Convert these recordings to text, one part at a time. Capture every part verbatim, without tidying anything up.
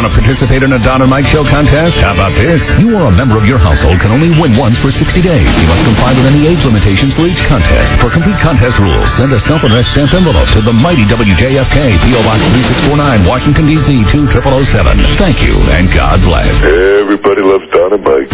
Want to participate in a Don and Mike Show contest? How about this? You or a member of your household can only win once for sixty days. You must comply with any age limitations for each contest. For complete contest rules, send a self-addressed stamped envelope to the mighty W J F K, P O Box three six four nine, Washington, D C two zero zero zero seven. Thank you, and God bless. Everybody loves Don and Mike.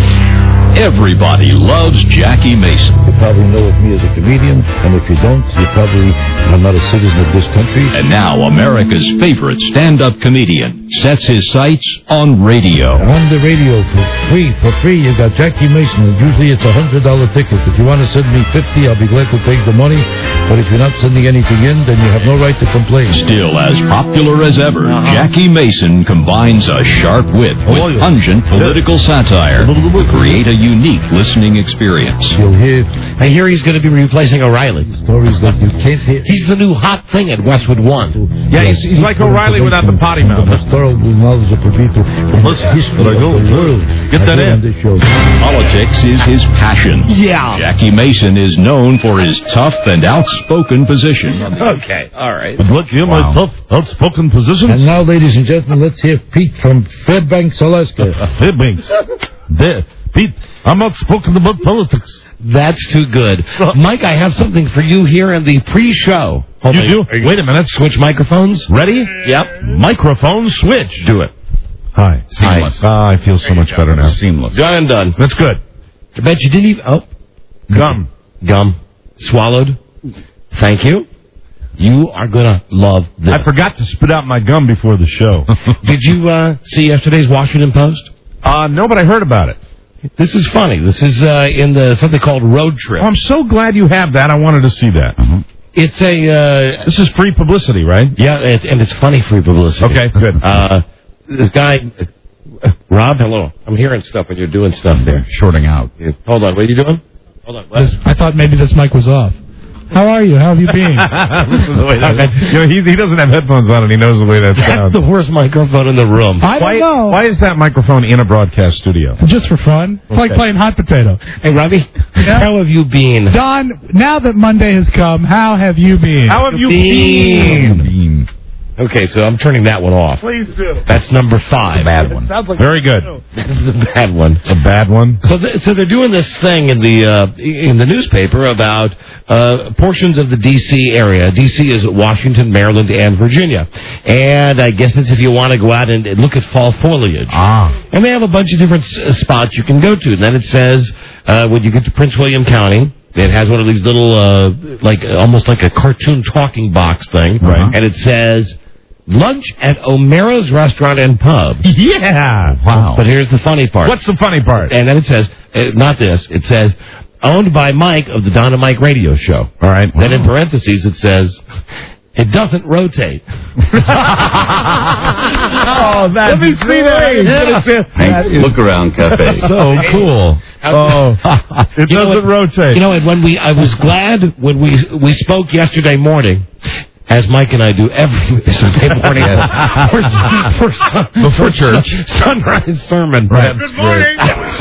Everybody loves Jackie Mason. You probably know of me as a comedian, and if you don't, you probably are not a citizen of this country. And now, America's favorite stand-up comedian sets his sights on radio. On the radio for free, for free, you got Jackie Mason, and usually it's a one hundred dollar ticket. If you want to send me fifty, I'll be glad to take the money, but if you're not sending anything in, then you have no right to complain. Still as popular as ever, uh-huh. Jackie Mason combines a sharp wit with oh, yeah. pungent political satire to create a unique listening experience. You'll hear... I hear he's going to be replacing O'Reilly. Stories that you can't hear. He's the new hot thing at Westwood One. Yeah, he's, he's like O'Reilly without the potty mouth. The historical knowledge of the people. History of the world. Get that in. Politics is his passion. Yeah. Jackie Mason is known for his tough and outspoken position. Okay, all right. But look, you wow. my tough, outspoken position. And now, ladies and gentlemen, let's hear Pete from Fairbanks, Alaska. Fairbanks. There. Pete, I'm outspoken about politics. That's too good. Mike, I have something for you here in the pre-show. Hold you on. do? You Wait a minute. Switch microphones. Ready? Yep. Microphone switch. Do it. Hi. Seamless. Hi. Ah, I feel so much better now. Seamless. Done and done. That's good. I bet you didn't even... Oh. Gum. Gum. Swallowed. Thank you. You are going to love this. I forgot to spit out my gum before the show. Did you uh, see yesterday's Washington Post? Uh, no, but I heard about it. This is funny. This is uh, in the something called Road Trip. Oh, I'm so glad you have that. I wanted to see that. Mm-hmm. It's a... Uh, this is free publicity, right? Yeah, it, and it's funny free publicity. Okay, good. Uh, this guy... Uh, Rob, hello. I'm hearing stuff when you're doing stuff there. Shorting out. Yeah. Hold on. What are you doing? Hold on. What? This, I thought maybe this mic was off. How are you? How have you been? Listen to the way that, you know, he, he doesn't have headphones on and he knows the way that That's sounds. That's the worst microphone in the room. I don't why, know. Why is that microphone in a broadcast studio? Just for fun. It's okay. Like playing hot potato. Hey, Robbie, yeah? How have you been? Don, now that Monday has come, how have you been? How have you been? been? Okay, so I'm turning that one off. Please do. That's number five. A bad one. Sounds like Very good. This is a bad one. A bad one. So, th- so they're doing this thing in the uh, in the newspaper about uh, portions of the D C area. D C is Washington, Maryland, and Virginia. And I guess it's if you want to go out and look at fall foliage. Ah. And they have a bunch of different s- spots you can go to. And then it says uh, when you get to Prince William County. It has one of these little, uh, like almost like a cartoon talking box thing. Right. And it says, lunch at O'Mara's Restaurant and Pub. Yeah. Wow. But here's the funny part. What's the funny part? And then it says, uh, not this, it says, owned by Mike of the Don and Mike radio show. All right. Then wow. in parentheses it says, it doesn't rotate. Oh, that's Let me see that. Thanks. Look Around Cafe. So cool. Oh, it you doesn't know, rotate. You know, and when we, I was glad when we we spoke yesterday morning, as Mike and I do every Sunday morning for, for, sun, before church, sunrise sermon. Right. Good morning.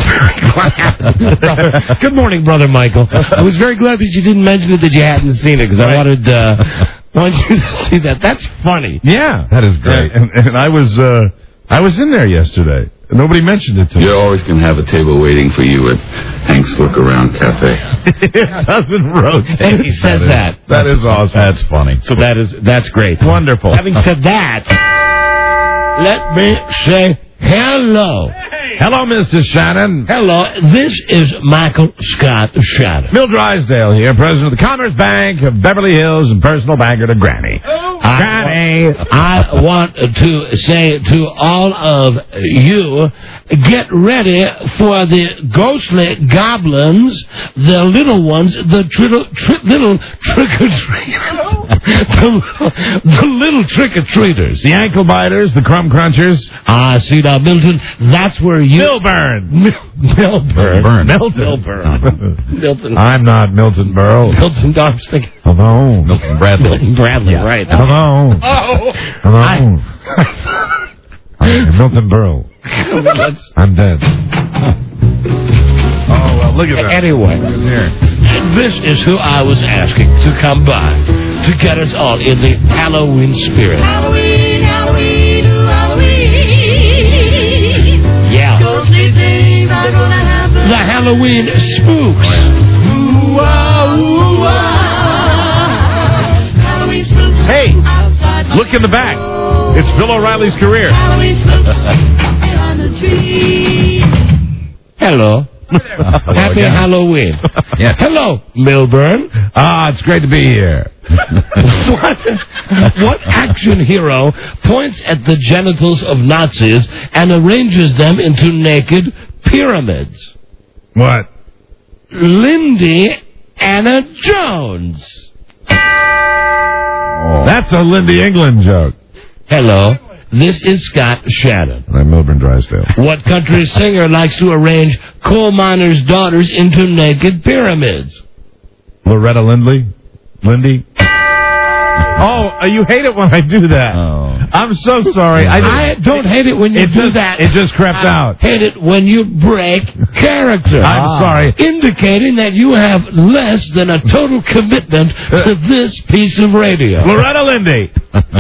Good morning, Brother Michael. I was very glad that you didn't mention it that you hadn't seen it because right. I wanted. Uh, I want you to see that. That's funny. Yeah, that is great. Yeah. And, and I was uh, I was in there yesterday. Nobody mentioned it to me. You're always going to have a table waiting for you at Hank's Look Around Cafe. It doesn't rotate. And he says that. That is awesome. That's funny. So that is that's great. Wonderful. Having said that, let me say hello. Hello, Mister Shannon. Hello, this is Michael Scott Shannon. Bill Drysdale here, president of the Commerce Bank of Beverly Hills and personal banker to Granny. Oh. Granny. I, I want to say to all of you, get ready for the ghostly goblins, the little ones, the tri- tri- little trick-or-treaters. the, the little trick-or-treaters. The ankle biters, the crumb crunchers. Ah, see now, Milton, that's where you... Milburn. Mil- Milburn. Milton. Milburn. Milton. I'm not Milton Berle. Milton Dobbs. Hello. Milton Bradley. Milton Bradley, yeah. Right. Hello. Oh. Hello. I... I'm Milton Berle. I'm dead. Oh, well, look at that. Anyway, this is who I was asking to come by to get us all in the Halloween spirit. Halloween, Halloween, Halloween. Halloween spooks. Hey, look in the back. It's Bill O'Reilly's career. Hello. Happy again. Halloween. Yes. Hello, Milburn. Ah, it's great to be here. what, what action hero points at the genitals of Nazis and arranges them into naked pyramids? What? Lindy Anna Jones. That's a Lindy England joke. Hello, this is Scott Shannon. I'm Milburn Drysdale. What country singer likes to arrange coal miners' daughters into naked pyramids? Loretta Lindley? Lindy? Oh, uh, you hate it when I do that. Oh. I'm so sorry. I, I don't hate it when you it do just, that. It just crept I out. hate it when you break character. I'm ah. sorry. Indicating that you have less than a total commitment to this piece of radio. Loretta Lindy.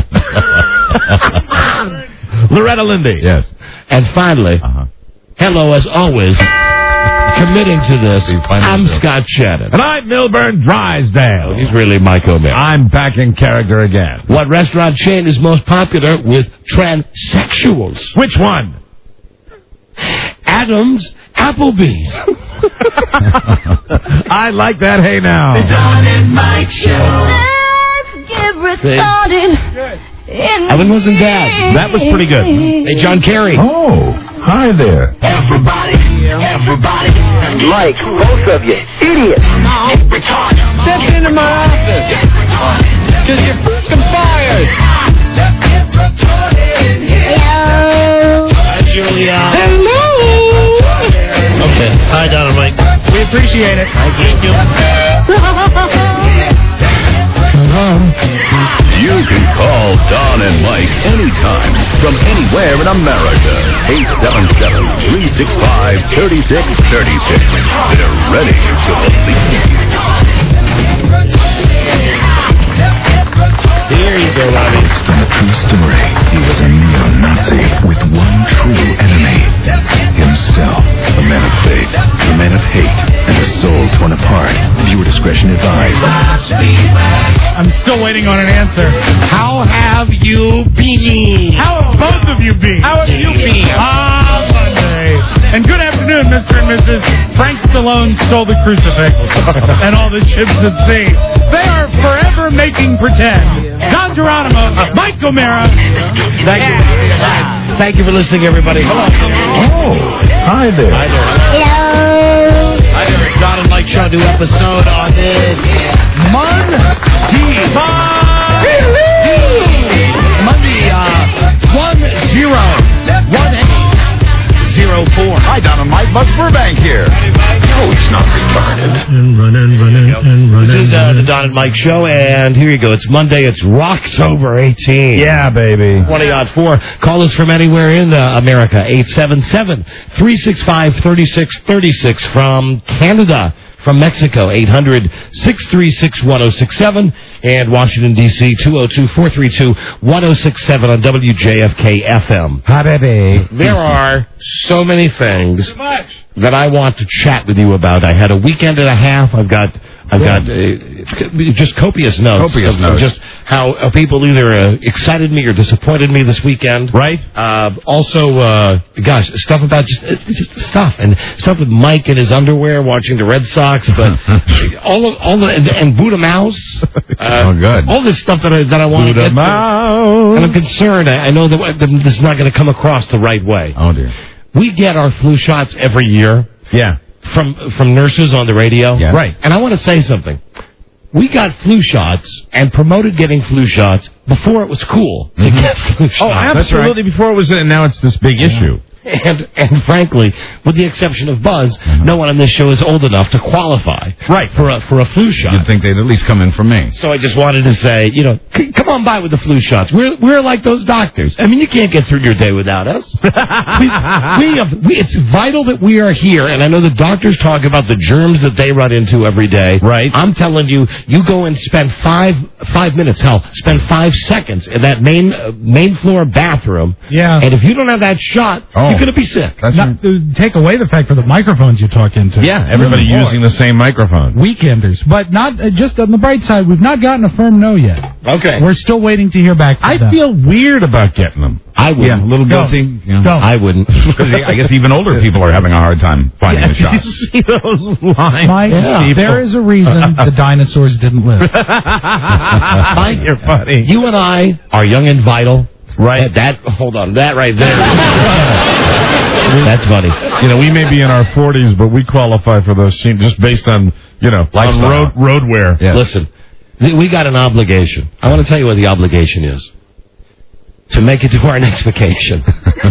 Loretta Lindy. Yes. And finally, uh-huh. hello as always. Committing to this, I'm Scott Shannon. And I'm Milburn Drysdale. Oh, he's really Mike O'Meara. I'm back in character again. What restaurant chain is most popular with transsexuals? Which one? Adams Applebee's. I like that. Hey now. The Don and Mike Show. Let's get retarded. Evan wasn't bad. That was pretty good. Hey, John Kerry. Oh, hi there. Everybody, everybody. Mike, both of you, idiots. Retarded. Step into my office. Because you're freaking fired. Hello. Hi, Julia. Hello. Okay. Hi, Don and Mike. We appreciate it. Thank you. You can call Don and Mike anytime from anywhere in America. eight seven seven, three six five, three six three six. They're ready to believe. Here you go, Ronnie. Based on a true story, he was a neo-Nazi with one true enemy. Himself. A man of faith, a man of hate, and a soul torn apart. Viewer discretion advised. I'm still waiting on an answer. How have you been? How have both of you been? How have you been? Ah, Monday. And good afternoon, Mister and Missus Frank Stallone stole the crucifix and all the ships at sea. They are forever making pretend. Don Geronimo, Mike O'Meara. Thank you. Thank you for listening, everybody. Hello. Oh, hi there. Hi there. Hello. Hi there. Don and Mike Show, new episode on this Monday. Monday, uh, one zero one eight zero four. Hi, Don and Mike. Buzz Burbank here. Oh, it's not retarded. And running, running, and running. This is uh, the Don and Mike Show, and here you go. It's Monday. It's Rocktober eighteenth. Yeah, baby. twenty odd four. Call us from anywhere in uh, America. eight seven seven, three six five, three six three six. From Canada. From Mexico, eight hundred, six three six, one oh six seven. And Washington, D C, two oh two, four three two, one oh six seven on W J F K F M. Hi, baby. There are so many things that I want to chat with you about. I had a weekend and a half. I've got... I've got uh, just copious notes. Copious of, notes. Of just how uh, people either uh, excited me or disappointed me this weekend. Right. Uh, also, uh, gosh, stuff about just, uh, just stuff. And stuff with Mike in his underwear watching the Red Sox. But all of, all the, and, and Buddha Mouse. Uh, oh, good. All this stuff that I, that I want Buddha to get Mouse. to. And I'm concerned. I, I know that this is not going to come across the right way. Oh, dear. We get our flu shots every year. Yeah. From from nurses on the radio. Yeah. Right. And I want to say something. We got flu shots and promoted getting flu shots before it was cool to mm-hmm. get flu shots. Oh, absolutely. Right. Before it was, and now it's this big yeah. issue. And and frankly, with the exception of Buzz, mm-hmm. no one on this show is old enough to qualify right. for a for a flu shot. You'd think they'd at least come in from me. So I just wanted to say, you know, c- come on by with the flu shots. We're we're like those doctors. I mean, you can't get through your day without us. we, we, have, we it's vital that we are here. And I know the doctors talk about the germs that they run into every day. Right. I'm telling you, you go and spend five five minutes, hell, spend five seconds in that main uh, main floor bathroom. Yeah. And if you don't have that shot, oh you're going to be sick. Not, uh, take away the fact for the microphones you talk into. Yeah, everybody Good using Lord. the same microphone. Weekenders. But not uh, just on the bright side, we've not gotten a firm no yet. Okay. We're still waiting to hear back from I them. feel weird about getting them. I wouldn't. Yeah, a little Don't. guilty. Yeah. Don't. I wouldn't. Because I guess even older people are having a hard time finding the Yeah, shots. you see those lines? Mike, Yeah. there is a reason the dinosaurs didn't live. Mike, You're funny. you and I are young and vital. Right. That. Hold on. That right there. That's funny. You know, we may be in our forties, but we qualify for those scenes just based on, you know, on Lifestyle. road road wear. Yeah. Listen, th- we got an obligation. I want to tell you what the obligation is. To make it to our next vacation.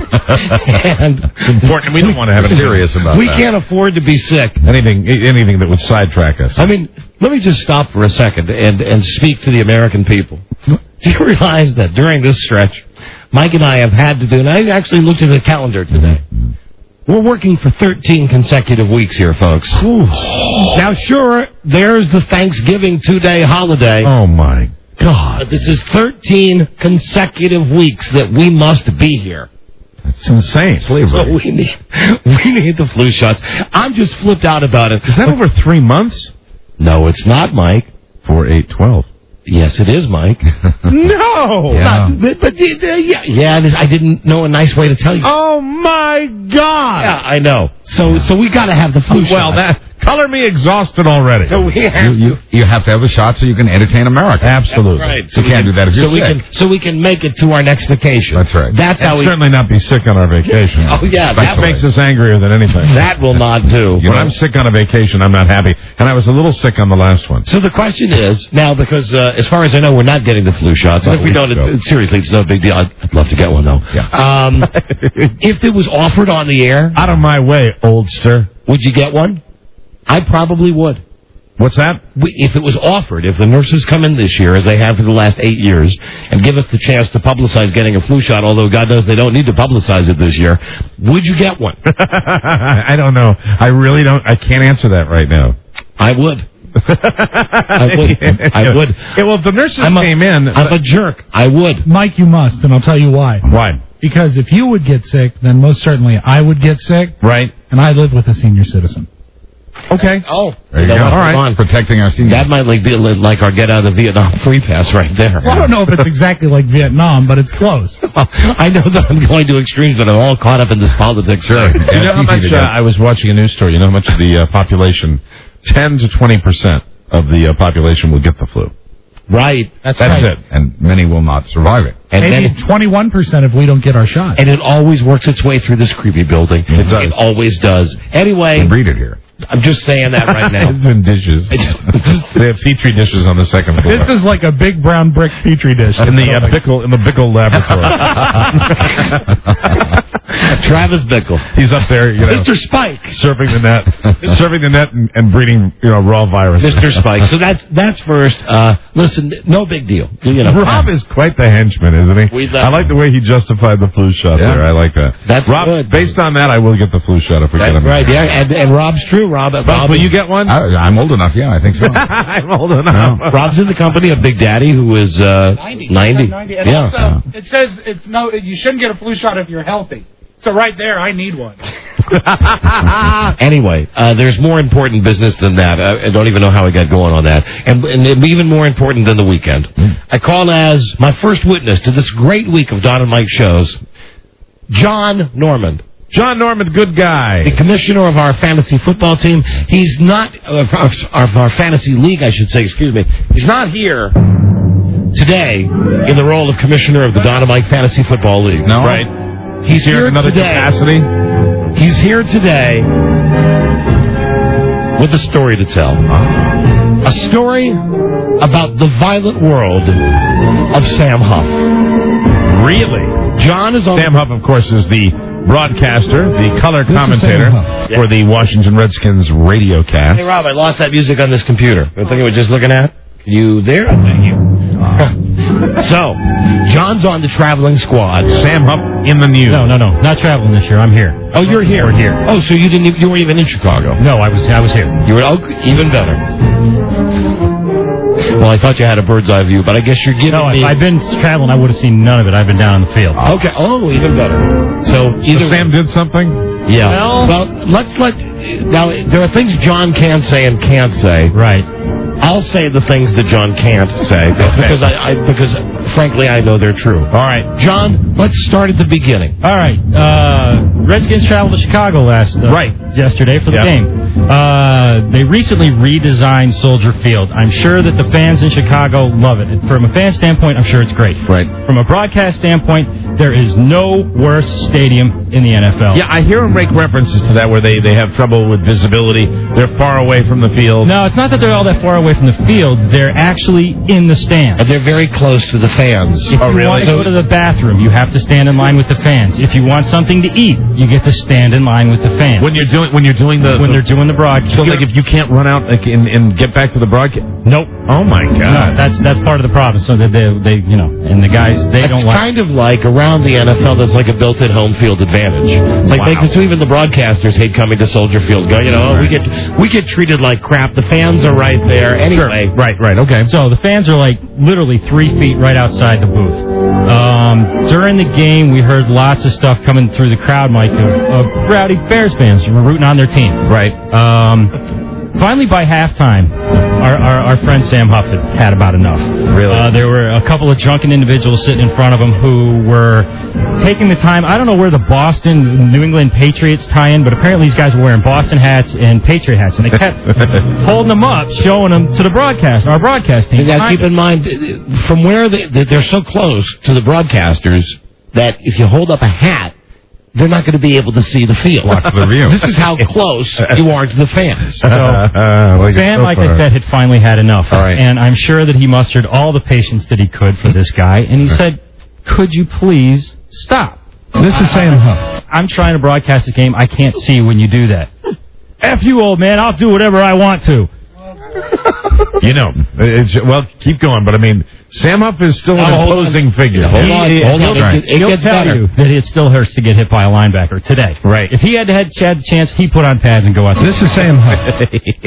And It's important. We don't want to have it serious about we that. can't afford to be sick. anything anything that would sidetrack us. I mean, let me just stop for a second and, and speak to the American people. Do you realize that during this stretch, Mike and I have had to do, and I actually looked at the calendar today. We're working for thirteen consecutive weeks here, folks. Now, sure, there's the Thanksgiving two-day holiday. Oh, my God. But this is thirteen consecutive weeks that we must be here. It's insane. So we need, we need the flu shots. I'm just flipped out about it. Is that over three months? No, it's not, Mike. Four, eight, twelve. Yes, it is, Mike. No! Yeah. But, but, uh, yeah, yeah, it is- I didn't know a nice way to tell you. Oh, my God! Yeah, I know. So, so we got to have the flu shot. Well, that color me exhausted already. So we have You, you, you have to have a shot so you can entertain America. Absolutely. Right. You can't do that if so you're we sick. can, so we can make it to our next vacation. That's right. That's how And we. certainly not be sick on our vacation. Oh yeah, That that makes us angrier than anything. that will not do. When I'm sick on a vacation, I'm not happy. And I was a little sick on the last one. So the question is now, because uh, as far as I know, we're not getting the flu shots. And if we don't, it, seriously, it's no big deal. I'd, I'd love to get one though. Yeah. Um, if it was offered on the air, Out of my way, oldster. would you get one? I probably would. What's that? We, if it was offered, if the nurses come in this year, as they have for the last eight years, and give us the chance to publicize getting a flu shot, although God knows they don't need to publicize it this year, would you get one? I don't know. I really don't. I can't answer that right now. I would. I would. I would. Yeah, well, if the nurses I'm a, came in... I'm a jerk. I would. Mike, you must, and I'll tell you why. Why? Because if you would get sick, then most certainly I would get sick, Right. and I live with a senior citizen. Okay. Oh, There you know go. what? All right. Hold on. Protecting our seniors. That might like be like our get out of Vietnam free pass right there. Well, I don't know if it's exactly like Vietnam, but it's close. I know that I'm going to extremes, but I'm all caught up in this politics. Sure. You know how much, uh, I was watching a news story, you know how much of the uh, population, ten to twenty percent of the uh, population will get the flu. Right. That's, That's right. it. And many will not survive it. And Maybe then, twenty-one percent if we don't get our shot. and it always works its way through this creepy building. It does. It always does. Anyway, They breed it here. I'm just saying that right now. It's in dishes. I just- They have petri dishes on the second floor. This is like a big brown brick petri dish. in the uh, Bickle in the Bickle laboratory. Travis Bickle. He's up there, you know, Mister Spike. surfing the net, surfing the net, and, and breeding, you know, raw viruses. Mister Spike. So that's that's first. Uh, listen, no big deal. You know, Rob is quite the henchman, isn't he? We love I like the way he justified the flu shot Yeah. there. I like that. That's Rob, good. based on that, I will get the flu shot if we That's get him. right. Yeah, and, and Rob's true. Rob, But Rob will is- you get one? I, I'm old enough, yeah, I think so. I'm old enough. Rob's in the company of Big Daddy, who is uh, ninety. And Yeah. also, it says it's no. You shouldn't get a flu shot if you're healthy. So right there, I need one. Anyway, uh, there's more important business than that. I, I don't even know how I got going on that. And, and even more important than the weekend. I call as my first witness to this great week of Don and Mike shows, John Norman. John Norman, good guy. The commissioner of our fantasy football team. He's not, uh, of our, of our fantasy league, I should say, excuse me. He's not here today in the role of commissioner of the Don and Mike Fantasy Football League. No? Right. He's Here here in another today. capacity. He's here today with a story to tell. A story about the violent world of Sam Huff. Really? John is on... Sam Huff, of course, is the broadcaster, the color commentator Sam for the Washington Redskins radio cast. Hey, Rob, I lost that music on this computer. The thing I was just looking at. You there? Thank you. So, John's on the traveling squad. Sam Huff in the news. No, no, no. Not traveling this year. I'm here. Oh, you're here. We're here. Oh, so you didn't? Even, you weren't even in Chicago. No, I was. I was here. You were oh, even better. Well, I thought you had a bird's eye view, but I guess you're giving No, me. if I'd been traveling, I would have seen none of it. I've been down in the field. Okay. Oh, even better. So Either so Sam way. did something? Yeah. Well- well, let's let... Now, there are things John can say and can't say. Right. I'll say the things that John can't say because I, I because frankly I know they're true. All right, John, let's start at the beginning. All right. Uh, Redskins traveled to Chicago last uh, Right. yesterday for the Yep. game. Uh, they recently redesigned Soldier Field. I'm sure that the fans in Chicago love it. From a fan standpoint, I'm sure it's great. Right. From a broadcast standpoint, there is no worse stadium in the N F L. Yeah, I hear them make references to that where they, they have trouble with visibility. They're far away from the field. No, it's not that they're all that far away from the field. They're actually in the stands. And they're very close to the fans. If Oh, you really? want to go to the bathroom, you have to stand in line with the fans. If you want something to eat, you get to stand in line with the fans. When you're doing when you're doing the when the, they're doing the broadcast. so like if you can't run out like, and, and get back to the broadcast. Nope. Oh my No, God. that's that's part of the problem. So that they, they you know, and the guys they It's don't like. kind of like around the N F L, there's like a built-in home field advantage. Like Wow. they, so even the broadcasters hate coming to Soldier Field. Go, you know, oh, we get we get treated like crap. The fans are right there anyway. Sure. Right, right, okay. So the fans are like literally three feet right outside the booth. Um, during the game, we heard lots of stuff coming through the crowd, Mike, of, of rowdy Bears fans who were rooting on their team. Right. Um, finally, by halftime, our, our, our friend Sam Huff had, had about enough. Really? Uh, there were a couple of drunken individuals sitting in front of him who were taking the time. I don't know where the Boston New England Patriots tie in, but apparently these guys were wearing Boston hats and Patriot hats, and they kept holding them up, showing them to the broadcast, our broadcast team. Now, keep in mind, from where they, they're so close to the broadcasters that if you hold up a hat, they're not going to be able to see the field. Watch the view. This is how close you are to the fans. So, Uh, like Sam, so like far. I said, had finally had enough. All right. And I'm sure that he mustered all the patience that he could for this guy. And he said, could you please stop? This is Sam Huff. I'm trying to broadcast a game. I can't see when you do that. F you, old man. I'll do whatever I want to. You know, it's, well, keep going, but I mean, Sam Huff is still an Oh, hold imposing on. figure. Hold He- on, he- hold he'll on. try. It, it He'll gets tell better. you that it still hurts to get hit by a linebacker today. Right. If he had had Chad the chance, he'd put on pads and go out there. This is Sam Huff.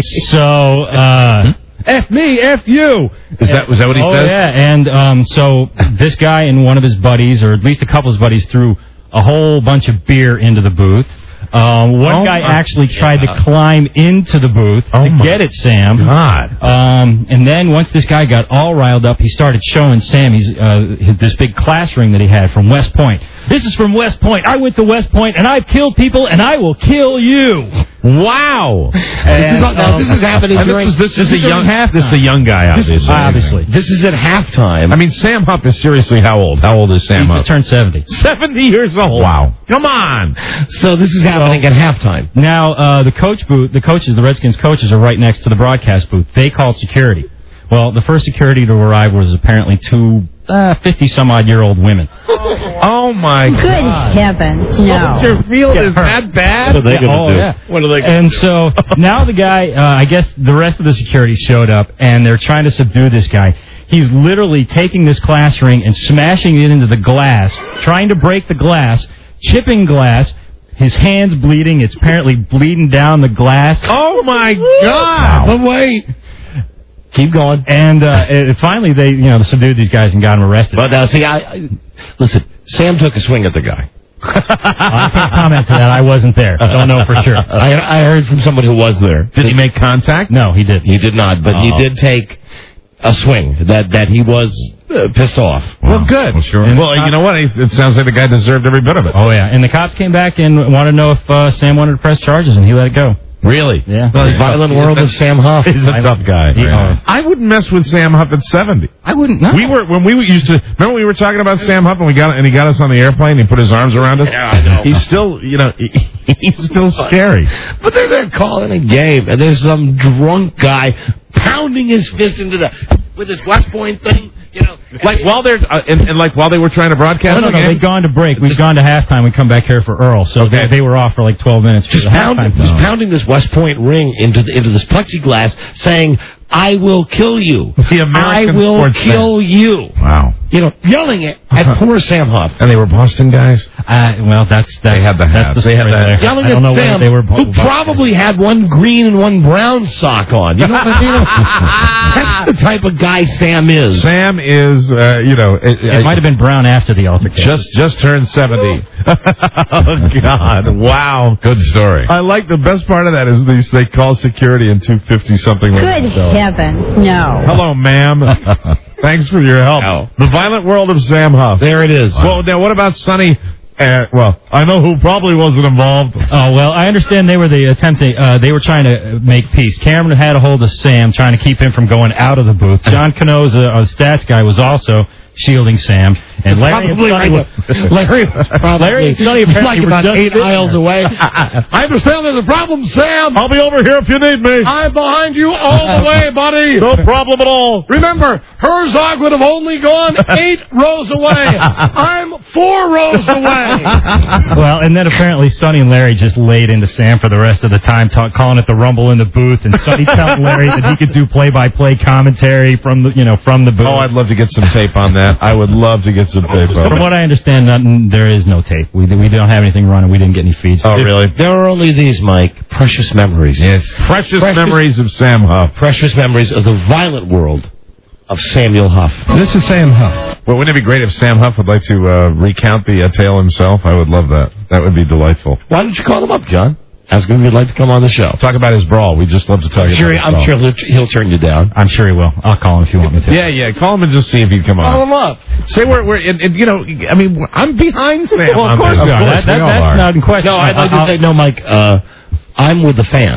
So, uh, F me, F you. Is that was that what he oh, says? yeah, and um, so this guy and one of his buddies, or at least a couple of his buddies, threw a whole bunch of beer into the booth. Um, one Oh, guy my actually tried God. to climb into the booth Oh, to my get at Sam. God. Um, and then once this guy got all riled up, he started showing Sam he's, uh, his, this big class ring that he had from West Point. This is from West Point. I went to West Point, and I've killed people, and I will kill you. Wow. This is, And, now, this is happening And during... this is this is a during young halftime. this is a young guy, obviously. Obviously. This is at halftime. I mean, Sam Huff is seriously how old? How old is Sam He Huff? just turned seventy. Seventy years old. Wow. Come on. So this is happening at halftime. Now, uh, the coach booth, the coaches, the Redskins coaches are right next to the broadcast booth. They called security. Well, the first security to arrive was apparently two uh, fifty-some-odd-year-old women. Oh, my Good God. heavens, no. Soldier Field is that bad? What are they Yeah, going oh, to do? yeah. What are they going And so now the guy, uh, I guess the rest of the security showed up, and they're trying to subdue this guy. He's literally taking this glass ring and smashing it into the glass, trying to break the glass, chipping glass. His hand's bleeding. It's apparently bleeding down the glass. Oh, my God. But wait. Keep going. And uh, it, finally, they you know subdued these guys and got them arrested. But now, see, I, I listen. Sam took a swing at the guy. I can't comment to that. I wasn't there. Don't know for sure. I, I heard from somebody who was there. Did he make contact? No, he didn't. He did not, but he Oh. did take a swing that that he was uh, pissed off. Well, good. Well, sure. And Well, you know what? He- It sounds like the guy deserved every bit of it. Oh, yeah. And the cops came back and wanted to know if uh, Sam wanted to press charges, and he let it go. Really? Yeah. Well, The he's violent tough. world He's of Sam Huff. a, he's a tough guy. He- uh, I wouldn't mess with Sam Huff at seventy. I wouldn't know. We were when we used to remember we were talking about Sam Huff and we got and he got us on the airplane. And he put his arms around us. Yeah, I know. He's still, you know, he, he's still scary. But they're there calling a game, and there's some drunk guy pounding his fist into the with his West Point thing. You know, Like while they're uh, and, and like while they were trying to broadcast No, no, the no. game. They've gone to break. We've gone to halftime. We come back here for Earl. So Okay. they, they were off for like twelve minutes. For just the pounding, halftime just show. pounding this West Point ring into the, into this plexiglass, saying, "I will kill you. The American I will sports kill you." Wow. you know, yelling at, at poor Sam Huff. And they were Boston guys? Uh, well, that's that. They had the hats. That's the They had story the- there. Yelling I don't know at whether Sam, they were who probably had one green and one brown sock on. You know what I mean? That's the type of guy Sam is. Sam is, uh, you know... It, It might have been brown after the altercation. Just just turned seventy. Oh, God. Wow. Good story. I like the best part of that is these, they call security in two fifty-something. Good heavens, no. Hello, ma'am. Thanks for your help. No. The Violent World of Sam Huff. There it is. Well, now, what about Sonny? Uh, well, I know who probably wasn't involved. Oh, well, I understand they were the attempting, uh, they were trying to make peace. Cameron had a hold of Sam, trying to keep him from going out of the booth. John Canoza, a stats guy, was also shielding Sam. And Larry and Probably Sonny right. were- Larry was probably Larry and Sonny apparently like were about just eight sitting miles there. away. I understand there's a problem, Sam. I'll be over here if you need me. I'm behind you all the way, buddy. No problem at all. Remember, Herzog would have only gone eight rows away. I'm four rows away. Well, and then apparently Sonny and Larry just laid into Sam for the rest of the time, talk, calling it the Rumble in the booth, and Sonny telling Larry that he could do play-by-play commentary from the, you know, from the booth. Oh, I'd love to get some tape on that. I would love to get some tape on From that. what I understand, nothing, there is no tape. We we don't have anything running. We didn't get any feeds. Oh, really? There are only these, Mike, precious memories. Yes. Precious, Precious- memories of Sam Huff. Precious memories of the violent world of Samuel Huff. This is Sam Huff. Well, wouldn't it be great if Sam Huff would like to uh, recount the uh, tale himself? I would love that. That would be delightful. Why don't you call him up, John? Ask him if he'd like to come on the show. Talk about his brawl. We just love to talk I'm sure, about his I'm brawl. sure he'll, he'll turn you down. I'm sure he will. I'll call him if you want me to. Yeah, yeah. Call him and just see if he'd come on. Call him up. Say we're, we're and, and, you know, I mean, I'm behind Sam. Well, of on course this. you are. That, that, that's not in question. No, I'd like I'll- to say, no, Mike, uh, I'm with the fan.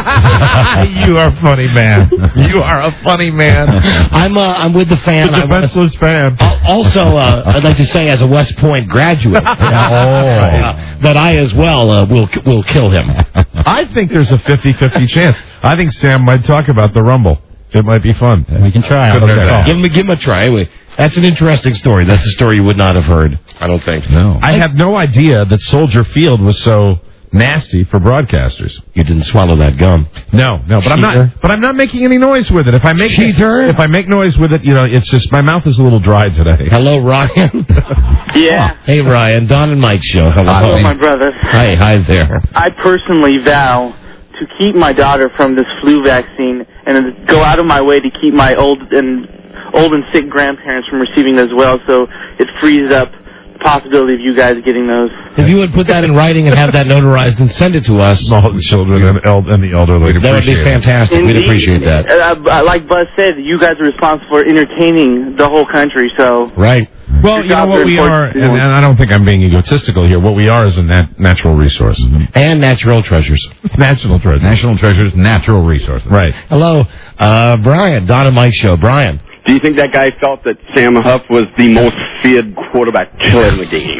You are a funny man. You are a funny man. I'm uh, I'm with the fan. A I wanna- defenseless fan. Al- Also, uh, I'd like to say, as a West Point graduate, uh, uh, that I as well uh, will will kill him. I think there's a fifty-fifty chance. I think Sam might talk about the Rumble. It might be fun. We can try. Good I'll no give it a doubt. call. Give him give him a try. Anyway, that's an interesting story. That's a story you would not have heard. I don't think. No. I had no idea that Soldier Field was so nasty for broadcasters. You didn't swallow that gum. No, no, but I'm Cheater. not. But I'm not making any noise with it. If I make Cheater. if I make noise with it, you know, it's just my mouth is a little dry today. Hello, Ryan. Yeah. Hey, Ryan. Don and Mike show. Hello. Hello, my brothers. Hi, hi there. I personally vow to keep my daughter from this flu vaccine and go out of my way to keep my old and old and sick grandparents from receiving it as well, so it frees up the possibility of you guys getting those. If you would put that in writing and have that notarized and send it to us, All the children and, el- and the elderly. that would be fantastic. We'd Indeed. appreciate that. Uh, uh, like Buzz said, you guys are responsible for entertaining the whole country, so... Right. Well, Your you know job's what very we are, important. and, and I don't think I'm being egotistical here. What we are is a nat- natural resource. And natural treasures. National treasure. National treasures, natural resources. Right. Hello, uh, Brian. Don and Mike show. Brian. Do you think that guy felt that Sam Huff was the most feared quarterback killer in the game?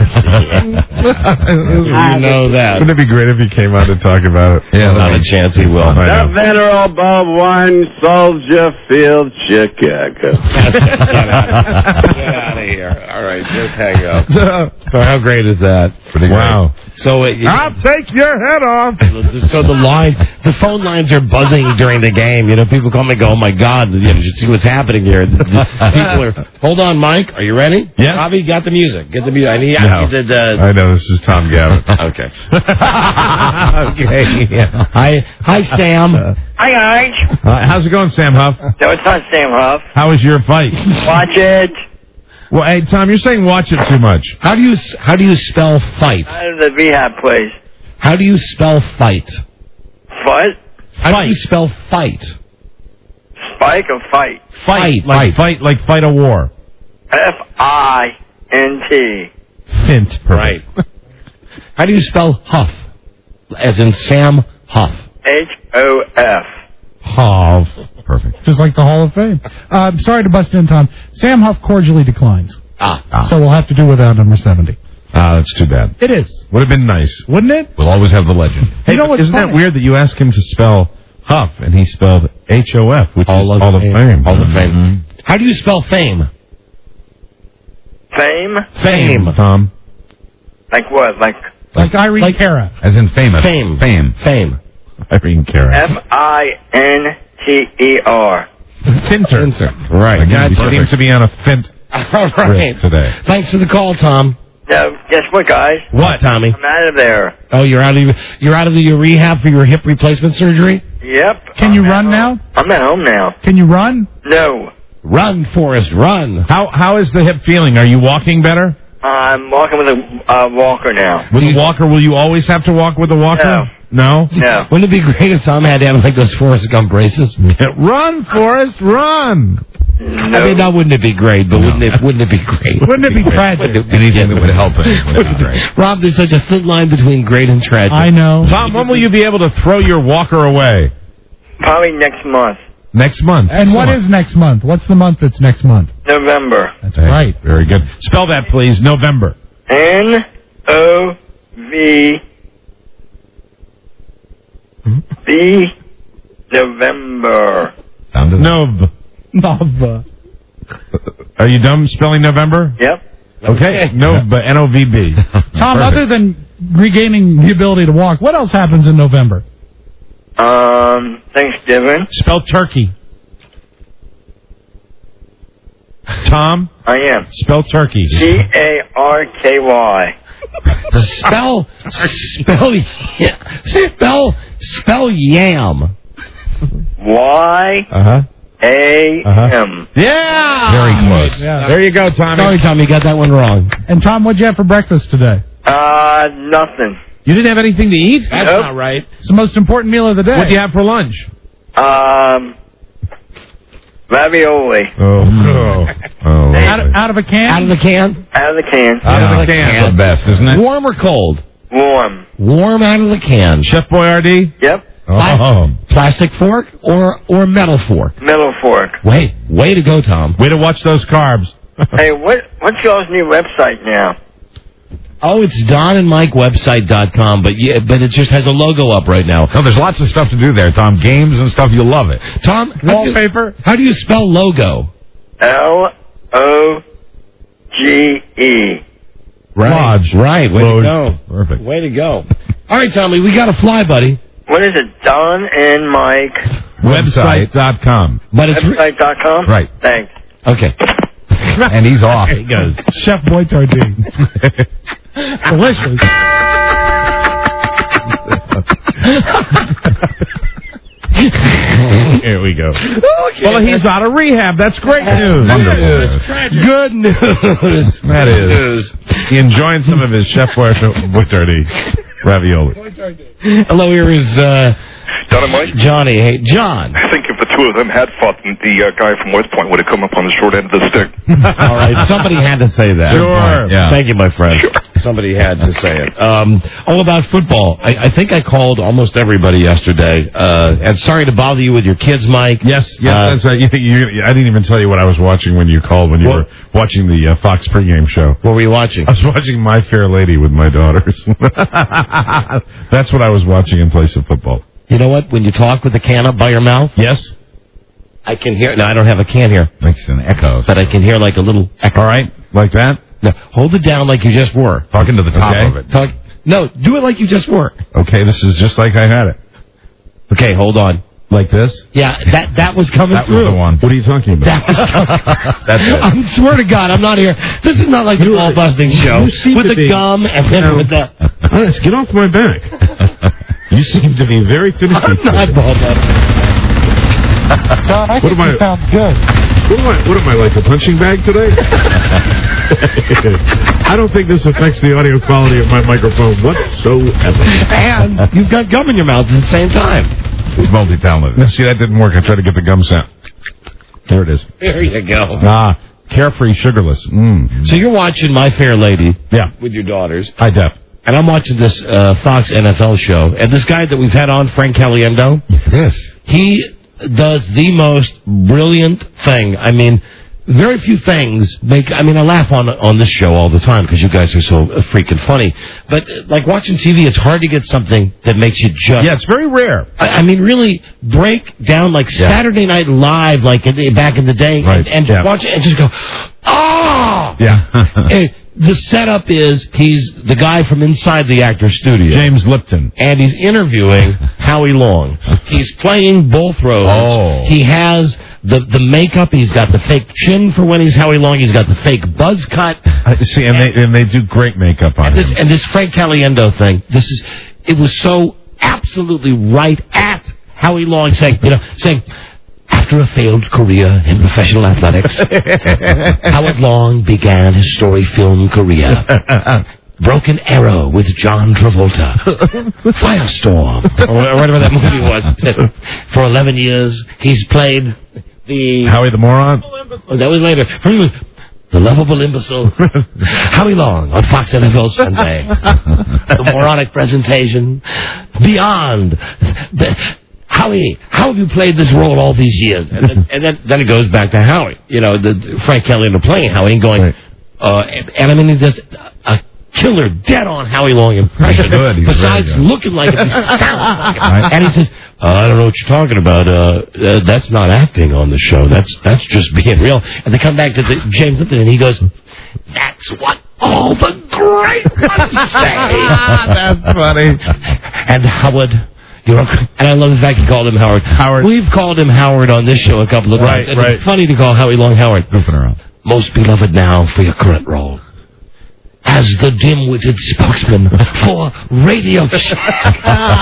You know that. Wouldn't it be great if he came out to talk about it? Yeah, not a chance he will. I know. The venerable one, Soldier Field, Chicago. Get out of here. All right, just hang up. So how great is that? Pretty wow. So it, I'll take your head off. So the line, the phone lines are buzzing during the game. You know, people come and go, oh my God, you know, you see what's happening here. The- the people are, hold on, Mike, are you ready? Yeah. Bobby, got the music. Get the music. I need, No. I need the, I know, this is Tom Gavin. okay. Okay. Yeah. Hi, hi, Sam. Hi, guys. Uh, how's it going, Sam Huff? No, it's not Sam Huff. How was your fight? Watch it. Well, hey, Tom, you're saying watch it too much. How do you how do you spell fight? Out of the rehab place. How do you spell fight? What? How do you spell fight? Spike or fight? Fight. Like fight, like fight a war. F I N T. Fint. Right. How do you spell Huff? As in Sam Huff. H O F. Huff. Perfect. Just like the Hall of Fame. Uh, I'm sorry to bust in, Tom. Sam Huff cordially declines. Ah. So we'll have to do without number seventy. Ah, that's too bad. It is. Would have been nice. Wouldn't it? We'll always have the legend. Hey, You know but what's isn't that funny? weird that you asked him to spell Huff and he spelled H O F, which Hall is of Hall of Fame. Fame. Hall of Fame. Mhm. How do you spell fame? Fame? Fame. Tom. Like what? Like Like Irene Like- Cara. As in famous. Fame. Fame. Fame. Irene Cara. F I N T E R. Finter. Right. Again, That's he seems perfect. to be on a Fint All right. Today. Thanks for the call, Tom. No, guess what, guys? What, Tommy? I'm out of there. Oh, you're out of you're out of the rehab for your hip replacement surgery? Yep. Can I'm you at run home. now? I'm at home now. Can you run? No. Run, Forrest, run. How How is the hip feeling? Are you walking better? I'm walking with a uh, walker now. With a walker, will you always have to walk with a walker? No. No? Wouldn't it be great if Tom had to have like those Forrest Gump braces? Run, Forrest, run. No. I mean, not wouldn't it be great, but wouldn't it wouldn't it be great? Wouldn't it be tragic? Anything that would help it would be great. Rob, there's such a thin line between great and tragic. I know. Tom, when will you be able to throw your walker away? Probably next month. Next month. And what is next month? What's the month that's next month? November. That's right. Very good. Spell that, please. November. N O V B November. Nov. Nova. Are you dumb spelling November? Yep. Okay. Nov, N O V B. Tom, other than regaining the ability to walk, what else happens in November? Um, Thanksgiving. Spell turkey. Tom? I am. Spell turkey. C A R K Y. Spell, spell, yeah, spell, spell yam. Y Uh-huh. A M. Yeah! Very close. Yeah. There you go, Tommy. Sorry, Tom, you got that one wrong. And Tom, what'd you have for breakfast today? Uh, nothing. You didn't have anything to eat? That's Nope. not right. It's the most important meal of the day. What do you have for lunch? Um, ravioli. Oh, oh, oh. Out, of, out of a can? Out of the can? Out of the can. Out Yeah, of the can. That's the best, isn't it? Warm or cold? Warm. Warm out of the can. Chef Boyardee? Yep. Oh. Plastic fork or or metal fork? Metal fork. Wait, way to go, Tom. Way to watch those carbs. Hey, what what's y'all's new website now? Oh, it's Don and Mike Website dot com, but yeah, but it just has a logo up right now. No, there's lots of stuff to do there, Tom. Games and stuff. You'll love it. Tom, how do you- Wallpaper? How do you spell logo? L O G E. Right. Lodge. Right. Way Lodge. to go. Perfect. Way to go. All right, Tommy, we got to fly, buddy. What is it? Don and Mike. Website dot com. But it's re- Website dot com? Right. Thanks. okay. And he's off. He goes. Chef Boyardee. Delicious. Here we go. Well, he's out of rehab. That's great news. Wonderful. Good news. That is. He enjoying some of his Chef Boyardee ravioli. Hello, here is uh, Don and Mike? Johnny. Hey, John. I think if the two of them had fought, the uh, guy from West Point would have come up on the short end of the stick. All right, somebody had to say that. Sure. Yeah. Thank you, my friend. Somebody had to say it. Um, all about football. I, I think I called almost everybody yesterday. Uh, and sorry to bother you with your kids, Mike. Yes, yes, Uh, that's right. You, you, I didn't even tell you what I was watching when you called, when you What? were watching the uh, Fox pregame show. What were you watching? I was watching My Fair Lady with my daughters. That's what I was watching in place of football. You know what? When you talk with the can up by your mouth, Yes? I can hear. No, I don't have a can here, Makes an echo. but I can hear like a little echo. All right, like that? No, hold it down like you just were. Talking to the top Okay. of it. Talk. No, do it like you just were. Okay, this is just like I had it. Okay, hold on. Like this? Yeah, that that was coming That through. was the one. What are you talking about? That was coming. That's it. I swear to God, I'm not here. This is not like the ball busting show you seem with to the be- gum and then No. with the. Honest, get off my back. You seem to be very finicky. I'm not ball busting. I What am I- sounds good. What am I? What am I like a punching bag today? I don't think this affects the audio quality of my microphone whatsoever. And you've got gum in your mouth at the same time. He's multi-talented. Now, see, that didn't work. I tried to get the gum sound. There it is. There you go. Ah, carefree, sugarless. Mm. So you're watching My Fair Lady Yeah, with your daughters, I def. and I'm watching this uh, Fox N F L show. And this guy that we've had on, Frank Caliendo, Yes. he does the most brilliant thing. I mean, very few things make. I mean, I laugh on on this show all the time because you guys are so freaking funny. But uh, like watching T V, it's hard to get something that makes you just. Yeah, it's very rare. I, I mean, really break down like Saturday Night Live, like in the, back in the day, Right, and, and yeah. watch it and just go, ah. Yeah. And the setup is he's the guy from inside the actor studio, James Lipton. and he's interviewing Howie Long. He's playing both roles. Oh. He has the the makeup. He's got the fake chin for when he's Howie Long. He's got the fake buzz cut. I see, and, and they and they do great makeup on and this, him. and this Frank Caliendo thing. This is it was so absolutely right at Howie Long saying, you know, saying. After a failed career in professional athletics, Howard Long began his story film career. Broken Arrow with John Travolta. Firestorm. Or whatever that movie was. For eleven years, he's played the... Howie the Moron? Oh, that was later. The Lovable Imbecile. Howie Long on Fox N F L Sunday. The moronic presentation. Beyond... The, Howie, how have you played this role all these years? And then, and then, then it goes back to Howie. You know, the Frank Kelly playing Howie and going, right. uh, and I mean, he does a killer, dead-on Howie Long impression. He's good. He's besides good. looking like it, he sounds like it. Right. And he says, uh, I don't know what you're talking about. Uh, uh, that's not acting on the show. That's that's just being real. And they come back to the, James Lipton, and he goes, that's what all the great ones say. That's funny. And Howard... You're, and I love the fact you called him Howard. Howard. We've called him Howard on this show a couple of times. Right, right. It's funny to call Howie Long Howard. Goofing around. Most beloved now for your current role. As the dim-witted spokesman for Radio Shack.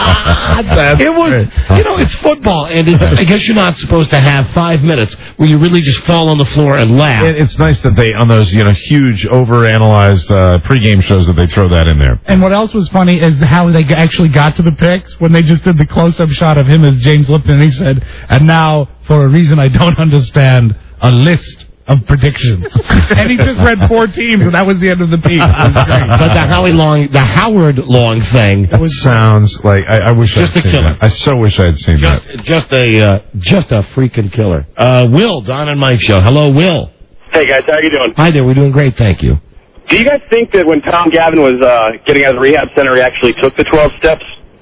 It was, you know, it's football, and it, I guess you're not supposed to have five minutes where you really just fall on the floor and laugh. It, it's nice that they, on those, you know, huge, overanalyzed uh, pregame shows, that they throw that in there. And what else was funny is how they actually got to the picks when they just did the close-up shot of him as James Lipton, and he said, and now, for a reason I don't understand, a list of predictions. And he just read four teams, and that was the end of the piece. It was great. But the Howie Long, the Howard Long thing. It sounds like, I, I wish Just I'd a seen killer. that. I so wish I had seen Just, that. just a, uh, just a freaking killer. Uh, Will, Don and Mike show. Hello, Will. Hey, guys. How you doing? Hi there. We're doing great. Thank you. Do you guys think that when Tom Gavin was uh, getting out of the rehab center, he actually took the twelve steps?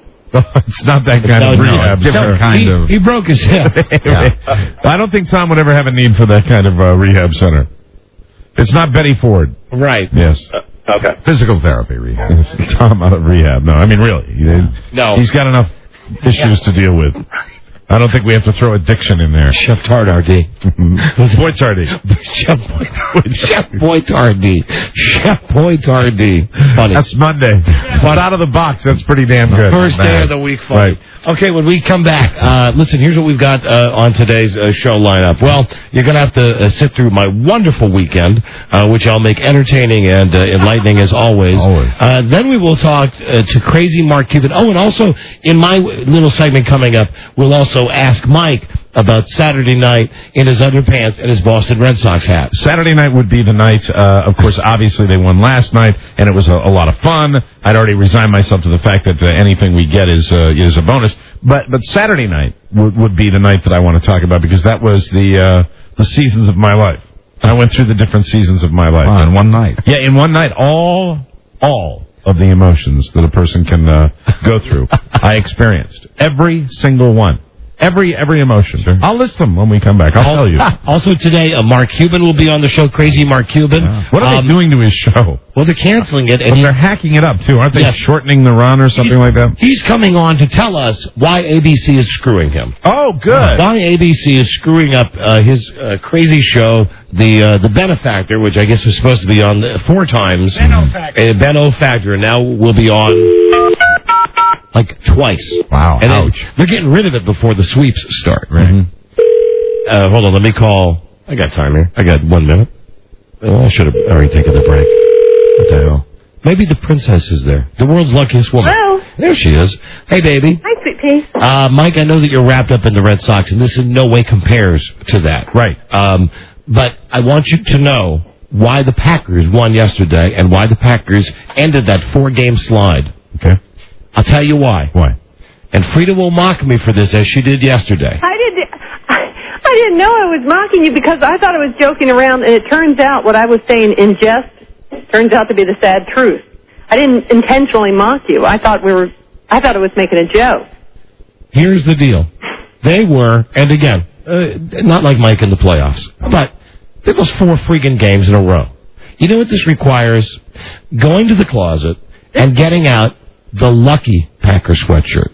It's not that kind No, of no, rehab. different No, kind he, of. he broke his hip. Yeah. I don't think Tom would ever have a need for that kind of uh, rehab center. It's not Betty Ford. Right. Yes. Uh, okay. Physical therapy rehab. Tom out of rehab. No, I mean, really. He, No. He's got enough issues Yeah. to deal with. I don't think we have to throw addiction in there. Chef Tardy. Boytardy. Chef Boy- Chef Boytardy. Chef Boytardy. Funny. That's Monday. But out of the box, that's pretty damn good. First day Man. of the week, funny. Right. Okay, when we come back, uh, listen, here's what we've got uh, on today's uh, show lineup. Well, you're going to have to uh, sit through my wonderful weekend, uh, which I'll make entertaining and uh, enlightening as always. Always. Uh, then we will talk uh, to Crazy Mark Cuban. Oh, and also, in my w- little segment coming up, we'll also ask Mike about Saturday night in his underpants and his Boston Red Sox hat. Saturday night would be the night. Uh, of course, obviously they won last night, and it was a, a lot of fun. I'd already resigned myself to the fact that uh, anything we get is uh, is a bonus. But but Saturday night would, would be the night that I want to talk about, because that was the uh, the seasons of my life. I went through the different seasons of my life Oh, in one night. Yeah, in one night, all all of the emotions that a person can uh, go through, I experienced every single one. Every every emotion. Sure. I'll list them when we come back. I'll tell you. Also today, uh, Mark Cuban will be on the show, Crazy Mark Cuban. Yeah. What are Um, they doing to his show? Well, they're canceling it. And Well, he- they're hacking it up, too. Aren't they Yes. shortening the run or something He's- like that? He's coming on to tell us why A B C is screwing him. Oh, good. Why A B C is screwing up uh, his uh, crazy show, the uh, the Benefactor, which I guess was supposed to be on the, four times. Benefactor. Uh, Benefactor. Now will be on like twice. Wow. And then Ouch. they're getting rid of it before the sweeps start. Right. Uh, hold on. Let me call. I got time here. I got one minute. Oh, I should have already taken the break. What the hell? Maybe the princess is there. The world's luckiest woman. Hello. There she is. Hey, baby. Hi, sweet pea. Uh, Mike, I know that you're wrapped up in the Red Sox, and this in no way compares to that. Right. Um, but I want you to know why the Packers won yesterday and why the Packers ended that four-game slide. Okay. I'll tell you why. Why? And Frida will mock me for this, as she did yesterday. I didn't. I didn't know I was mocking you because I thought I was joking around, and it turns out what I was saying in jest turns out to be the sad truth. I didn't intentionally mock you. I thought we were. I thought I was making a joke. Here's the deal. They were, and again, uh, not like Mike in the playoffs, but they lost four freaking games in a row. You know what this requires? Going to the closet and getting out the lucky Packer sweatshirt. This is what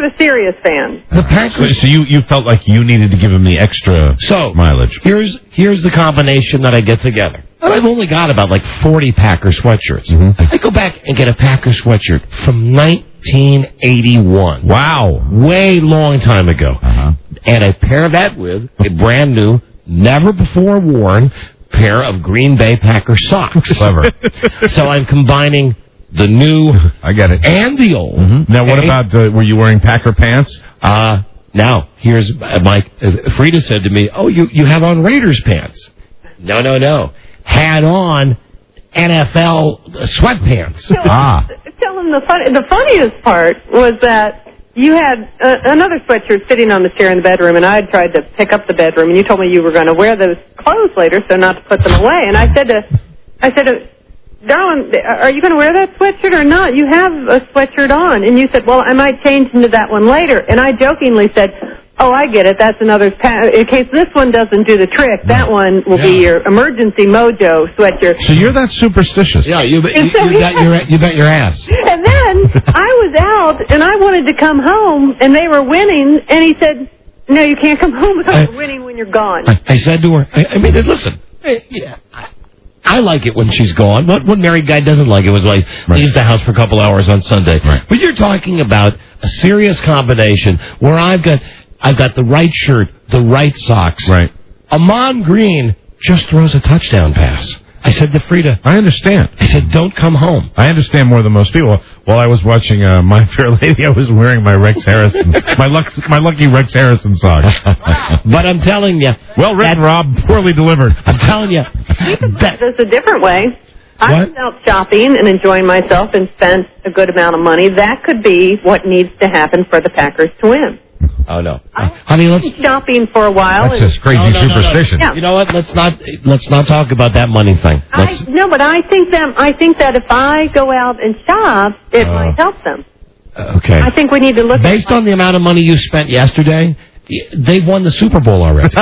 the Sirius fans. The Packers. So, so you, you felt like you needed to give him the extra so, mileage. Here's here's the combination that I get together. And I've only got about like forty Packer sweatshirts. Mm-hmm. I go back and get a Packer sweatshirt from nineteen eighty-one. Wow. Way long time ago. Uh-huh. And I pair that with a brand new, never before worn pair of Green Bay Packer socks. Clever. So I'm combining the new I get it. and the old. Mm-hmm. Now, what Okay? about, uh, were you wearing Packer pants? Uh, now, here's Mike. Uh, Frida said to me, oh, you, you have on Raiders pants. No, no, no. Had on N F L sweatpants. Ah. Tell them the fun. The funniest part was that you had uh, another sweatshirt sitting on the chair in the bedroom, and I had tried to pick up the bedroom, and you told me you were going to wear those clothes later, so not to put them away. And I said to, I said to, darling, are you going to wear that sweatshirt or not? You have a sweatshirt on. And you said, well, I might change into that one later. And I jokingly said, oh, I get it. That's another, pa- in case this one doesn't do the trick, that one will Yeah. be your emergency mojo sweatshirt. So you're that superstitious? Yeah, you, bet- And you, so you, he bet your, you bet your ass. And then I was out, and I wanted to come home, and they were winning, and he said, no, you can't come home because I- we're winning when you're gone. I, I said to her, I, I mean, listen, I, yeah, I, I like it when she's gone. What what married guy doesn't like it was like Right. leaves the house for a couple hours on Sunday. Right. But you're talking about a serious combination where I've got I've got the right shirt, the right socks. Right. Amon Green just throws a touchdown pass. I said to Frida, I understand. I said, don't come home. I understand more than most people. While I was watching uh, My Fair Lady, I was wearing my Rex Harrison, my Lux, my lucky Rex Harrison socks. But I'm telling you, Well written, Rob. Poorly delivered. I'm telling you, that, There's a different way. I What? was out shopping and enjoying myself and spent a good amount of money. That could be what needs to happen for the Packers to win. oh no, honey, let's. Shopping for a while. That's and- just crazy No, no, no, no. superstition. Yeah. You know what? Let's not let's not talk about that money thing. I, Let's, no, but I think that I think that if I go out and shop, it Uh, might help them. okay. I think we need to look Based at on the amount of money you spent yesterday, they've won the Super Bowl already.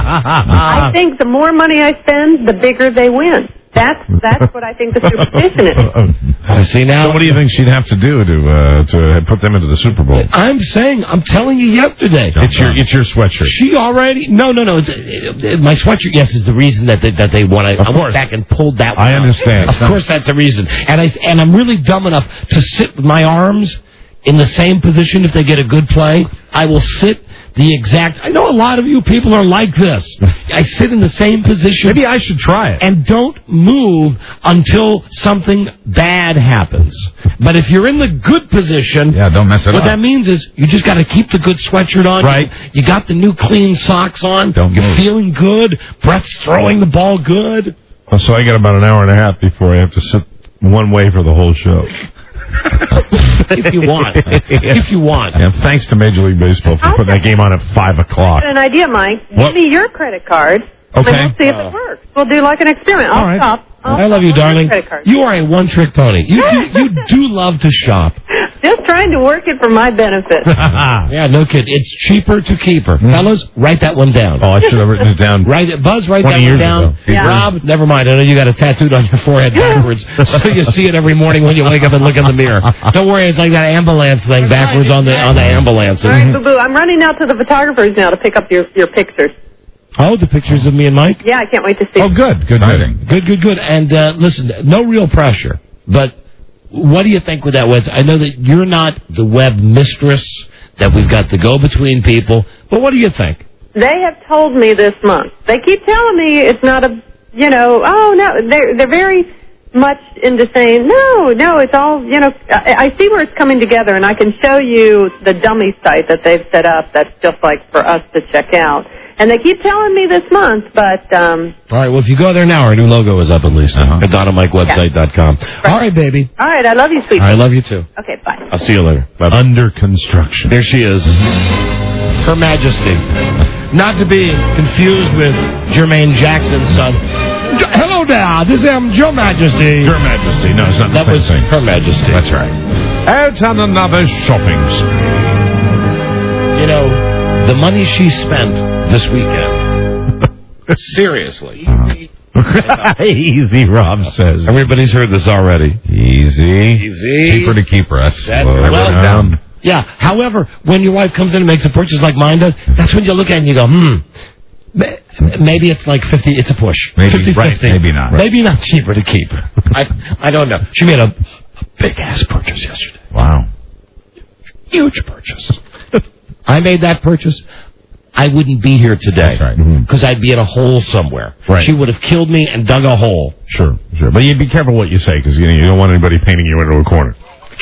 I think the more money I spend, the bigger they win. That's that's what I think the superstition is. I see now. So what do you think she'd have to do to uh, to put them into the Super Bowl? I'm saying, I'm telling you yesterday. It's your it's your sweatshirt. She already, no, no, no. It, it, it, my sweatshirt, yes, is the reason that they, that they won. I, Of I went course. back and pulled that one I out. understand. Of course, that's the reason. And, I, and I'm really dumb enough to sit with my arms in the same position if they get a good play. I will sit the exact, I know a lot of you people are like this. I sit in the same position. Maybe I should try it. And don't move until something bad happens. But if you're in the good position, Yeah, don't mess it what up. that means is you just got to keep the good sweatshirt on. Right. You, you got the new clean socks on. Don't You're move. feeling good. Brett's throwing the ball good. Oh, so I got about an hour and a half before I have to sit one way for the whole show. If you want. If you want. Yeah, thanks to Major League Baseball for putting that game on at five o'clock. An idea, Mike. What? Give me your credit card. Okay. And we'll see if it works. We'll do like an experiment. I'll All right. stop. I'll I love you, stop on darling. your credit card. You are a one-trick pony. You, you, you do love to shop. Just trying to work it for my benefit. Yeah, no kid. It's cheaper to keep her. Fellas, write that one down. Oh, I should have written it down. Write it, Buzz, write that twenty one years down. ago. Yeah. Rob, never mind. I know you got it tattooed on your forehead backwards, so you see it every morning when you wake up and look in the mirror. Don't worry, it's like that ambulance thing backwards on the on the ambulances. All right, boo-boo. I'm running out to the photographers now to pick up your, your pictures. Oh, the pictures of me and Mike? Yeah, I can't wait to see. Oh, good. Good. Exciting. Good, good, good. And uh, listen, no real pressure, but what do you think with that web? I know that you're not the web mistress, that we've got the go-between people, but what do you think? They have told me this month. They keep telling me it's not a, you know, oh, no. They're, they're very much into saying, no, no, it's all, you know, I, I see where it's coming together, and I can show you the dummy site that they've set up that's just like for us to check out. And they keep telling me this month, but... um All right, well, if you go there now, our new logo is up at least uh-huh. at Donna Mike Website dot com. Right. All right, baby. All right, I love you, sweetie. I love you, too. Okay, bye. I'll see you later. Bye-bye. Under construction. There she is. Her Majesty. Not to be confused with Jermaine Jackson's son. J- Hello there, this is um, Your Majesty. Your Majesty. No, it's not That the was same thing. Her Majesty. That's right. Out on another shopping spree. You know, the money she spent this weekend. Seriously. Easy, Rob says. Everybody's heard this already. Easy. Easy. Cheaper to keep her. That's That- slow well down. Yeah. However, when your wife comes in and makes a purchase like mine does, that's when you look at it and you go, hmm. Maybe it's like fifty. It's a push. Maybe fifty, right. fifty. Maybe not. Maybe not cheaper to keep. I I don't know. She made a, a big ass purchase yesterday. Wow. Huge purchase. I made that purchase. I wouldn't be here today because Mm-hmm. I'd be in a hole somewhere. Right. She would have killed me and dug a hole. Sure, sure. But you be careful what you say because you know, you don't want anybody painting you into a corner.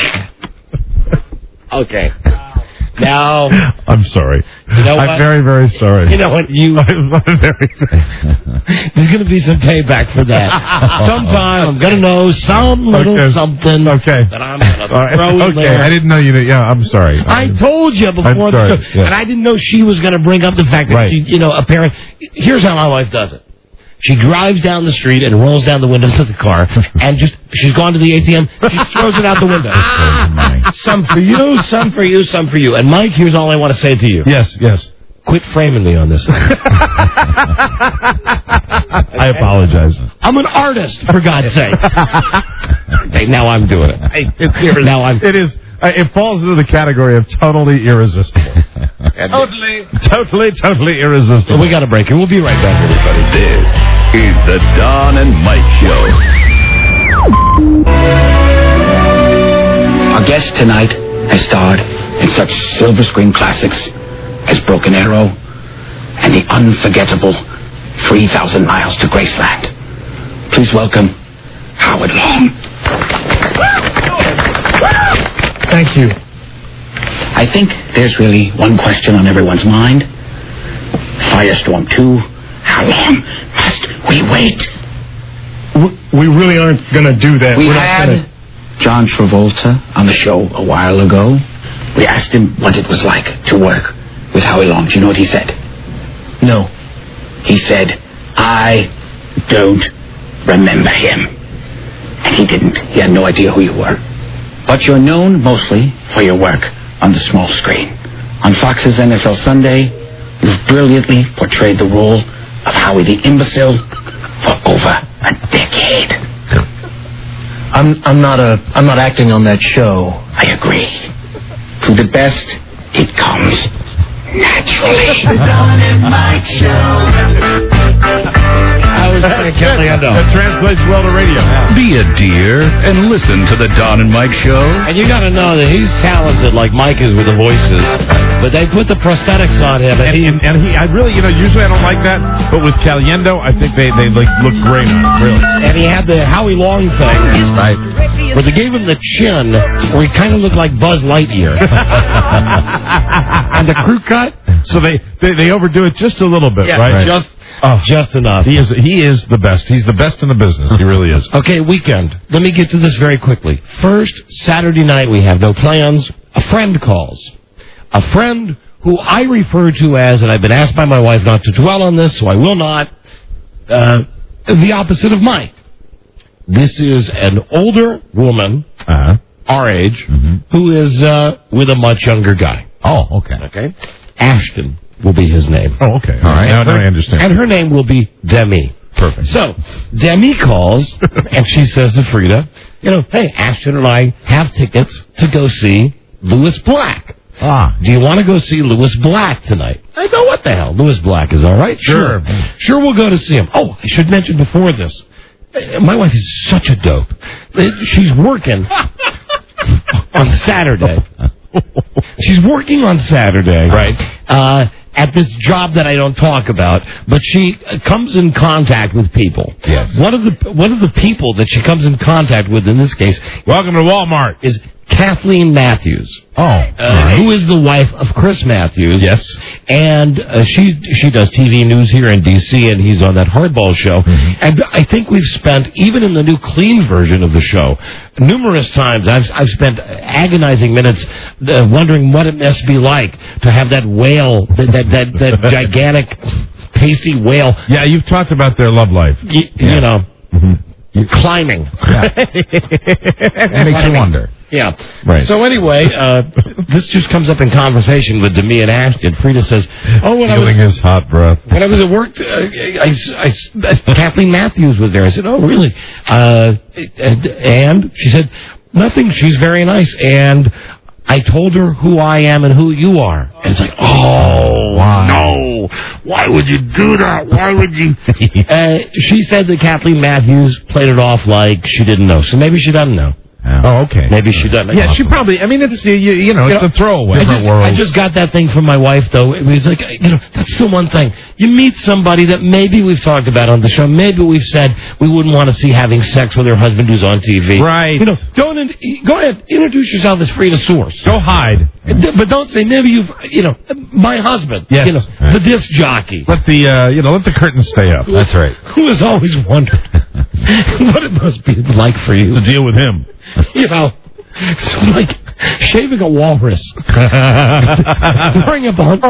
Okay. Now, I'm sorry. You know what? I'm very, very sorry. You know what? You. I'm very. There's going to be some payback for that. Sometime I'm going to know some little Okay. something Okay. that I'm going to All right. throw in Okay. there. I didn't know you. Did, yeah, I'm sorry. I told you before I'm the sorry, show, yeah. and I didn't know she was going to bring up the fact that Right. she, you know, a parent. Here's how my wife does it. She drives down the street and rolls down the windows of the car, and just she's gone to the A T M. She throws it out the window. Some for you, some for you, some for you. And Mike, here's all I want to say to you. Yes, yes. Quit framing me on this. I apologize. I'm an artist, for God's sake. Okay, now I'm doing it. I, it's, now I'm. It is. Uh, it falls into the category of totally irresistible. Totally. Totally, totally irresistible. We got a break, and we'll be right back, everybody. This is the Don and Mike Show. Our guest tonight has starred in such silver screen classics as Broken Arrow and the unforgettable three thousand Miles to Graceland. Please welcome Howard Long. Thank you. I think there's really one question on everyone's mind. Firestorm two, how long must we wait? We really aren't going to do that. We We're had not gonna... John Travolta on the show a while ago. We asked him what it was like to work with Howie Long. Do you know what he said? No. He said, I don't remember him. And he didn't. He had no idea who you were. But you're known mostly for your work on the small screen. On Fox's N F L Sunday, you've brilliantly portrayed the role of Howie the Imbecile for over a decade. I'm I'm not a I'm not acting on that show. I agree. To the best, it comes naturally. The Don and Mike Show. I was playing Caliendo. That translates well to radio. Be a dear and listen to the Don and Mike Show. And you got to know that he's talented like Mike is with the voices. But they put the prosthetics on him. And he, and, and he, I really, you know, usually I don't like that, but with Caliendo, I think they, they like look great on it, really. And he had the Howie Long thing. Right. Where they gave him the chin, where he kind of looked like Buzz Lightyear. And the crew cut. So they, they, they overdo it just a little bit, Yeah, right? just Oh, just enough. he is he is the best. He's the best in the business. He really is. Okay, weekend. Let me get to this very quickly. First, Saturday night, we have no plans. A friend calls. A friend who I refer to as, and I've been asked by my wife not to dwell on this, so I will not, uh, the opposite of Mike. This is an older woman, Uh-huh. our age, Mm-hmm. who is uh, with a much younger guy. Oh, okay. Okay? Ashton will be his name. Oh, okay. All right. Now, now Her- I understand. And her name will be Demi. Perfect. So, Demi calls, and she says to Frida, you know, hey, Ashton and I have tickets to go see Louis Black. Ah. Do you want to go see Louis Black tonight? I go, what the hell? Louis Black is all right? Sure. Sure, sure we'll go to see him. Oh, I should mention before this, uh, my wife is such a dope. Uh, She's working on Saturday. She's working on Saturday. Right. Uh, at this job that I don't talk about, but she uh, comes in contact with people. Yes. One of the one of the people that she comes in contact with in this case, Welcome to Walmart. is Kathleen Matthews. Oh, Uh, who is the wife of Chris Matthews. Yes. And uh, she she does T V news here in D C, and he's on that Hardball show. Mm-hmm. And I think we've spent, even in the new clean version of the show, numerous times I've, I've spent agonizing minutes uh, wondering what it must be like to have that whale, that, that, that, that gigantic, pasty whale. Yeah, you've talked about their love life. Y- You know, Mm-hmm. climbing. It makes you wonder. Yeah. Right. So anyway, uh, this just comes up in conversation with Demi and Ashton. Frida says, "Oh, when I was Feeling his hot breath. when I was at work, uh, I, I, I, Kathleen Matthews was there." I said, "Oh, really?" Uh, and, and she said, "Nothing. She's very nice." And I told her who I am and who you are. And it's like, oh, Why? no. Why would you do that? Why would you? uh, she said that Kathleen Matthews played it off like she didn't know. So maybe she doesn't know. Oh, okay. Maybe she doesn't. Yeah, she probably, I mean, it's, you, you know, it's You know, a throwaway. I Different just, world. I just got that thing from my wife, though. It was like, you know, that's the one thing. You meet somebody that maybe we've talked about on the show. Maybe we've said we wouldn't want to see having sex with her husband who's on T V. Right. You know, don't, in, go ahead, introduce yourself as Frida Source. Go hide. But don't say, maybe you've, you know, my husband. Yes. You know, Right. the disc jockey. Let the, uh, you know, let the curtains stay up. That's right. Who has always wondered what it must be like for you To deal with him. You know, it's like shaving a walrus, throwing him on,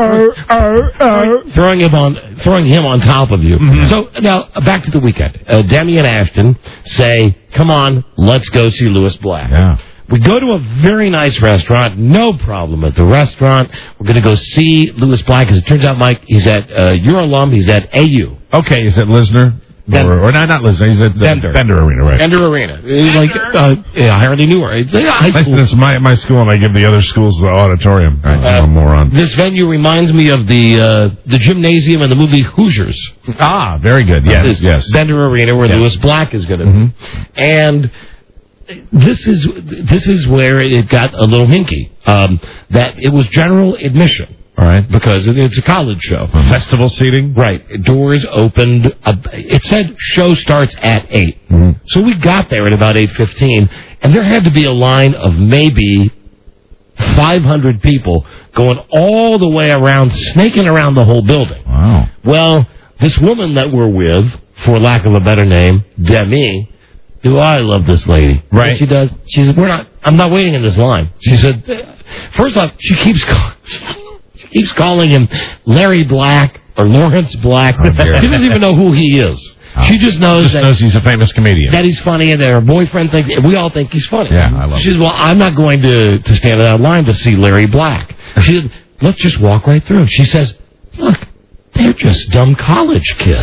throwing him on, throwing him on top of you. Mm-hmm. So now back to the weekend. Uh, Demi and Ashton say, "Come on, let's go see Louis Black." Yeah. We go to a very nice restaurant, no problem at the restaurant. We're going to go see Louis Black. As it turns out, Mike, he's at uh, your alum. He's at A U. Okay, is it Lisner? Or, or not, not Lisner. He's at uh, Bender. Bender Arena, right? Bender Arena. It's like, uh, yeah, I hardly knew her. It's like high Listen, school. this is my, my school, and I give the other schools the auditorium. Right, I'm a moron. This venue reminds me of the uh, the gymnasium in the movie Hoosiers. Ah, very good. Yes, This yes. Bender Arena, where Yes. Louis Black is going to Mhm. be. And this is this is where it got a little hinky. Um, that it was general admission. All right. Because it- it's a college show. Festival seating? Right. Doors opened. Uh, it said show starts at eight. Mm-hmm. So we got there at about eight fifteen, and there had to be a line of maybe five hundred people going all the way around, snaking around the whole building. Wow. Well, this woman that we're with, for lack of a better name, Demi, do I love this lady. Right. What she does, she said, we're not, I'm not waiting in this line. She said, first off, she keeps calling, she keeps calling him Larry Black or Lawrence Black. Oh, dear. She doesn't even know who he is. Oh. She just knows Just that, knows he's a famous comedian. that he's funny and that her boyfriend thinks, we all think he's funny. Yeah, I love She says, well, I'm not going to, to stand in that line to see Larry Black. She said, let's just walk right through. She says, look, they're just dumb college kids.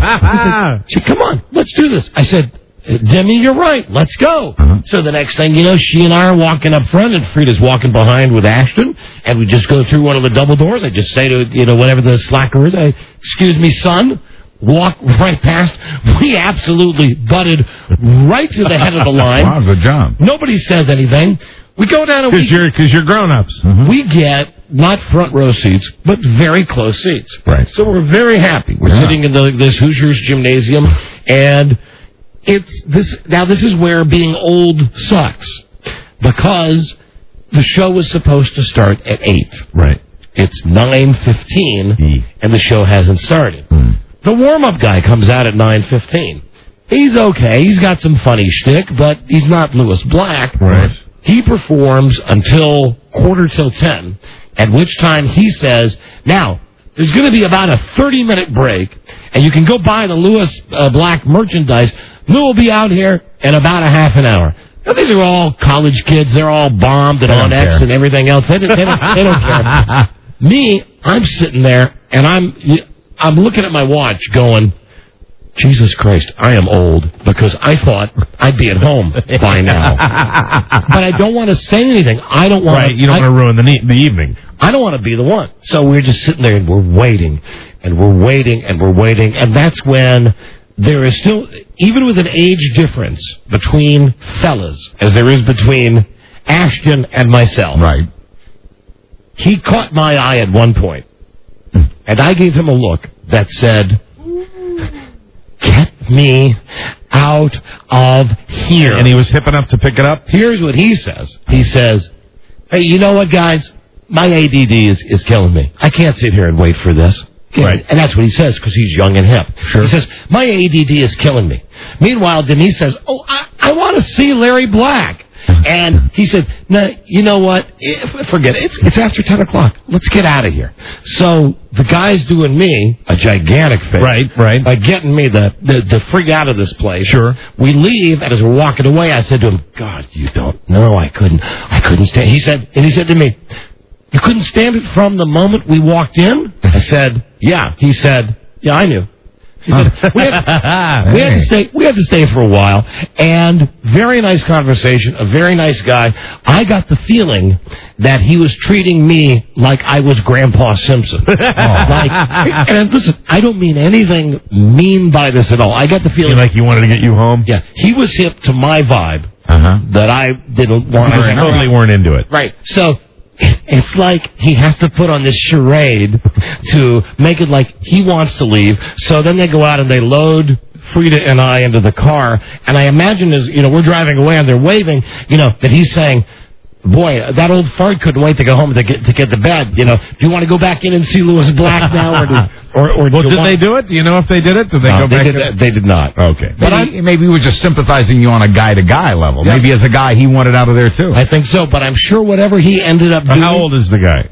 I said, she said, come on, let's do this. I said, Demi, you're right. Let's go. Uh-huh. So the next thing you know, she and I are walking up front, and Frida's walking behind with Ashton, and we just go through one of the double doors. I just say to, you know, whatever the slacker is, I, excuse me, son, walk right past. We absolutely butted right to the head of the line. Wow, good job. Nobody says anything. We go down and we, Because you're, cause you're grown-ups. Mm-hmm. we get not front row seats, but very close seats. Right. So we're very happy. We're Yeah. sitting in the, this Hoosiers gymnasium, and it's this. Now this is where being old sucks, because the show was supposed to start at eight. Right. It's nine fifteen, E. and the show hasn't started. Mm. The warm-up guy comes out at nine fifteen. He's okay. He's got some funny shtick, but he's not Louis Black. Right. He performs until quarter till ten, at which time he says, now, there's going to be about a thirty-minute break, and you can go buy the Louis uh, Black merchandise. Lou will be out here in about a half an hour. Now, these are all college kids. They're all bombed and They on don't X care. and everything else. They, don't- they, don't, they don't care. Me, I'm sitting there, and I'm I'm looking at my watch going, Jesus Christ, I am old, because I thought I'd be at home by now. But I don't want to say anything. I don't want Right, to, you don't I, want to ruin the, ne- the evening. I don't want to be the one. So we're just sitting there and we're waiting and we're waiting and we're waiting. And that's when there is still, even with an age difference between fellas, as there is between Ashton and myself. Right. He caught my eye at one point, and I gave him a look that said, get me out of here. And he was hip enough to pick it up? Here's what he says. He says, hey, you know what, guys? My A D D is, is killing me. I can't sit here and wait for this. Right. And that's what he says, because he's young and hip. Sure. He says, my A D D is killing me. Meanwhile, Denise says, oh, I, I want to see Larry Black. And he said, no, you know what? Eh, Forget it. It's, it's after ten o'clock. Let's get out of here. So the guy's doing me a gigantic favor. Right, right. By getting me the, the, the freak out of this place. Sure. We leave, and as we're walking away, I said to him, God, you don't know. I couldn't, I couldn't stand. He said, and he said to me, you couldn't stand it from the moment we walked in? I said, yeah. He said, yeah, I knew. He said, we, had, we, had to stay, we had to stay for a while, and very nice conversation, a very nice guy. I got the feeling that he was treating me like I was Grandpa Simpson. Oh. Like, and listen, I don't mean anything mean by this at all. I got the feeling... Like he wanted to get you home? Yeah. He was hip to my vibe uh-huh. that I didn't want to... totally weren't into it. Right. So... It's like he has to put on this charade to make it like he wants to leave. So then they go out and they load Frida and I into the car. And I imagine as, you know, we're driving away and they're waving, you know, that he's saying, boy, that old fart couldn't wait to go home to get to get to bed. You know, do you want to go back in and see Lewis Black now? Or, do, or, or well, do did want... they do it? Do you know if they did it? Did they no, go they back? Did, in? They did not. Okay. But maybe, maybe he was just sympathizing you on a guy-to-guy level. Yeah. Maybe as a guy, he wanted out of there, too. I think so, but I'm sure whatever he ended up doing... How old is the guy?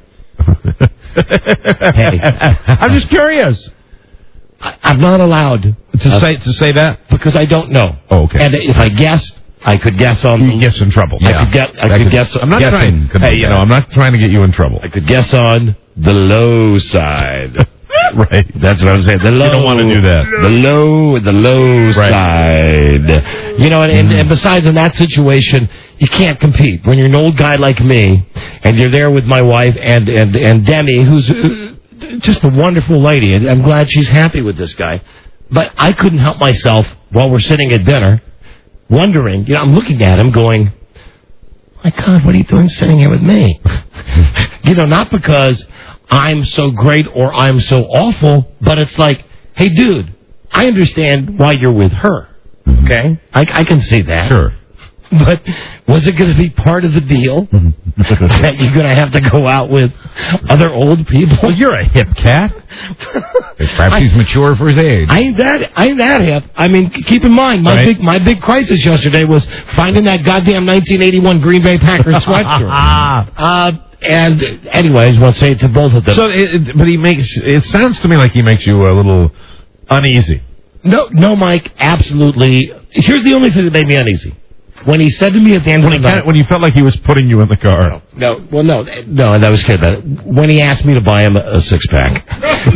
Hey. I'm just curious. I, I'm not allowed to uh, say to say that because I don't know. Oh, okay. And if I guessed, I could guess on. You guess in trouble. I could get. I could, could guess. I'm not trying. Hey, you know, I'm not trying to get you in trouble. I could guess on the low side. Right. That's what I'm saying. The low. You don't want to do that. The low. The low right. side. You know, and, and, and besides, in that situation, you can't compete when you're an old guy like me, and you're there with my wife and and and Demi, who's uh, just a wonderful lady, and I'm glad she's happy with this guy. But I couldn't help myself while we're sitting at dinner, wondering. You know, I'm looking at him, going, "My God, what are you doing sitting here with me?" You know, not because I'm so great or I'm so awful, but it's like, hey, dude, I understand why you're with her. Okay? I, I can see that. Sure. But was it going to be part of the deal that you're going to have to go out with other old people? Well, you're a hip cat. Perhaps I, he's mature for his age. I ain't that. I ain't that hip. I mean, keep in mind, my right. big my big crisis yesterday was finding that goddamn nineteen eighty-one Green Bay Packers sweatshirt. uh, and anyways, I want to say it to both of them. So, it, but he makes it sounds to me like he makes you a little uneasy. No, no, Mike, absolutely. Here's the only thing that made me uneasy. When he said to me at the end when of the he night... Kind of, when you felt like he was putting you in the car. No, no well, no, no, that was good. When he asked me to buy him a, a six-pack. That's,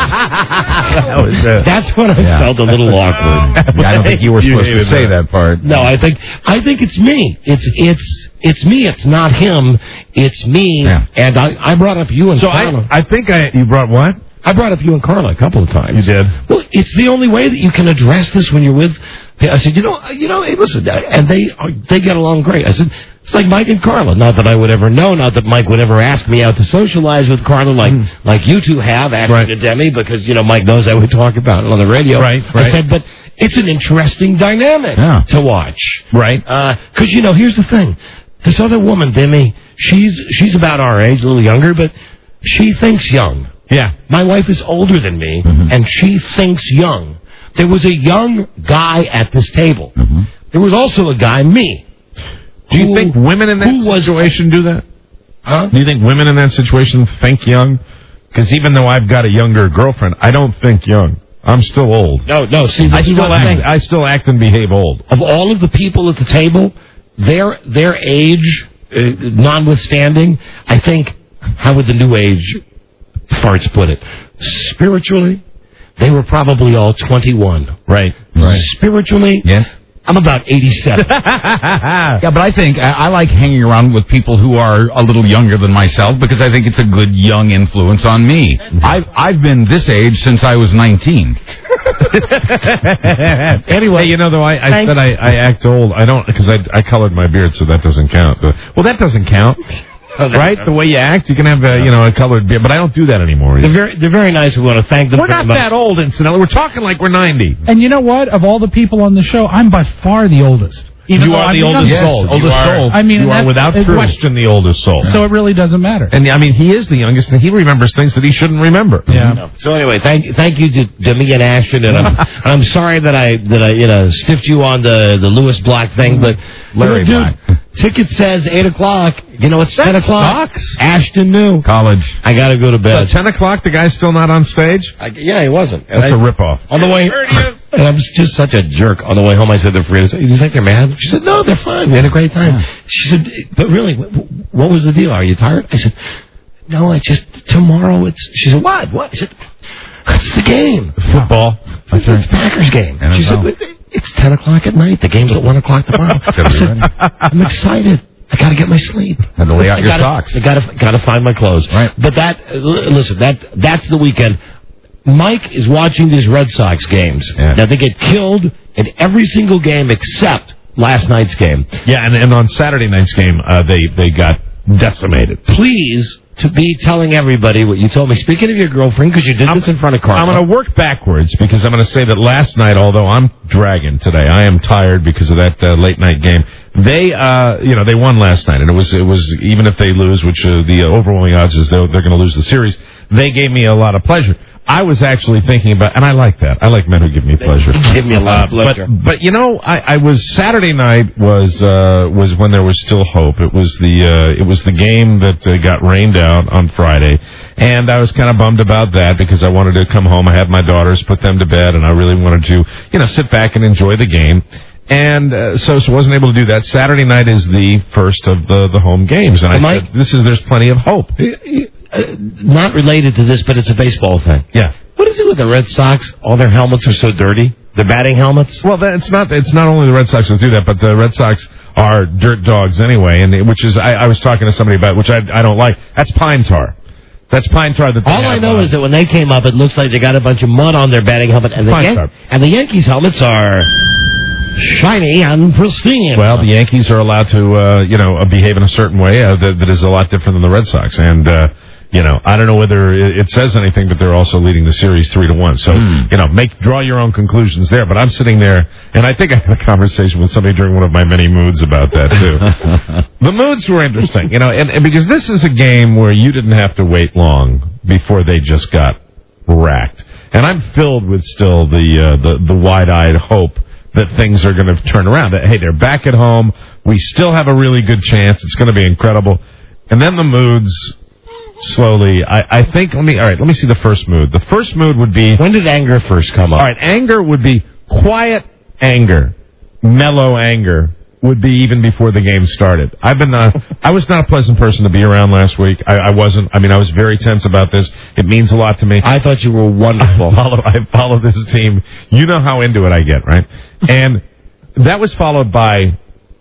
that was, uh, that's when I yeah. felt a little awkward. Yeah, I don't think you were supposed you to say that. that part. No, I think I think it's me. It's it's it's me. It's not him. It's me. Yeah. And I, I brought up you and so Carla. I, I think I... You brought what? I brought up you and Carla a couple of times. You did? Well, it's the only way that you can address this when you're with... I said, you know, you know, hey, listen, and they they get along great. I said, it's like Mike and Carla. Not that I would ever know, not that Mike would ever ask me out to socialize with Carla like mm. like you two have, Ashley right. and Demi, because, you know, Mike knows I would talk about it on the radio. Right, right. I said, but it's an interesting dynamic yeah. to watch. Right. Because, uh, you know, here's the thing. This other woman, Demi, she's she's about our age, a little younger, but she thinks young. Yeah. My wife is older than me, mm-hmm. and she thinks young. There was a young guy at this table. Mm-hmm. There was also a guy, me. Do you who, think women in that situation was, do that? Huh? Do you think women in that situation think young? Because even though I've got a younger girlfriend, I don't think young. I'm still old. No, no. See, I still act. I still act and behave old. Of all of the people at the table, their their age, uh, notwithstanding, I think. How would the new age farts put it? Spiritually. They were probably all twenty-one. Right. Right. Spiritually, yes. I'm about eighty-seven. Yeah, but I think I, I like hanging around with people who are a little younger than myself because I think it's a good young influence on me. I've I've been this age since I was nineteen. Anyway, you know, though, I, I said I, I act old. I don't because I I colored my beard, so that doesn't count. But, well, that doesn't count. Right? The way you act, you can have a, you know, a colored beard, but I don't do that anymore. They're very, they're very nice. We want to thank them. We're not that old, incidentally. We're talking like we're ninety. And you know what? Of all the people on the show, I'm by far the oldest. Even you are I'm the oldest yes, soul. Oldest you are, soul. I mean, you are without question the oldest soul. So it really doesn't matter. And I mean, he is the youngest, and he remembers things that he shouldn't remember. Yeah. No. So anyway, thank thank you to, to me and Ashton, and I'm I'm sorry that I that I you know stiffed you on the the Lewis Black thing, but Larry dude, Black. Ticket says eight o'clock. You know it's that ten o'clock. Sucks. Ashton knew. College. I got to go to bed. So ten o'clock. The guy's still not on stage. I, yeah, he wasn't. That's and a I, ripoff. On the way. And I was just such a jerk. On the way home, I said to Frida, "Do you think they're mad?" She said, "No, they're fine. We had a great time." Yeah. She said, "But really, what was the deal? Are you tired?" I said, "No, I just tomorrow. It's." She said, "What? What?" I said, It's the game. Football. It's the Packers game. She said, it's ten o'clock at night. The game's at one o'clock tomorrow. I said, I'm excited. I got to get my sleep. Had to lay out I your gotta, socks. I got to got to find my clothes. Right. But that, uh, listen, that that's the weekend. Mike is watching these Red Sox games. Yeah. Now, they get killed in every single game except last night's game. Yeah, and, and on Saturday night's game, uh, they, they got decimated. Please to be telling everybody what you told me. Speaking of your girlfriend, because you did I'm, this in front of Carla. I'm going to work backwards because I'm going to say that last night, although I'm dragging today, I am tired because of that uh, late night game. They, uh, you know, they won last night, and it was, it was even if they lose, which uh, the overwhelming odds is they're, they're going to lose the series. They gave me a lot of pleasure. I was actually thinking about, and I like that. I like men who give me pleasure. Give me a lot of pleasure. Uh, but, but you know, I, I was Saturday night was uh, was when there was still hope. It was the uh, it was the game that uh, got rained out on Friday, and I was kind of bummed about that because I wanted to come home. I had my daughters, put them to bed, and I really wanted to, you know, sit back and enjoy the game. And uh, so, so wasn't able to do that. Saturday night is the first of the, the home games, and I Mike, said, "This is there's plenty of hope." Uh, not related to this, but it's a baseball thing. Yeah. What is it with the Red Sox? All their helmets are so dirty. The batting helmets. Well, that, it's not. It's not only the Red Sox that do that, but the Red Sox are dirt dogs anyway, and which is I, I was talking to somebody about, which I I don't like. That's pine tar. That's pine tar. That they all have I know on. is that when they came up, it looks like they got a bunch of mud on their batting helmet, and the Pine Yan- tar. and the Yankees helmets are shiny and pristine. Well, the Yankees are allowed to, uh, you know, behave in a certain way uh, that, that is a lot different than the Red Sox. And, uh, you know, I don't know whether it, it says anything, but they're also leading the series three to one. So, mm. you know, make draw your own conclusions there. But I'm sitting there, and I think I had a conversation with somebody during one of my many moods about that, too. The moods were interesting, you know, and, and because this is a game where you didn't have to wait long before they just got racked. And I'm filled with still the uh, the, the wide-eyed hope that things are going to turn around. That, hey, they're back at home. We still have a really good chance. It's going to be incredible. And then the moods slowly, I, I think, let me, all right, let me see the first mood. The first mood would be... When did anger first come up? All right, anger would be quiet anger, mellow anger would be even before the game started. I've been, uh, I was not a pleasant person to be around last week. I, I wasn't. I mean, I was very tense about this. It means a lot to me. I thought you were wonderful. I follow, I follow this team. You know how into it I get, right? And that was followed by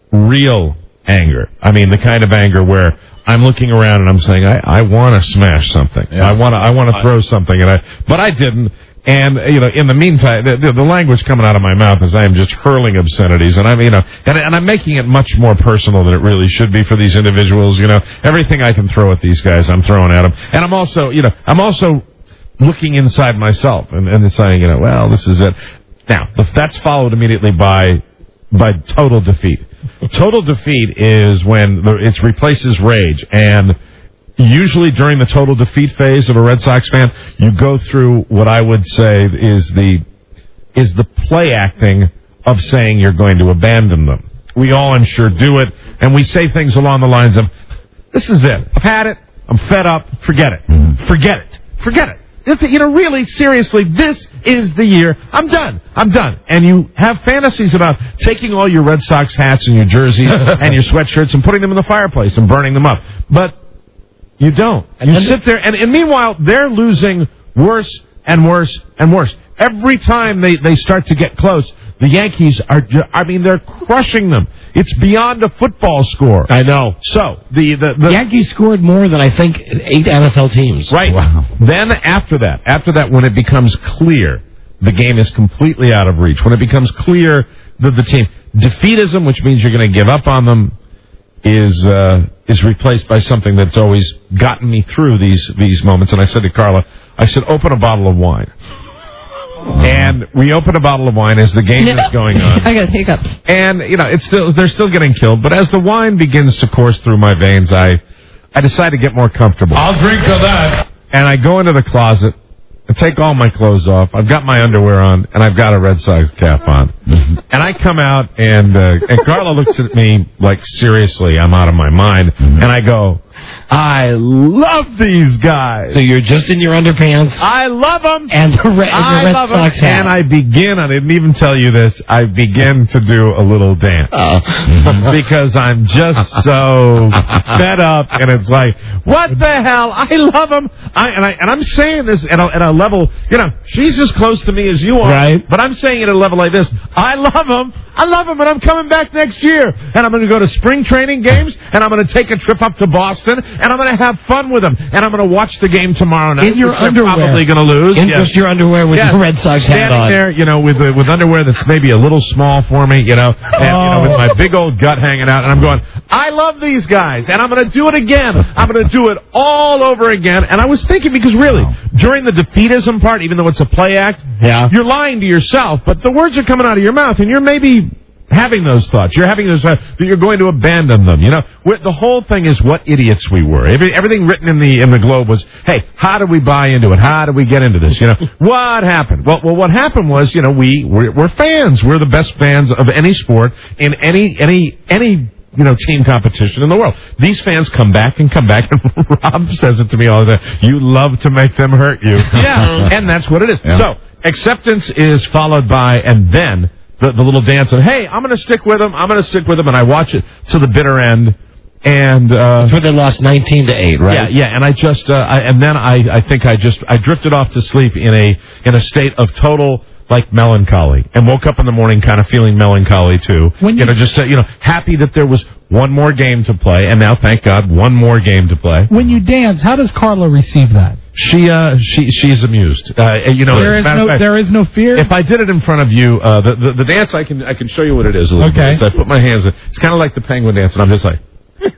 real anger. I mean, the kind of anger where I'm looking around and I'm saying, I, I want to smash something. Yeah. I want to, I want to throw something, and I, but I didn't. And, you know, in the meantime, the, the, the language coming out of my mouth is I am just hurling obscenities. And I'm, you know, and, and I'm making it much more personal than it really should be for these individuals. You know, everything I can throw at these guys, I'm throwing at them. And I'm also, you know, I'm also looking inside myself and, and saying, you know, well, this is it. Now, that's followed immediately by, by total defeat. Total defeat is when the, it replaces rage. And usually during the total defeat phase of a Red Sox fan, you go through what I would say is the is the play acting of saying you're going to abandon them. We all, I'm sure, do it, and we say things along the lines of, this is it. I've had it. I'm fed up. Forget it. Mm-hmm. Forget it. Forget it. It's, you know, really, seriously, this is the year. I'm done. I'm done. And you have fantasies about taking all your Red Sox hats and your jerseys and your sweatshirts and putting them in the fireplace and burning them up. But you don't. And you sit there, and, and meanwhile, they're losing worse and worse and worse. Every time they, they start to get close, the Yankees are, I mean, they're crushing them. It's beyond a football score. I know. So, the, the, the Yankees scored more than, I think, eight N F L teams. Right. Wow. Then after that, after that, when it becomes clear the game is completely out of reach, when it becomes clear that the team, defeatism, which means you're going to give up on them, is uh, is replaced by something that's always gotten me through these these moments. And I said to Carla, I said, open a bottle of wine. And we open a bottle of wine as the game is going on. I got hiccups. And, you know, it's still they're still getting killed. But as the wine begins to course through my veins, I, I decide to get more comfortable. I'll drink to that. And I go into the closet and take all my clothes off. I've got my underwear on, and I've got a Red Sox cap on. And I come out, and uh, and Carla looks at me like, seriously, I'm out of my mind. And I go, I love these guys. So you're just in your underpants. I love them. And the Red, I the Red love Sox them. hat. And I begin, I didn't even tell you this, I begin to do a little dance. Oh. Because I'm just so fed up, and it's like, what the hell? I love them. I, and, I, and I'm saying this at a, at a level, you know, she's as close to me as you are. Right. But I'm saying it at a level like this. I love them. I love them, and I'm coming back next year. And I'm going to go to spring training games, and I'm going to take a trip up to Boston, and I'm going to have fun with them. And I'm going to watch the game tomorrow night. In your which underwear. They're probably going to lose. In yes. just your underwear with yes. your Red Sox hat Standing on. there, you know, with uh, with underwear that's maybe a little small for me, you know, and, you know, with my big old gut hanging out, and I'm going, I love these guys, and I'm going to do it again. I'm going to do it all over again. And I was thinking, because really, during the defeatism part, even though it's a play act, yeah. you're lying to yourself, but the words are coming out of your mouth, and you're maybe having those thoughts. You're having those thoughts that you're going to abandon them. You know, the whole thing is what idiots we were. Every, everything written in the in the Globe was, hey, how do we buy into it? How do we get into this? You know, what happened? Well, well, what happened was, you know, we we're, we're fans. We're the best fans of any sport in any any any. you know, team competition in the world. These fans come back and come back, and Rob says it to me all the time. You love to make them hurt you. Yeah, and that's what it is. Yeah. So, acceptance is followed by, and then, the, the little dance of, hey, I'm going to stick with them, I'm going to stick with them, and I watch it to the bitter end, and... Uh, That's where they lost nineteen to eight, right? Yeah, yeah, and I just, uh, I, and then I, I think I just, I drifted off to sleep in a, in a state of total... like melancholy, and woke up in the morning kind of feeling melancholy too. When you, you know, just uh, you know, happy that there was one more game to play, and now, thank God, one more game to play. When you dance, how does Carla receive that? She, uh, she, she's amused. Uh, you know, there is no, fact, there is no fear. If I did it in front of you, uh, the, the the dance, I can I can show you what it is a little okay. bit. So I put my hands in. It's kind of like the penguin dance, and I'm just like.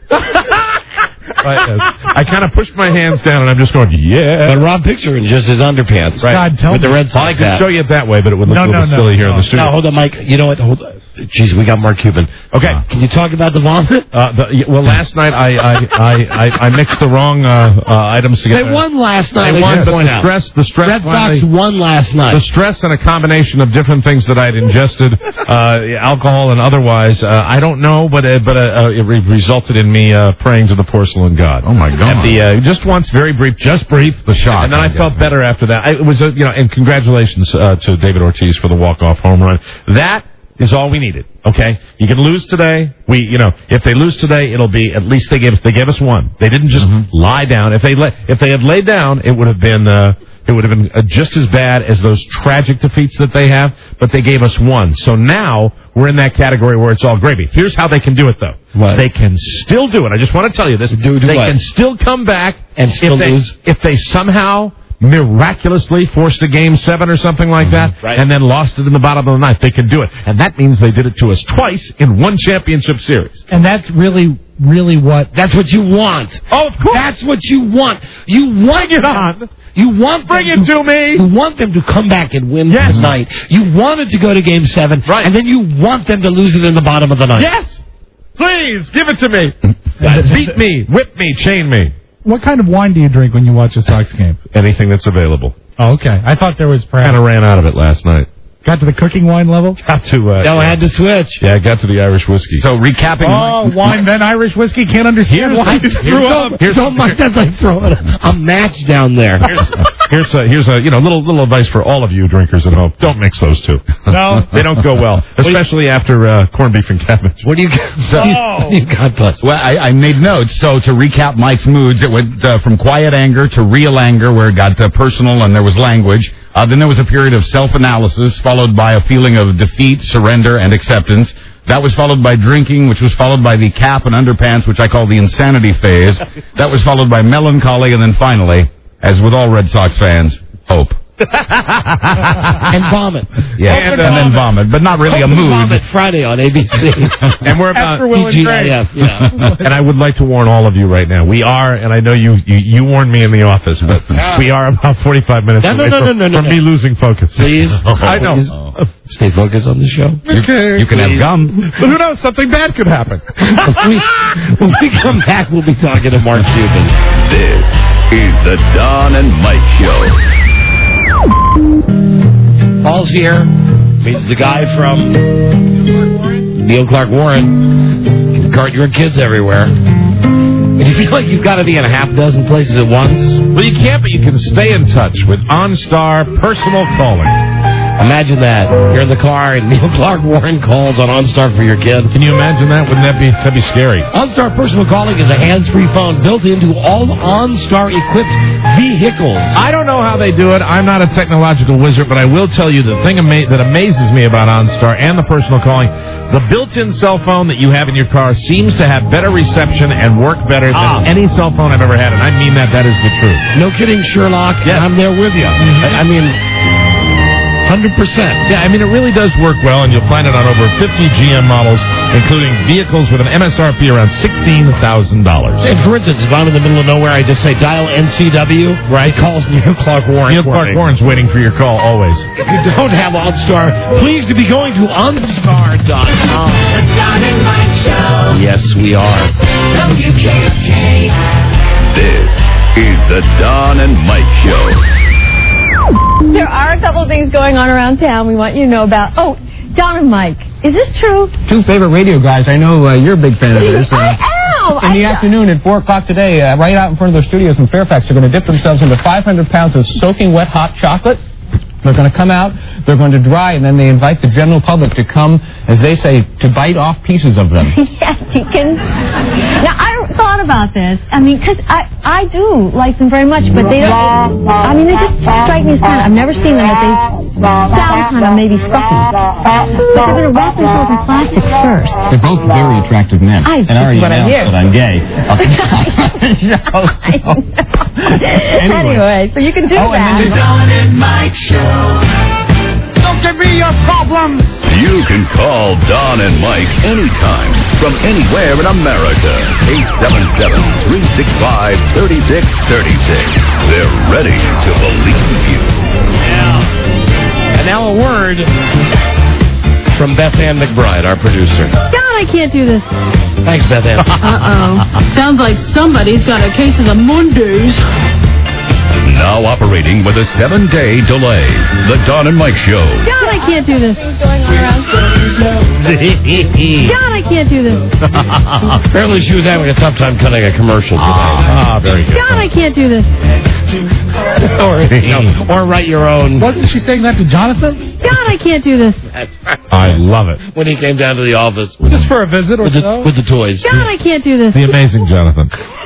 Right, yes. I kind of pushed my hands down, and I'm just going, yeah. But Rob picturing just his underpants. Right. God, tell with me. the Red Sox Well, I could hat. show you it that way, but it would look no, a little no, silly no, here no. in the studio. No, hold on, Mike. You know what? Hold on. Jeez, we got Mark Cuban. Okay. Uh, can you talk about the vomit? Uh, the, well, last night I I, I, I, I mixed the wrong uh, uh, items together. They won last night. They won, Yes. but Point the out. stress, the stress Red Sox finally- won last night. The stress and a combination of different things that I'd ingested, uh, alcohol and otherwise, uh, I don't know, but uh, but uh, it re- resulted in me uh, praying to the porcelain god. Oh, my God. At the, uh, just once, very brief, just brief, the shock. and then I, I felt guess. better after that. I, it was, a, you know, and congratulations uh, to David Ortiz for the walk-off home run. That is all we needed. Okay, you can lose today. We, you know, if they lose today, it'll be at least they gave us they gave us one. They didn't just mm-hmm. lie down. If they la- if they had laid down, it would have been uh, it would have been uh, just as bad as those tragic defeats that they have. But they gave us one. So now we're in that category where it's all gravy. Here's how they can do it, though. What? They can still do it. I just want to tell you this. Do, do they what? can still come back and still if they, lose if they somehow miraculously forced a game seven or something like mm-hmm. that, right. and then lost it in the bottom of the ninth. They can do it, and that means they did it to us twice in one championship series. And that's really, really what... That's what you want. Oh, of course. That's what you want. You want Bring it on. You want Bring them it to me. You want them to come back and win yes. tonight. You wanted to go to game seven, right. and then you want them to lose it in the bottom of the ninth. Yes. Please, give it to me. Beat me, whip me, chain me. What kind of wine do you drink when you watch a Sox game? Anything that's available. Oh, okay. I thought there was perhaps... Kind of ran out of it last night. Got to the cooking wine level? Got to... Uh, no, I had to switch. Yeah, I got to the Irish whiskey. So, recapping... Oh, my, wine, then Irish whiskey, can't understand why. Threw up. Here's don't mind that like throwing a, a match down there. Here's, here's a, here's a you know little little advice for all of you drinkers at home. Don't mix those two. No. They don't go well, especially after uh, corned beef and cabbage. What do you got? Oh. You got plus. Well, I, I made notes. So to recap Mike's moods, it went uh, from quiet anger to real anger, where it got uh, personal and there was language. Uh, then there was a period of self-analysis, followed by a feeling of defeat, surrender, and acceptance. That was followed by drinking, which was followed by the cap and underpants, which I call the insanity phase. That was followed by melancholy, and then finally, as with all Red Sox fans, hope. And vomit. Yeah, and, uh, and then vomit, but not really hope a mood. Vomit Friday on A B C. And we're about After Will and T G Greg. I F. Yeah. And I would like to warn all of you right now. We are, and I know you you, you warned me in the office, but we are about forty-five minutes No, no, away no, from, no, no, from no. me losing focus. Please. I know. Please. Stay focused on the show. Okay. You can have gum. But who knows? Something bad could happen. when, we, when we come back, we'll be talking to Mark Cuban. This is the Don and Mike Show. Paul's here. Meets the guy from Neil Clark Warren. Cart your kids everywhere. And you feel like you've got to be in a half dozen places at once? Well, you can't, but you can stay in touch with OnStar Personal Calling. Imagine that. You're in the car and Neil Clark Warren calls on OnStar for your kid. Can you imagine that? Wouldn't that be, that'd be scary? OnStar Personal Calling is a hands-free phone built into all OnStar-equipped vehicles. I don't know how they do it. I'm not a technological wizard, but I will tell you the thing ama- that amazes me about OnStar and the personal calling, the built-in cell phone that you have in your car seems to have better reception and work better than ah. any cell phone I've ever had, and I mean that. That is the truth. No kidding, Sherlock. Yes. I'm there with you. Mm-hmm. I mean... one hundred percent. Yeah, I mean, it really does work well, and you'll find it on over fifty G M models, including vehicles with an M S R P around sixteen thousand dollars. Hey, for instance, if I'm in the middle of nowhere, I just say, dial N C W. Right. Calls Neil Clark Warren. Neil Clark Warren's waiting for your call always. If you don't have OnStar, please to be going to OnStar dot com. The Don and Mike Show. Yes, we are. W K K. This is the Don and Mike Show. There are a couple things going on around town we want you to know about. Oh, Don and Mike, is this true? Two favorite radio guys. I know uh, you're a big fan of this. Uh, I am. In I the am. afternoon at four o'clock today, uh, right out in front of their studios in Fairfax, they're going to dip themselves into five hundred pounds of soaking wet hot chocolate. They're going to come out, they're going to dry, and then they invite the general public to come, as they say, to bite off pieces of them. Yes, you can. Now, I thought about this. I mean, because I, I do like them very much, but they don't, I mean, they just strike me as kind of, I've never seen them, but they sound kind of maybe stuffy. But they're going to wrap themselves in plastic first. They're both very attractive men. I, and I already what I announced hear. that I'm gay. Anyway. anyway, so you can do Oh, and that. then The Don and Mike Show. Don't be your problem. You can call Don and Mike anytime from anywhere in America. eight seven seven, three six five, three six three six. They're ready to believe you. Yeah. And now a word from Beth Ann McBride, our producer. God, I can't do this. Thanks, Beth Ann. Uh-oh. Sounds like somebody's got a case of the Mondays. Now operating with a seven-day delay. The Don and Mike Show. God, I can't do this. Going on around. God, I can't do this. Apparently she was having a tough time cutting a commercial today. Ah, very good. God, I can't do this. or, you know, or write your own. Wasn't she saying that to Jonathan? God, I can't do this. I love it. When he came down to the office. Just for a visit or with so? the, with the toys. God, I can't do this. The amazing Jonathan.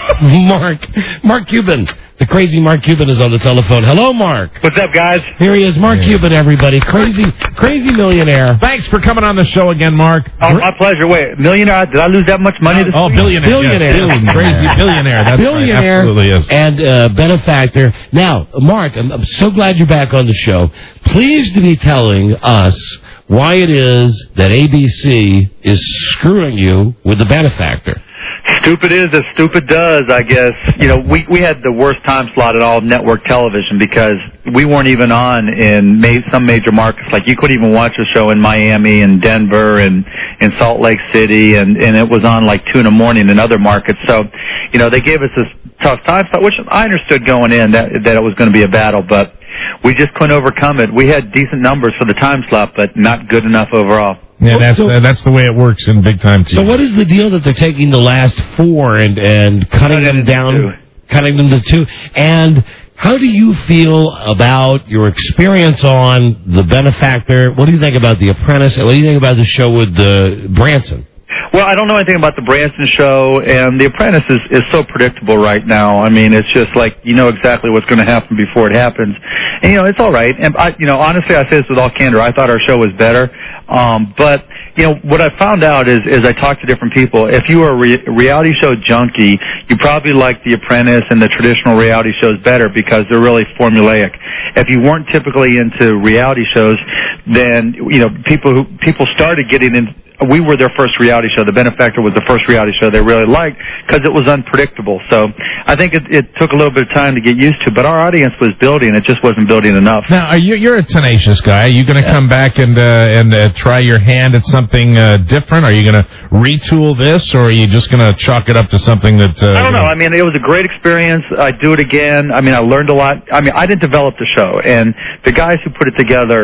Mark. Mark Cuban. The crazy Mark Cuban is on the telephone. Hello, Mark. What's up, guys? Here he is, Mark Cuban, everybody. Crazy, crazy millionaire. Thanks for coming on the show again, Mark. Oh, my pleasure. Wait, millionaire? Did I lose that much money this Oh, week? billionaire. Billionaire. Yes, billionaire. Crazy billionaire. That's Billionaire. right. Absolutely is. And uh, benefactor. Now, Mark, I'm, I'm so glad you're back on the show. Pleased to be telling us why it is that A B C is screwing you with the benefactor. Stupid is as stupid does, I guess. You know, we we had the worst time slot in all of network television because we weren't even on in ma- some major markets. Like, you couldn't even watch the show in Miami and Denver and in Salt Lake City, and, and it was on like two in the morning in other markets. So, you know, they gave us this tough time slot, which I understood going in that that it was going to be a battle, but we just couldn't overcome it. We had decent numbers for the time slot, but not good enough overall. Yeah, that's So- uh, that's the way it works in big time T V. So what is the deal that they're taking the last four and, and cutting them down, two. cutting them to two? And how do you feel about your experience on The Benefactor? What do you think about The Apprentice? What do you think about the show with uh, Branson? Well, I don't know anything about the Branson show, and The Apprentice is, is so predictable right now. I mean, it's just like you know exactly what's going to happen before it happens. And, you know, it's all right. And, I, you know, honestly, I say this with all candor. I thought our show was better. Um, but, you know, what I found out is, is I talked to different people. If you are a re- reality show junkie, you probably like The Apprentice and the traditional reality shows better because they're really formulaic. If you weren't typically into reality shows, then, you know, people who, people started getting in. We were their first reality show. The Benefactor was the first reality show they really liked because it was unpredictable. So I think it, it took a little bit of time to get used to, but our audience was building. It just wasn't building enough. Now, are you, you're a tenacious guy. Are you going to yeah. come back and uh, and uh, try your hand at something uh, different? Are you going to retool this, or are you just going to chalk it up to something that... Uh, I don't know. I mean, it was a great experience. I'd do it again. I mean, I learned a lot. I mean, I didn't develop the show, and the guys who put it together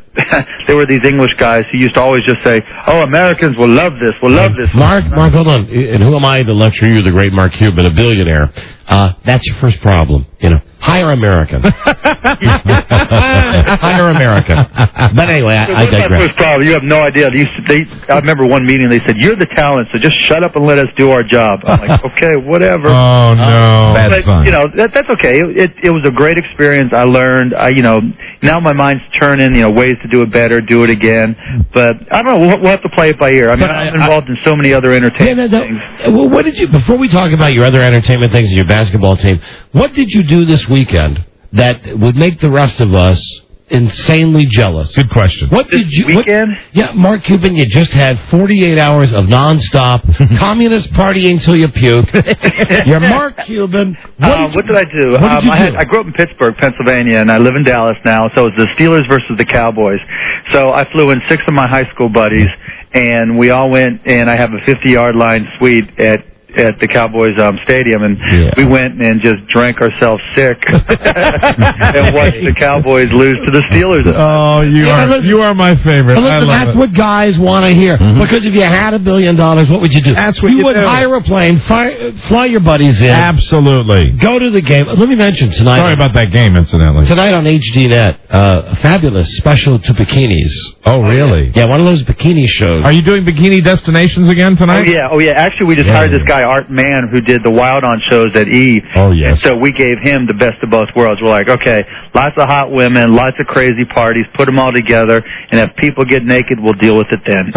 they were these English guys who used to always just say, "Oh, Americans will love this, will love this." Mark, Mark, hold on. And who am I to lecture you, the great Mark Cuban, a billionaire? Uh, that's your first problem, you know. Hire American. Hire American. But anyway, I, I digress. That's my first problem. You have no idea. They used to, they, I remember one meeting. They said, "You're the talent, so just shut up and let us do our job." I'm like, "Okay, whatever." Oh no, uh, bad but, son. You know, that, that's okay. It it was a great experience. I learned. I you know now my mind's turning. You know, ways to do it better, do it again. But I don't know. We'll, we'll have to play it by ear. I mean, But I'm I- involved in so many other entertainment Yeah, no, things. no. Well, what did you, before we talk about your other entertainment things and your basketball team, what did you do this weekend that would make the rest of us insanely jealous? Good question. What did you, weekend? What, yeah, Mark Cuban, you just had forty-eight hours of nonstop communist partying till you puke. You're Mark Cuban. What, Uh, did, you, what did I do? what did um, you I, had, do? I grew up in Pittsburgh, Pennsylvania, and I live in Dallas now. So it was the Steelers versus the Cowboys. So I flew in six of my high school buddies, and we all went, and I have a fifty-yard line suite at at the Cowboys um, stadium, and Yeah. we went and just drank ourselves sick and watched the Cowboys lose to the Steelers. Oh, you Yeah, are listen- you are my favorite. But I listen, love that's it. what guys want to hear. Because if you had a billion dollars, what would you do? That's what you you would do. hire a plane, fly, fly your buddies in, Absolutely. go to the game. Let me mention tonight. Sorry about that game, incidentally. Tonight on H D Net, uh, a fabulous special to bikinis. Oh, really? Yeah, one of those bikini shows. Are you doing bikini destinations again Oh tonight? yeah, oh yeah. Actually, we just Yeah, hired yeah. this guy Art Mann who did the Wild On shows at E. Oh, yes. And so we gave him the best of both worlds. We're like, okay, lots of hot women, lots of crazy parties. Put them all together, and if people get naked, we'll deal with it then.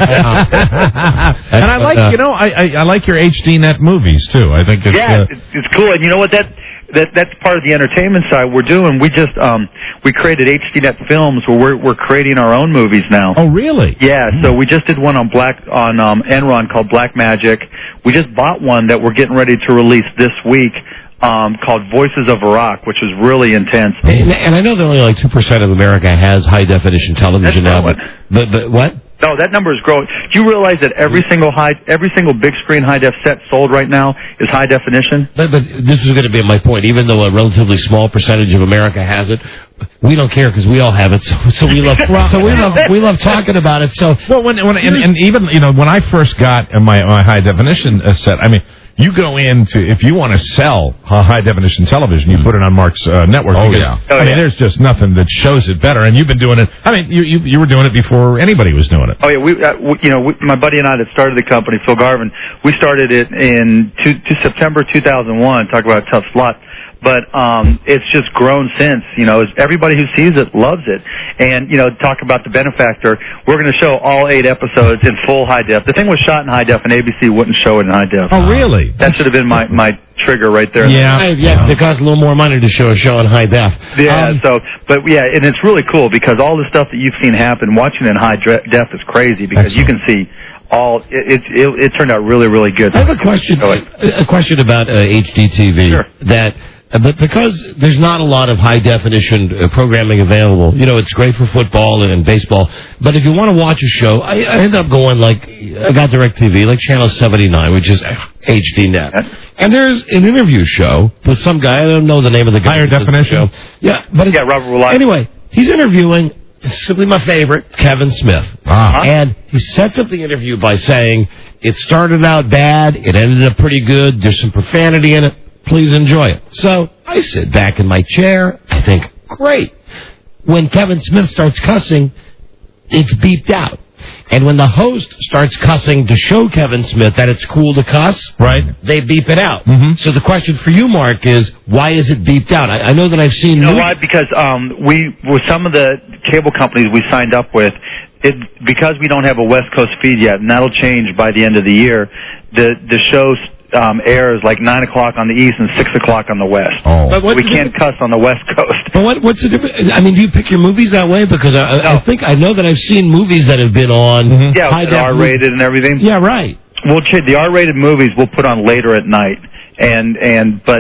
And I like, you know, I, I I like your H D Net movies too. I think it's yeah, uh, it's, it's cool. And you know what? That that that's part of the entertainment side we're doing. We just um we created H D Net Films where we're we're creating our own movies now. oh really? Yeah, so we just did one on Black on um, Enron called Black Magic. We just bought one that we're getting ready to release this week um, called Voices of Iraq, which is really intense. And, and I know that only like two percent of America has high definition television That's now, but, but but what? No, that number is growing. Do you realize that every single high, every single big screen high def set sold right now is high definition? But, but this is going to be my point. Even though a relatively small percentage of America has it, we don't care because we all have it. So, so we love. So we love. We love talking about it. So Well, when, when and, and even you know when I first got my, my high definition uh, set, I mean, you go into if you want to sell a high definition television, you put it on Mark's uh, network. Oh, because, yeah. Oh, I mean, yeah. there's just nothing that shows it better, and you've been doing it. I mean, you you, you were doing it before anybody was doing it. Oh yeah, we, uh, we you know, we, my buddy and I that started the company, Phil Garvin, we started it in two, two September two thousand one. Talk about a tough slot. But um, it's just grown since. You know, everybody who sees it loves it. And you know, talk about the benefactor. We're going to show all eight episodes in full high def. The thing was shot in high def, and A B C wouldn't show it in high def. Oh, really? That should have been my my trigger right there. yeah, yeah, it costs a little more money to show a show in high def. Yeah, Um, so, but yeah, and it's really cool because all the stuff that you've seen happen, watching it in high dre- def is crazy because you can see all, it, it, it, it turned out really, really good. I have a question. A question about uh, H D T V. Sure. That, uh, but because there's not a lot of high definition uh, programming available, you know, it's great for football and, and baseball. But if you want to watch a show, I, I end up going like I got DirecTV, like channel seventy-nine, which is H D Net, and there's an interview show with some guy. I don't know the name of the guy. Higher who does the definition? show. Yeah, but it's, Yeah, Robert Reliance. Anyway, he's interviewing simply my favorite, Kevin Smith. Ah. And he sets up the interview by saying, it started out bad, it ended up pretty good, there's some profanity in it, please enjoy it. So I sit back in my chair, I think, great. When Kevin Smith starts cussing, it's beeped out. And when the host starts cussing to show Kevin Smith that it's cool to cuss, right, they beep it out. Mm-hmm. So the question for you, Mark, is why is it beeped out? I, I know that I've seen... You know movies- why? Because um, we, with some of the cable companies we signed up with, it because we don't have a West Coast feed yet, and that'll change by the end of the year, the, the show um, airs like nine o'clock on the East and six o'clock on the West. Oh. But what's We the can't cuss on the West Coast. But what, what's the difference? I mean, do you pick your movies that way? Because I, I- I think I know that I've seen movies that have been on Yeah, high with def R-rated and everything. Yeah, right. We'll ch- the R-rated movies we'll put on later at night, and and but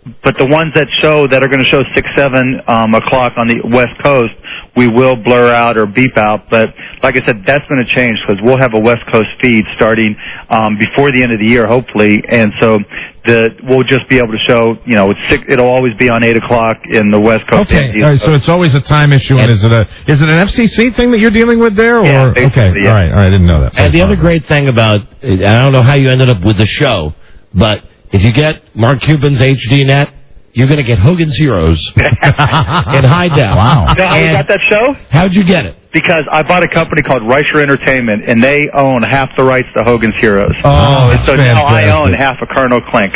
but the ones that show that are going to show six, seven um, o'clock on the West Coast, we will blur out or beep out. But like I said, that's going to change because we'll have a West Coast feed starting um, before the end of the year, hopefully, and so the we'll just be able to show. You know, it's six, it'll always be on eight o'clock in the West Coast. Okay, all right, so it's always a time issue, and, and is it a is it an F C C thing that you're dealing with there, or yeah, okay, yeah. all right, all right, I didn't know that. And the other great thing about, I don't know how you ended up with the show, but if you get Mark Cuban's H D net, you're going to get Hogan's Heroes in high def. Wow. You know how we got that show? How'd you get it? Because I bought a company called Reicher Entertainment, and they own half the rights to Hogan's Heroes. Oh, it's so now I fantastic. own half of Colonel Klink.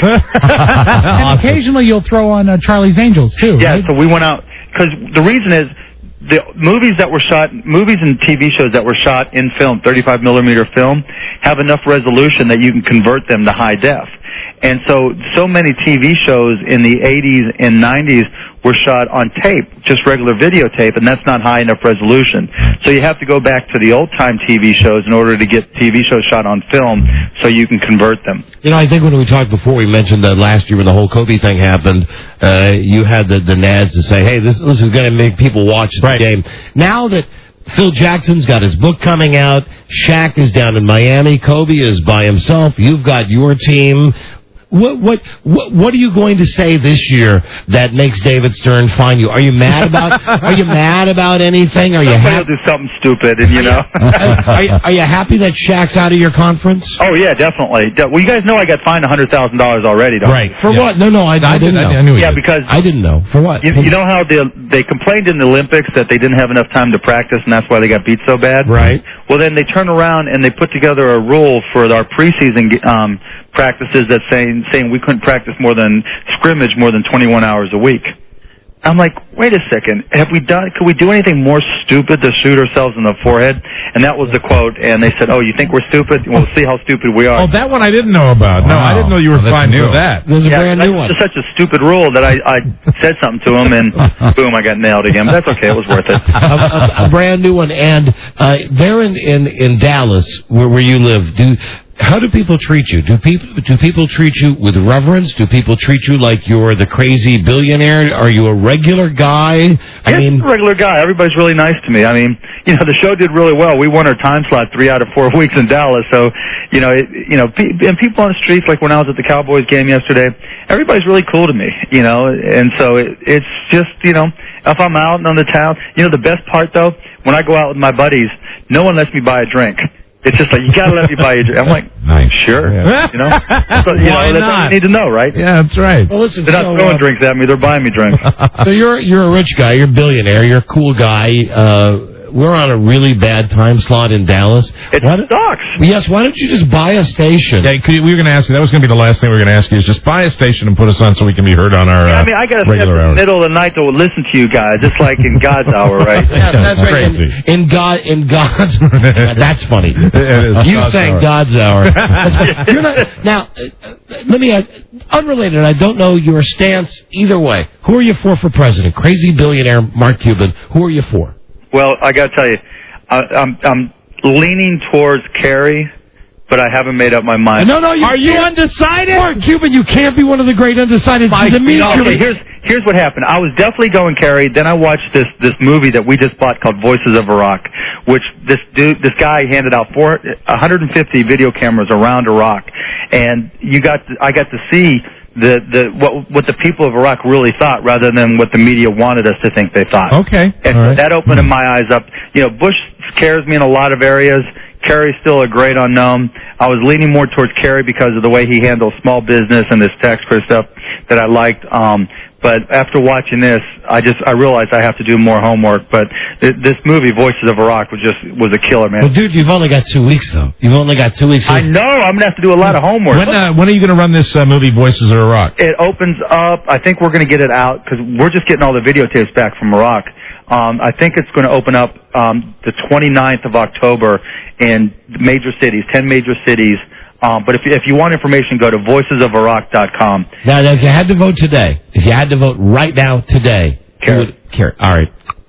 And occasionally you'll throw on uh, Charlie's Angels, too. Yeah, right? so we went out, because the reason is, the movies that were shot, movies and T V shows that were shot in film, thirty-five millimeter film, have enough resolution that you can convert them to high def. And so, so many T V shows in the eighties and nineties were shot on tape, just regular videotape, and that's not high enough resolution. So you have to go back to the old-time T V shows in order to get T V shows shot on film so you can convert them. You know, I think when we talked before, we mentioned that last year when the whole Kobe thing happened, uh, you had the, the nads to say, hey, this, this is going to make people watch the Right. game. Now that Phil Jackson's got his book coming out, Shaq is down in Miami, Kobe is by himself, you've got your team. What, what what what are you going to say this year that makes David Stern find you? Are you mad about Are you mad about anything? Are you Somebody happy? will do something stupid, and you know. are, you, are you happy that Shaq's out of your conference? Oh yeah, definitely. De- Well, you guys know I got fined a hundred thousand dollars already, don't Right. you? For what? No, no, I, I, I didn't did- know. I knew he Yeah, did. because I didn't know. For what? you, you know how they they complained in the Olympics that they didn't have enough time to practice, and that's why they got beat so bad. Right. Well, then they turn around and they put together a rule for our preseason um, practices that saying saying we couldn't practice more than scrimmage more than twenty-one hours a week. I'm like, wait a second, have we done? Could we do anything more stupid to shoot ourselves in the forehead? And that was the quote. And they said, oh, you think we're stupid? We'll see how stupid we are. Oh, that one I didn't know about. No, Wow. I didn't know you were Well, that's fine new. with that. There's a Yeah, brand that's new one. just such a stupid rule that I, I said something to him, and boom, I got nailed again. But that's okay. It was worth it. a, a, a brand new one. And uh, there in, in, in Dallas, where, where you live, do how do people treat you? Do people do people treat you with reverence? Do people treat you like you're the crazy billionaire? Are you a regular guy? I Yeah, mean, just a regular guy. Everybody's really nice to me. I mean, you know, the show did really well. We won our time slot three out of four weeks in Dallas. So, you know, it, you know, pe- and people on the streets, like when I was at the Cowboys game yesterday, everybody's really cool to me. You know, and so it, it's just, you know, if I'm out on the town, you know, the best part though, when I go out with my buddies, no one lets me buy a drink. It's just like, you gotta let me buy you a drink. I'm like, Nice. sure. Yeah. You know, so, you Why know, that's all not? you need to know, right? Yeah, that's right. well, listen. They're not so, throwing uh, drinks at me; they're buying me drinks. so you're you're a rich guy. You're a billionaire. You're a cool guy. Uh, we're on a really bad time slot in Dallas. It Why sucks. Yes. Why don't you just buy a station? Yeah, could you, we were going to ask you. That was going to be the last thing we were going to ask you. Is just buy a station and put us on so we can be heard on our uh, I mean, I got to step in regular the hours. middle of the night to listen to you guys. It's like in God's hour, right? Yeah, that's right. In, Crazy. in God, in God's. That's funny. It is. You God's saying hour. God's hour. That's- You're not, now, uh, let me. Uh, unrelated. I don't know your stance either way. Who are you for for president? Crazy billionaire Mark Cuban. Who are you for? Well, I got to tell you, I, I'm I'm leaning towards Kerry, but I haven't made up my mind. No, no. You Are you can't- undecided? Mark Cuban, you can't be one of the great undecided. Mike, To me, no, Cuban- okay, here's here's what happened. I was definitely going Kerry. Then I watched this this movie that we just bought called Voices of Iraq, which this dude, this guy handed out four, one hundred fifty video cameras around Iraq, and you got to, I got to see the the what what the people of Iraq really thought, rather than what the media wanted us to think they thought. Okay. And All so right. that opened my eyes up. You know, Bush scares me in a lot of areas. Kerry's still a great unknown. I was leaning more towards Kerry because of the way he handles small business and this tax credit stuff that I liked. Um, but after watching this, I just I realized I have to do more homework. But th- this movie, Voices of Iraq, was just was a killer, man. Well, dude, you've only got two weeks though. You've only got two weeks. I know. I'm gonna have to do a lot of homework. When, uh, when are you going to run this uh, movie, Voices of Iraq? It opens up. I think we're going to get it out because we're just getting all the videotapes back from Iraq. Um, I think it's going to open up um, the twenty-ninth of October in major cities, ten major cities. Um, but if you, if you want information, go to voices of iraq dot com. Now, if you had to vote today, if you had to vote right now today, Kerry. who would- Kerry. All right.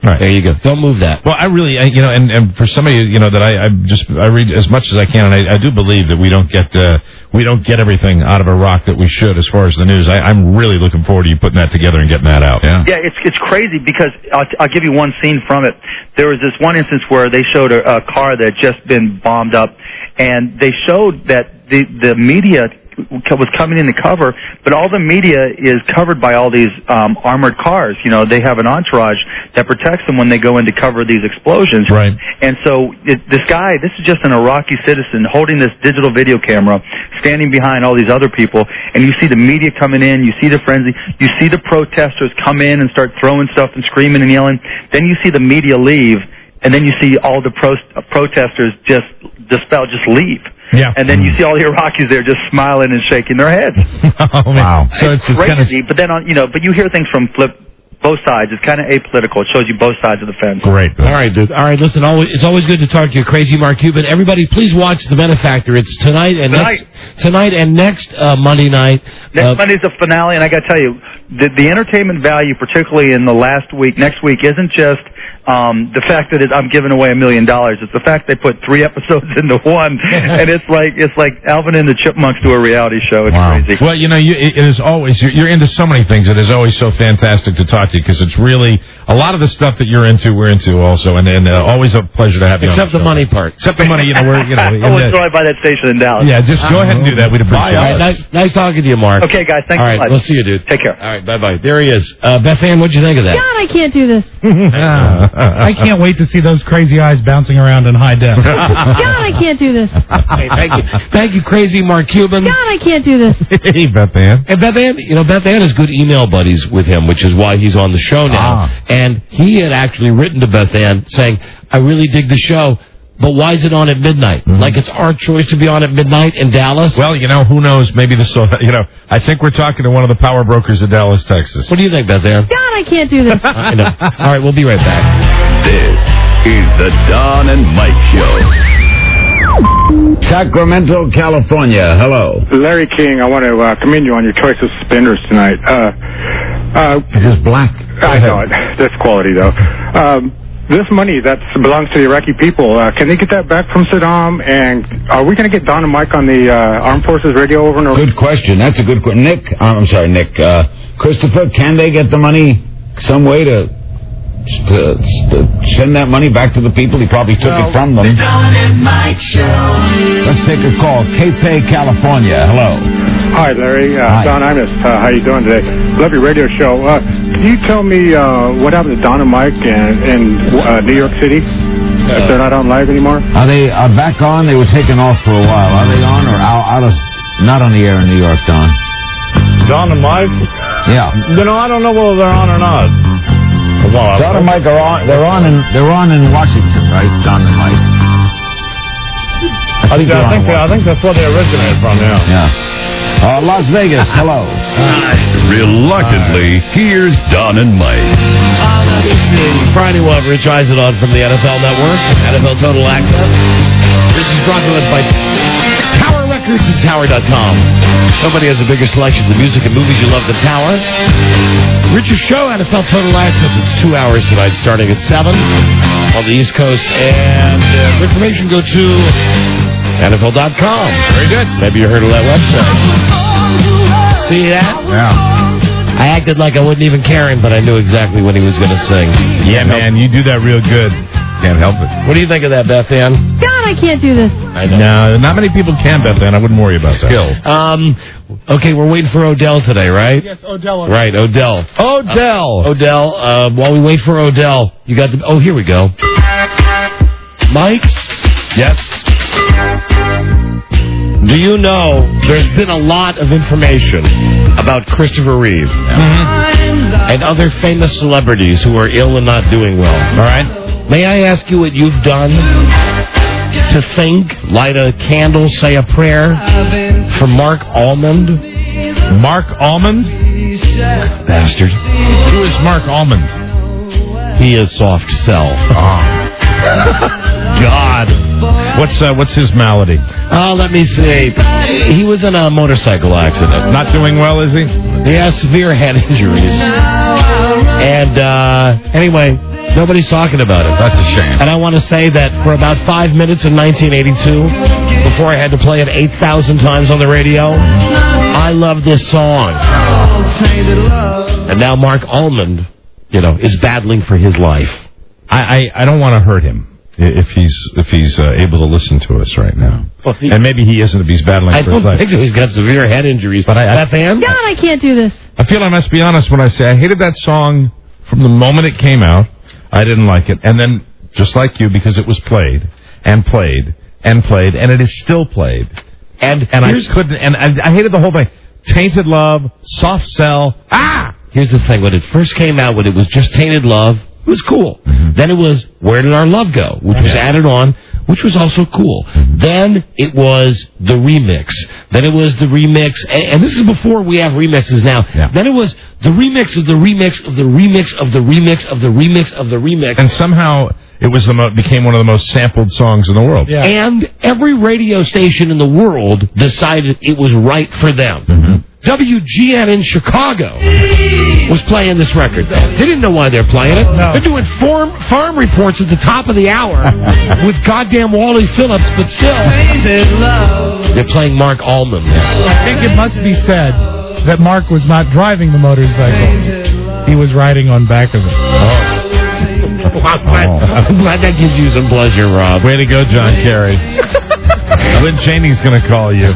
Right. There you go. Don't move that. Well, I really, I, you know, and, and for somebody, you know, that I, I just I read as much as I can, and I, I do believe that we don't get uh, we don't get everything out of Iraq that we should as far as the news. I, I'm really looking forward to you putting that together and getting that out. Yeah. Yeah, it's it's crazy because I'll, I'll give you one scene from it. There was this one instance where they showed a, a car that had just been bombed up, and they showed that the the media was coming in to cover, but all the media is covered by all these um, armored cars. You know, they have an entourage that protects them when they go in to cover these explosions. Right. And so it, this guy, this is just an Iraqi citizen holding this digital video camera, standing behind all these other people, and you see the media coming in, you see the frenzy, you see the protesters come in and start throwing stuff and screaming and yelling, then you see the media leave, and then you see all the pro- protesters just dispel, just leave. Yeah. And then you see all the Iraqis there just smiling and shaking their heads. Oh, wow. So it's, it's crazy, kind of... but then on, you know, but you hear things from flip both sides. It's kind of apolitical. It shows you both sides of the fence. Great. All right, dude. All right, listen, always, it's always good to talk to you, Crazy Mark Cuban. Everybody, please watch The Benefactor. It's tonight and Tonight. next tonight and next uh, Monday night. Next Uh, Monday's the finale, and I got to tell you, the, the entertainment value, particularly in the last week, next week, isn't just um, the fact that it, I'm giving away a million dollars. It's the fact they put three episodes into one, and it's like it's like Alvin and the Chipmunks do a reality show. It's Wow. crazy. Well, you know, you, it is always, you're, you're into so many things. It is always so fantastic to talk to you because it's really, a lot of the stuff that you're into, we're into also, and, and uh, always a pleasure to have you except on the money part. Except the money, you know, we're, you know. I was joined by that station in Dallas. Yeah, just go ahead and do that. We'd appreciate All right, it. nice, nice talking to you, Mark. Okay, guys, thanks All so right, much. we'll see you, dude. Take care. All right, bye-bye. There he is. Uh, Beth Ann, what'd you think of that? God, I can't do this. I can't wait to see those crazy eyes bouncing around in high def. God, I can't do this. Hey, thank you. Thank you, Crazy Mark Cuban. God, I can't do this. Hey, Beth Ann. And Beth Ann, you know, Beth Ann is good email buddies with him, which is why he's on the show now. Ah. And he had actually written to Beth Ann saying, I really dig the show, but why is it on at midnight? Mm-hmm. Like it's our choice to be on at midnight in Dallas? Well, you know, who knows? Maybe the, so, you know, I think we're talking to one of the power brokers of Dallas, Texas. What do you think, Beth Ann? God, I can't do this. I know. All right, we'll be right back. This is the Don and Mike Show. Sacramento, California. Hello. Larry King, I want to uh, commend you on your choice of spinners tonight. Uh, uh, It is black. I know it. That's quality, though. Um, this money that belongs to the Iraqi people, uh, can they get that back from Saddam? And are we going to get Don and Mike on the uh, Armed Forces radio over and over? Good question. That's a good question. Nick, uh, I'm sorry, Nick. Uh, Christopher, can they get the money some way to, to, to send that money back to the people? He probably took Well, it from them. the Don and Mike Show. Let's take a call. Cape, California. Hello. Hi, Larry. Uh, Hi. Don Imus. Uh, how you doing today? Love your radio show. Uh, can you tell me uh, what happened to Don and Mike in, in uh, New York City? If they're not on live anymore? Are they are back on? They were taken off for a while. Are they on or out, out of, not on the air in New York, Don? Don and Mike? Yeah. You know, I don't know whether they're on or not. Well, Don and Mike are on. They're on in they're on in Washington, right? Don and Mike. I think, I think, I think that's where they originated from, yeah. Yeah. Uh, Las Vegas, hello. Reluctantly, here's Don and Mike. Friday, we'll have Rich Eisen on from the N F L Network, N F L Total Access. This is brought to us by Tower Records and Tower dot com. Nobody has a bigger selection of the music and movies you love than Tower. Rich's show, N F L Total Access. It's two hours tonight, starting at seven on the East Coast. And uh, for information, go to N F L dot com. Very good. Maybe you heard of that website. See that? Yeah. I acted like I wasn't even caring, but I knew exactly what he was going to sing. Yeah, man, you do that real good. Can't help it. What do you think of that, Beth Ann? God, I can't do this. I know. No, not many people can, Beth Ann. I wouldn't worry about that. Skill. Um, okay, we're waiting for Odell today, right? Yes, Odell. Right, Odell. Odell. Uh, Odell. Uh, while we wait for Odell, you got the. Oh, here we go. Mike. Yes. Do you know there's been a lot of information about Christopher Reeve Mm-hmm. and other famous celebrities who are ill and not doing well? All right. May I ask you what you've done to think, light a candle, say a prayer for Mark Almond? Mark Almond? Bastard. Who is Mark Almond? He is soft cell. Oh. God. What's uh, what's his malady? Oh, let me see. He was in a motorcycle accident. Not doing well, is he? He has severe head injuries. And uh, anyway, Nobody's talking about it. That's a shame. And I want to say that for about five minutes in nineteen eighty-two, before I had to play it eight thousand times on the radio, I loved this song. And now Mark Almond, you know, is battling for his life. I, I, I don't want to hurt him if he's if he's uh, able to listen to us right now. Well, he, and maybe he isn't if he's battling I for his don't life. think so. He's got severe head injuries. But I, I, Beth Ann? God, I can't do this. I feel I must be honest when I say I hated that song from the moment it came out. I didn't like it. And then, just like you, because it was played and played and played, and it is still played. And and I couldn't, and I, I hated the whole thing. Tainted Love, Soft Cell. Ah! Here's the thing. When it first came out, when it was just Tainted Love, it was cool. Mm-hmm. Then it was Where Did Our Love Go, which was added on, which was also cool. Mm-hmm. Then it was the remix. Then it was the remix, and, and this is before we have remixes now. Yeah. Then it was the remix of the remix of the remix of the remix of the remix of the remix. And somehow it was the mo- became one of the most sampled songs in the world. Yeah. And every radio station in the world decided it was right for them. Mm-hmm. W G N in Chicago was playing this record. They didn't know why they're playing it. No. They're doing farm, farm reports at the top of the hour with goddamn Wally Phillips, but still, they're playing Mark Almond. I think it must be said that Mark was not driving the motorcycle. He was riding on back of it. Oh. I'm glad that gives you some pleasure, Rob. Way to go, John Kerry. Lynn Cheney's going to call you. I'm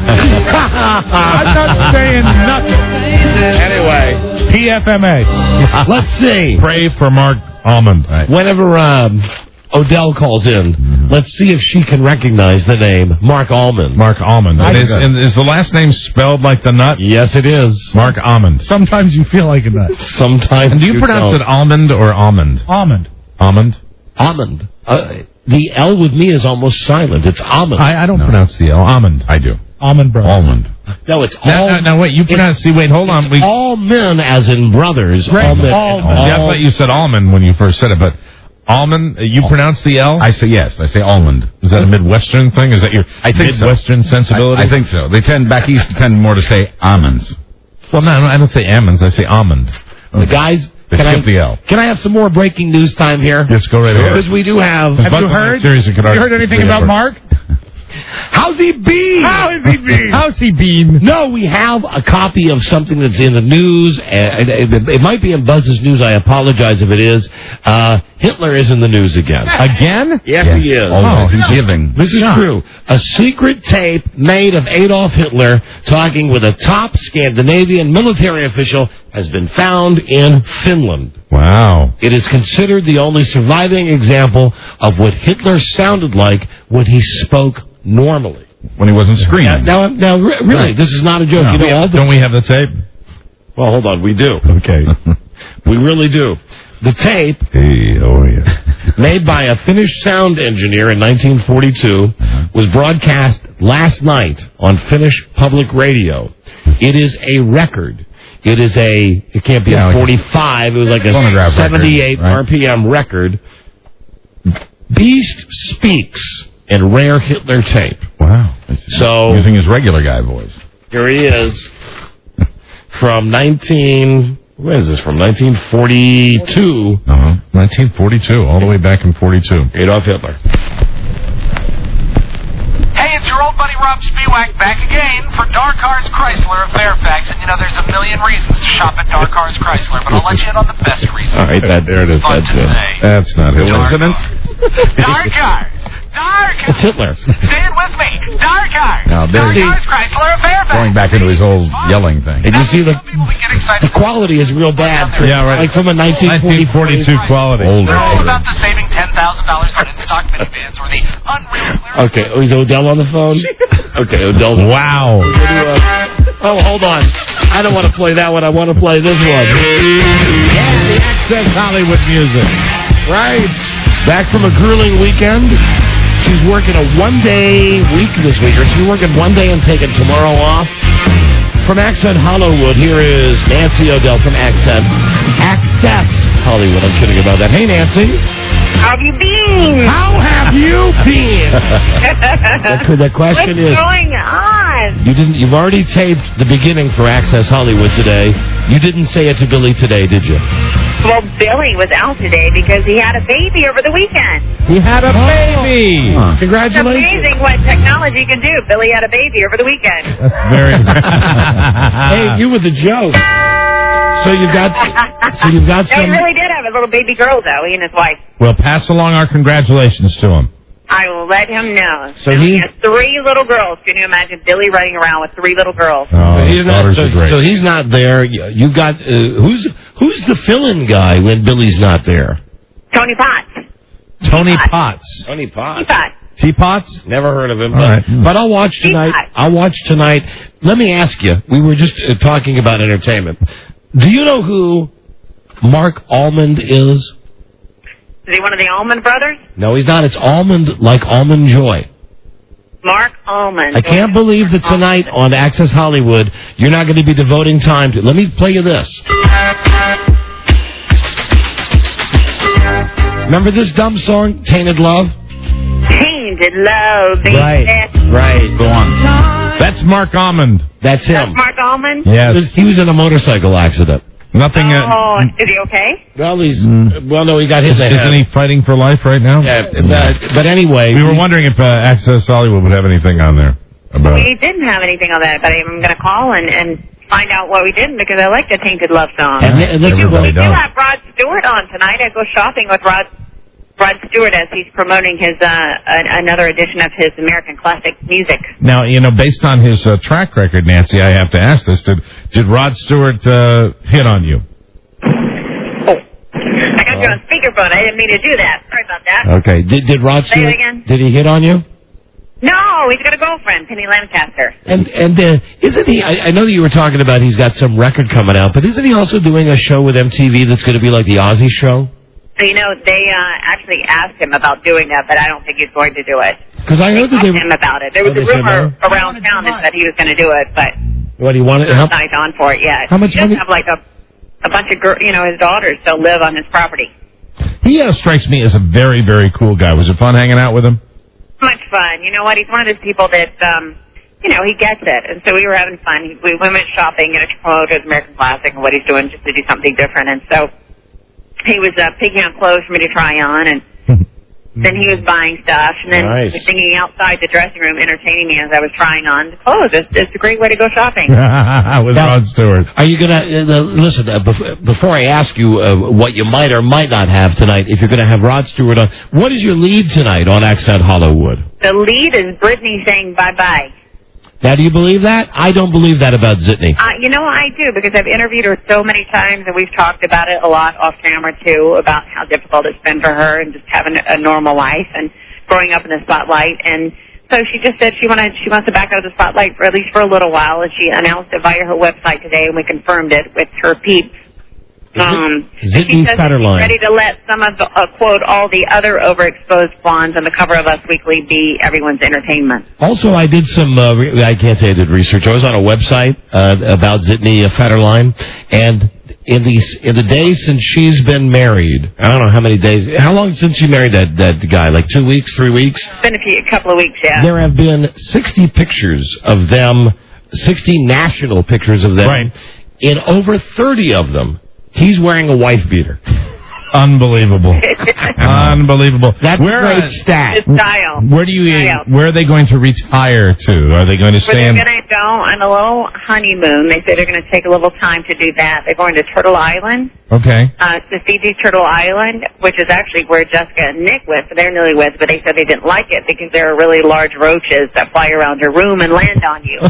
not saying nothing. Anyway, P F M A. Let's see. Pray for Mark Almond. Right. Whenever um, Odell calls in, mm-hmm. let's see if she can recognize the name Mark Almond. Mark Almond. And is, and is the last name spelled like the nut? Yes, it is. Mark Almond. Sometimes you feel like a nut. Sometimes. And do you, you pronounce don't. it almond or almond? Almond. Almond? Almond. Uh, the L with me is almost silent. It's almond. I, I don't no. pronounce the L. Almond. I do. Almond brothers. Almond. No, it's now, all. Now, now wait, you pronounce. See, wait, hold on. We, all men, as in brothers. Right. All men. All, all, see, I thought you said almond when you first said it, but almond. You all. pronounce the L? I say yes. I say almond. Is that a Midwestern thing? Is that your I think Midwestern so. sensibility? I, I think so. They tend back east tend more to say almonds. Well, no, no, I don't say almonds. I say almond. The guys. They can skip I, the L. Can I have some more breaking news time here? Yes, go right ahead. Because we do have. Have you heard? Have you heard anything about Mark? How's he been? How is he been? How's he been? No, we have a copy of something that's in the news. And it, it, it might be in Buzz's news. I apologize if it is. Uh, Hitler is in the news again. Again? Yes, yes. he is. Oh, he's giving. This is true. A secret tape made of Adolf Hitler talking with a top Scandinavian military official has been found in Finland. Wow. It is considered the only surviving example of what Hitler sounded like when he spoke normally. When he wasn't screaming. Now, now, now really, right. This is not a joke. No, you know, we, all the, don't we have the tape? Well, hold on. We do. Okay. We really do. The tape, hey, how are you? made by a Finnish sound engineer in nineteen forty-two, was broadcast last night on Finnish public radio. It is a record. It is a, it can't be yeah, a forty-five, it was like a seventy-eight record, right? R P M record. Beast Speaks in rare Hitler tape. Wow. So using his regular guy voice. Here he is from nineteen, when is this from? nineteen forty-two. Uh-huh. nineteen forty-two, all the way back in forty-two. Adolf Hitler. Hey, it's your old buddy Rob Spiewak back again for Dark Cars Chrysler of Fairfax. And you know, there's a million reasons to shop at Dark Cars Chrysler, but I'll let you in on the best reason. All right, that, there it is. Fun That's to it. say. That's not a coincidence. Dark Cars. Dark Cars. It's Hitler. Say it with me. Dark Cars. Now, Dark Cars Chrysler of Fairfax. Going back into his old yelling thing. And you see the the quality is real bad. For, yeah, right. Like from a nineteen forty-two quality. Older. They're all about the saving ten thousand dollars on in-stock minivans or the unreal clearance. Okay, oh, is Odell on the phone? Okay, Odell's. Wow. Oh, hold on. I don't want to play that one. I want to play this one. Yeah, the Access Hollywood music. Right. Back from a grueling weekend. She's working a one-day week this week, or she's working one day and taking tomorrow off. From Accent Hollywood, here is Nancy Odell from Accent. Access Hollywood. I'm kidding about that. Hey, Nancy. How have you been? How have you been? the, the question What's is... What's going on? You didn't, you've already taped the beginning for Access Hollywood today. You didn't say it to Billy today, did you? Well, Billy was out today because he had a baby over the weekend. He had a baby. Huh. It's Congratulations. amazing what technology can do. Billy had a baby over the weekend. Very. Hey, you were the joke. So you've got, so you've got No, he some. really did have a little baby girl, though, he and his wife. Well, pass along our congratulations to him. I will let him know. So he he's- has three little girls. Can you imagine Billy running around with three little girls? Oh, So his he's not. daughters So, are great. so he's not there. You you got uh, who's who's the fill-in guy when Billy's not there? Tony Potts. Tony Potts. Tony Potts. Potts. Teapots? Never heard of him. All But, right. but I'll watch tonight. I'll watch tonight. Let me ask you. We were just uh, talking about entertainment. Do you know who Mark Almond is? Is he one of the Almond brothers? No, he's not. It's Almond like Almond Joy. Mark Almond. I can't believe that tonight on Access Hollywood, you're not going to be devoting time to. Let me play you this. Remember this dumb song, Tainted Love? Tainted Love, baby. Right, right. Go on. That's Mark Almond. That's That's him. Mark Almond? Yes. He was in a motorcycle accident. Nothing. Uh, Oh, is he okay? Well, he's well. No, he got his isn't ahead. he fighting for life right now? Yeah, but, but anyway, We were wondering if uh, Access Hollywood would have anything on there about it. We didn't have anything on that, but I'm going to call and, and find out what we didn't because I like the Tainted Love song. And, and this is Everybody We do does. have Rod Stewart on tonight. I go shopping with Rod Rod Stewart as he's promoting his uh, an, another edition of his American classic music. Now, you know, based on his uh, track record, Nancy, I have to ask this: Did did Rod Stewart uh, hit on you? I got you on speakerphone. I didn't mean to do that. Sorry about that. okay. Did did Rod Say it Stewart? again. Did he hit on you? No, he's got a girlfriend, Penny Lancaster. And and uh, isn't he? I, I know that you were talking about he's got some record coming out, but isn't he also doing a show with M T V that's going to be like the Ozzy show? So, you know, they uh, actually asked him about doing that, but I don't think he's going to do it. Because I heard that Asked they him about it. There was Oh, a they said rumor no? around town that said he was going to do it, but What do you want? he's How, not on for it yet. How much He does money- have like a a bunch of girl, you know, his daughters still live on his property. He uh, strikes me as a very, very cool guy. Was it fun hanging out with him? Much fun. You know what? He's one of those people that, um, you know, he gets it. And so we were having fun. He, we went shopping, you know, to promote his American Classic and what he's doing just to do something different. And so he was uh, picking out clothes for me to try on, and then he was buying stuff, and then Nice. he was singing outside the dressing room, entertaining me as I was trying on the clothes. It's, it's a great way to go shopping. with Now- Rod Stewart. Are you gonna uh, listen? Uh, bef- before I ask you uh, what you might or might not have tonight, if you're going to have Rod Stewart on, what is your lead tonight on Accent Hollywood? The lead is Brittany saying bye-bye. Now, do you believe that? I don't believe that about Zitney. Uh, you know, I do, because I've interviewed her so many times, and we've talked about it a lot off camera, too, about how difficult it's been for her and just having a normal life and growing up in the spotlight. And so she just said she wanted, she wants to back out of the spotlight for at least for a little while, and she announced it via her website today, and we confirmed it with her peeps. Um, and she Zitney says she's Federline. ready to let some of the, uh, quote, all the other overexposed blondes on the cover of Us Weekly be everyone's entertainment. Also, I did some, uh, re- I can't say I did research. I was on a website uh, about Zitney uh, Federline, and in the, in the days since she's been married, I don't know how many days, how long since she married that, that guy? Like two weeks, three weeks? It's been a, few, a couple of weeks, yeah. There have been sixty pictures of them, sixty national pictures of them. Right. In over thirty of them, he's wearing a wife beater. Unbelievable. Unbelievable. That's where, a great uh, stat. His style. Where do you? Style. Where are they going to retire to? Are they going to But stay they're in? going to go on a little honeymoon. They say they're going to take a little time to do that. They're going to Turtle Island, Okay. uh, to Fiji Turtle Island, which is actually where Jessica and Nick went, but they're newlyweds, but they said they didn't like it because there are really large roaches that fly around your room and land on you.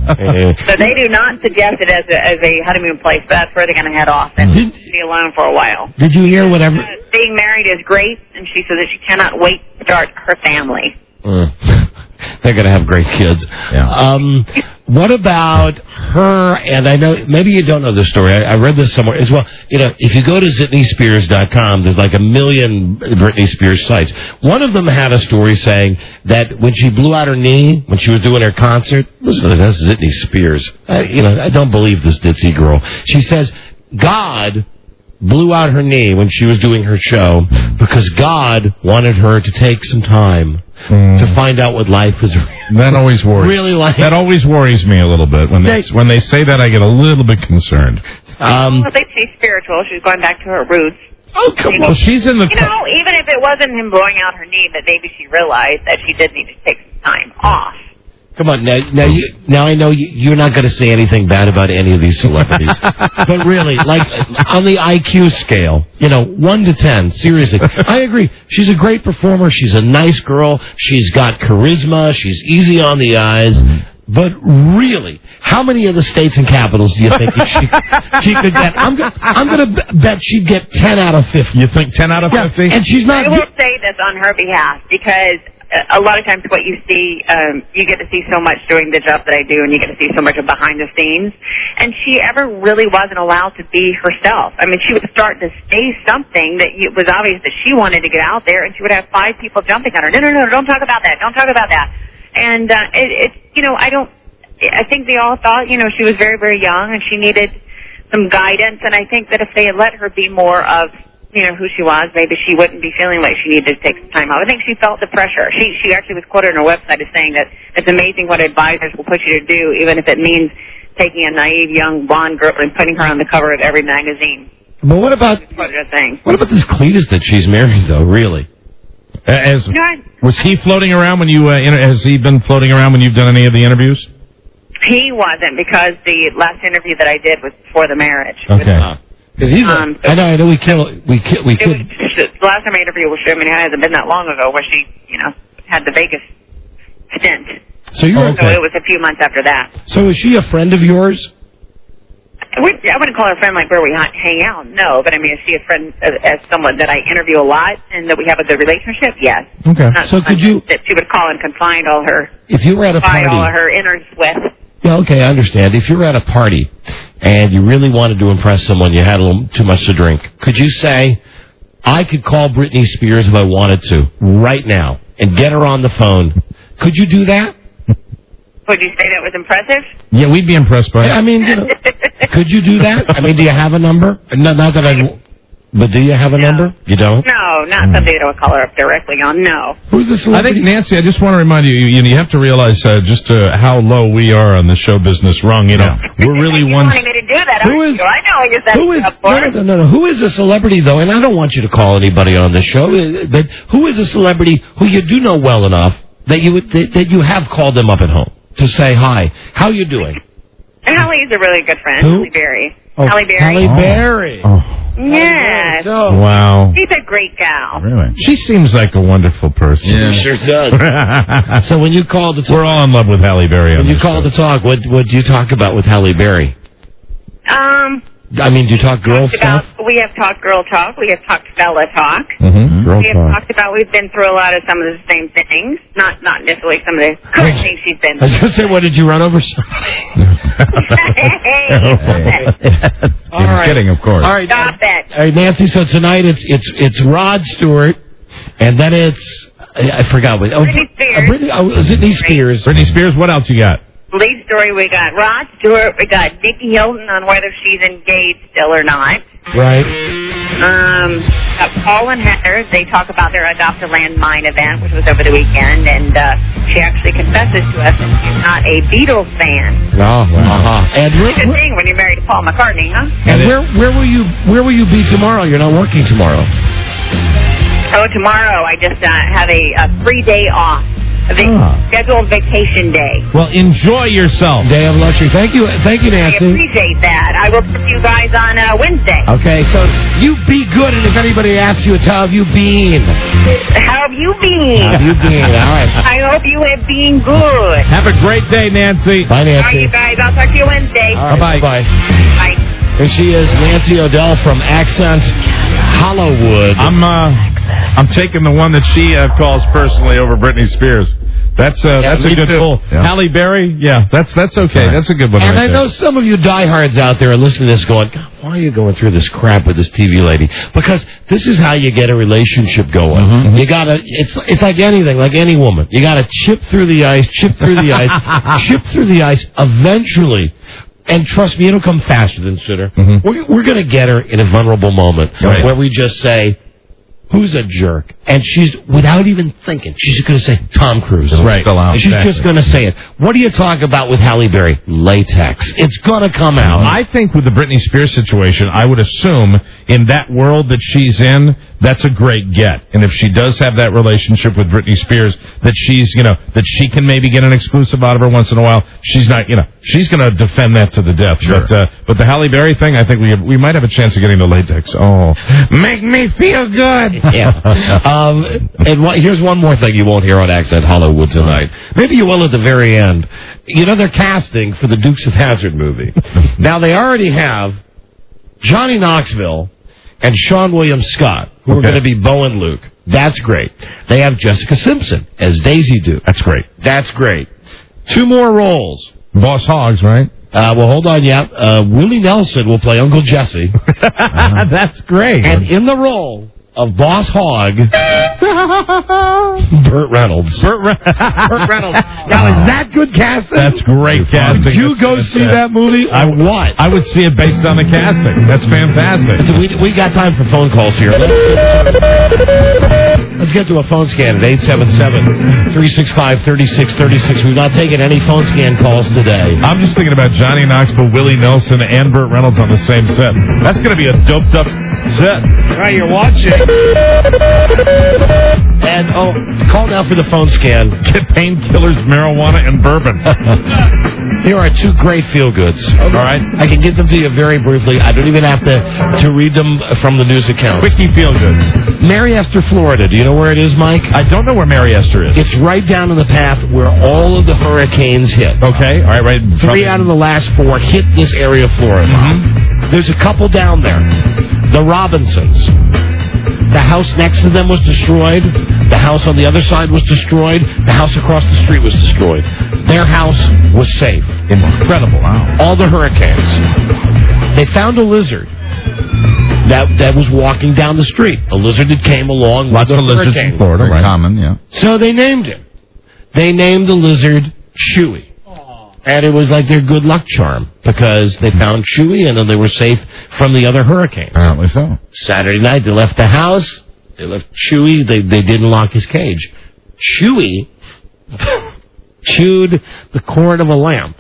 So they do not suggest it as a, as a honeymoon place, but that's where they're going to head off and be alone for a while. Did you hear whatever? Uh, being married is great, and she says that she cannot wait to start her family. Uh, they're going to have great kids. Yeah. Um, what about her? And I know maybe you don't know this story. I, I read this somewhere as well. You know, if you go to Zitney Spears dot com, there's like a million Britney Spears sites. One of them had a story saying that when she blew out her knee when she was doing her concert. Listen, that's Zitney Spears. I, you know, I don't believe this ditzy girl. She says God blew out her knee when she was doing her show because God wanted her to take some time Mm. to find out what life is That always worries. really like. That always worries me a little bit when they They- when they say that. I get a little bit concerned. Um, well, I think she's spiritual. She's going back to her roots. Oh, come on. Well, she's in the... You know, even if it wasn't him blowing out her knee, that maybe she realized that she did need to take some time off. Come on, now, now, you, now I know you, you're not going to say anything bad about any of these celebrities. But really, like, on the I Q scale, you know, one to ten, seriously, I agree. She's a great performer. She's a nice girl. She's got charisma. She's easy on the eyes. But really, how many of the states and capitals do you think she, she could get? I'm, go, I'm going to bet she'd get ten out of fifty. You think ten out of fifty? Yeah, and she's not... I will say this on her behalf, because a lot of times what you see, um, you get to see so much doing the job that I do, and you get to see so much of behind the scenes. And she ever really wasn't allowed to be herself. I mean, she would start to say something that it was obvious that she wanted to get out there, and she would have five people jumping on her. No, no, no, don't talk about that. Don't talk about that. And uh, it, it, you know, I don't. I think they all thought, you know, she was very, very young, and she needed some guidance. And I think that if they had let her be more of, you know, who she was, maybe she wouldn't be feeling like she needed to take some time off. I think she felt the pressure. She she actually was quoted on her website as saying that it's amazing what advisors will push you to do, even if it means taking a naive young blonde girl and putting her on the cover of every magazine. But what about what, thing. what about this Cletus that she's married, though, really? As, you know, I, was he floating around when you, uh, inter- has he been floating around when you've done any of the interviews? he wasn't, because the last interview that I did was before the marriage. Okay. Because he's a, Um, I know, I know we kill, we kill, we It kill. was, the last time I interviewed with her, I mean, it hasn't been that long ago, where she, you know, had the Vegas stint. So you were So it was a few months after that. So is she a friend of yours? We, I wouldn't call her a friend like where we ha- hang out, no. But I mean, is she a friend as, as someone that I interview a lot and that we have a good relationship? Yes. Okay. Not So could you, that she would call and confide all her, if you were at a confide all party, her innards with? yeah, okay, I understand. If you were at a party and you really wanted to impress someone, you had a little too much to drink, could you say, I could call Britney Spears if I wanted to, right now, and get her on the phone? Could you do that? Would you say that was impressive? Yeah, we'd be impressed by it. I mean, you know, could you do that? I mean, do you have a number? No, not that I... But do you have a number? You don't? No, not somebody that would call her up directly on. No. Who's the I celebrity? think, Nancy, I just want to remind you, you, you have to realize uh, just uh, how low we are on the show business rung. You know, we're really you one... wanted me to do that, Who aren't is- you? I know what you're setting Who is, up for. no, no, no, no. Who is a celebrity, though? And I don't want you to call anybody on the show, uh, but who is a celebrity who you do know well enough that you would, that, that you have called them up at home to say hi? How you doing? Hallie's a really good friend, Who? Halle Berry. Oh, Halle Berry. Halle Berry. Yes. So, Wow. She's a great gal. Really? She seems like a wonderful person. Yeah. sure does. So when you called to talk, We're all in love with Halle Berry. on when you this called show. to talk, what what do you talk about with Halle Berry? Um, I mean, do you talk girl talked stuff? about, we have talked girl talk. We have talked fella talk. Mm-hmm. Girl we have talk. talked about, we've been through a lot of some of the same things. Not not necessarily some of the current things she's been I was through. going to say, what did you run over? Hey, All He was right. kidding, of course. All right, stop it. all right, Nancy. So tonight it's it's it's Rod Stewart, and then it's I, I forgot what. Oh, Britney Spears. uh, Britney, oh, Britney Spears. Britney Spears, what else you got? Lead story, we got Rod Stewart. We got Nikki Hilton on whether she's engaged still or not. Right. Um, got Paul and Heather. They talk about their Adopt a Landmine event, which was over the weekend, and uh, she actually confesses to us that she's not a Beatles fan. Oh, uh-huh. And It's a where, good where, thing when you're married to Paul McCartney, huh? and where where will you where will you be tomorrow? You're not working tomorrow. So tomorrow I just uh, have a, a free day off, a vac- Ah. scheduled vacation day. Well, enjoy yourself. Day of luxury. Thank you, thank you, I Nancy. appreciate that. I will see you guys on uh, Wednesday. Okay, so you be good, and if anybody asks you, how have you been? How have you been? How have you been? All right. I hope you have been good. Have a great day, Nancy. Bye, All right, Nancy. you guys. I'll talk to you Wednesday. All right, Bye-bye. Bye. Bye. And she is Nancy O'Dell from Accent Hollywood. I'm uh, I'm taking the one that she uh, calls personally over Britney Spears. That's uh, Yeah, that's a me good too. pull. Yeah. Halle Berry, yeah, that's that's okay. That's a good one. And right I there. know some of you diehards out there are listening to this going, God, why are you going through this crap with this T V lady? Because this is how you get a relationship going. Mm-hmm. You gotta, it's it's like anything, like any woman. You gotta chip through the ice, chip through the ice, chip through the ice. Eventually, and trust me, it'll come faster than sooner. Mm-hmm. We're, we're going to get her in a vulnerable moment Right. where we just say, who's a jerk, and she's, without even thinking, she's just going to say, Tom Cruise. Right. And she's Exactly. just going to say it. What do you talk about with Halle Berry? Latex. It's going to come out. I think with the Britney Spears situation, I would assume in that world that she's in, that's a great get. And if she does have that relationship with Britney Spears, that she's, you know, that she can maybe get an exclusive out of her once in a while, she's not, you know, she's going to defend that to the death. Sure. But, uh, but the Halle Berry thing, I think we we might have a chance of getting the latex. Oh, make me feel good. Yeah. Um, and one, here's one more thing you won't hear on Accent Hollywood tonight. Maybe you will at the very end. You know, they're casting for the Dukes of Hazzard movie. Now, they already have Johnny Knoxville and Sean William Scott, who Okay. are going to be Bo and Luke. That's great. They have Jessica Simpson as Daisy Duke. That's great. That's great. Two more roles. Boss Hogs, right? Uh, well, hold on, yeah. Uh, Willie Nelson will play Uncle Jesse. That's great. And in the role of Boss Hog, Burt Reynolds. Burt, Re- Burt Reynolds. Now, is that good casting? That's great casting. Would you That's go fantastic. see that movie I or what? I would see it based on the casting. That's fantastic. So we, we got time for phone calls here. Let's get, let's get to a phone scan at eight seven seven, three six five, three six three six. We've not taken any phone scan calls today. I'm just thinking about Johnny Knoxville, Willie Nelson, and Burt Reynolds on the same set. That's going to be a doped up set. Right, you're watching. And, oh, call now for the phone scan. Get painkillers, marijuana, and bourbon. Here are two great feel-goods. All right. I can give them to you very briefly. I don't even have to, to read them from the news account. Quickie feel-good. Mary Esther, Florida. Do you know where it is, Mike? I don't know where Mary Esther is. It's right down in the path where all of the hurricanes hit. Okay. All right, right. Three Probably. out of the last four hit this area of Florida. Mm-hmm. There's a couple down there. The Robinsons. The house next to them was destroyed. The house on the other side was destroyed. The house across the street was destroyed. Their house was safe. Incredible. Wow. All the hurricanes. They found a lizard that that was walking down the street. A lizard that came along Lots with of the lizards hurricane. in Florida, Very right? common, yeah. So they named him. They named the lizard Chewy. And it was like their good luck charm because they found Chewy and then they were safe from the other hurricanes. Apparently so. Saturday night, they left the house. They left Chewy. They they didn't lock his cage. Chewy chewed the cord of a lamp.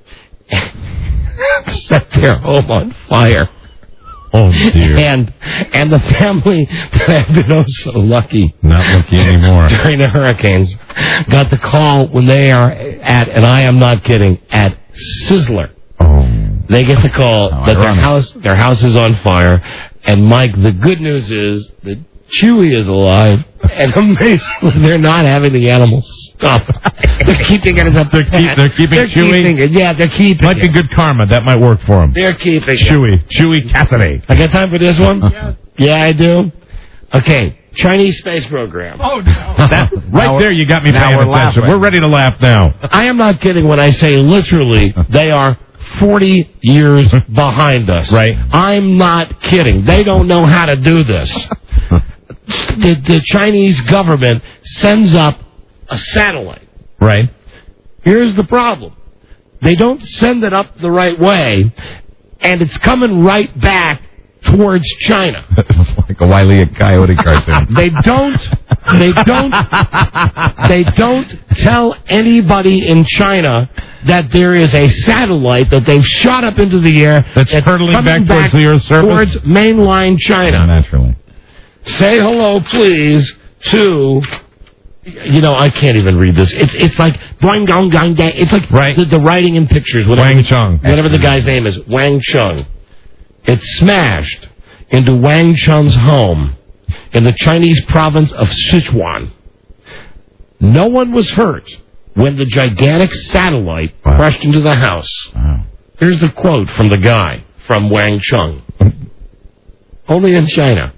Set their home on fire. Oh, dear. And and the family that had been oh so lucky Not lucky anymore. during the hurricanes got the call when they are at, and I am not kidding, at Sizzler. Oh. They get the call How that their ironic. house their house is on fire. And Mike, the good news is that Chewy is alive, and amazingly, they're not having the animals stop. They're keeping it as a They're, keep, they're keeping they're Chewy. keeping it. Yeah, they're keeping Might it. be good karma. That might work for him. They're keeping it. Chewy. Chewy Cassidy. I got time for this one? Yeah. Yeah, I do. Okay, Chinese space program. Oh, no. That, right we're- there, you got me now paying we're attention. laughing. We're ready to laugh now. I am not kidding when I say literally they are forty years behind us. Right. I'm not kidding. They don't know how to do this. The, the Chinese government sends up a satellite. Right. Here's the problem. They don't send it up the right way, and it's coming right back towards China. Like a Wile E. Coyote cartoon. They don't, they don't, they don't tell anybody in China that there is a satellite that they've shot up into the air That's hurtling coming back towards the Earth's surface? towards mainline China. Naturally. Say hello, please, to. You know, I can't even read this. It's it's like boing gong gong dang. It's like Right. the, the writing in pictures. Whatever Wang the, Chung. Whatever the guy's name is, Wang Chung. It smashed into Wang Chung's home in the Chinese province of Sichuan. No one was hurt when the gigantic satellite Wow. crashed into the house. Wow. Here's the quote from the guy from Wang Chung. Only in China.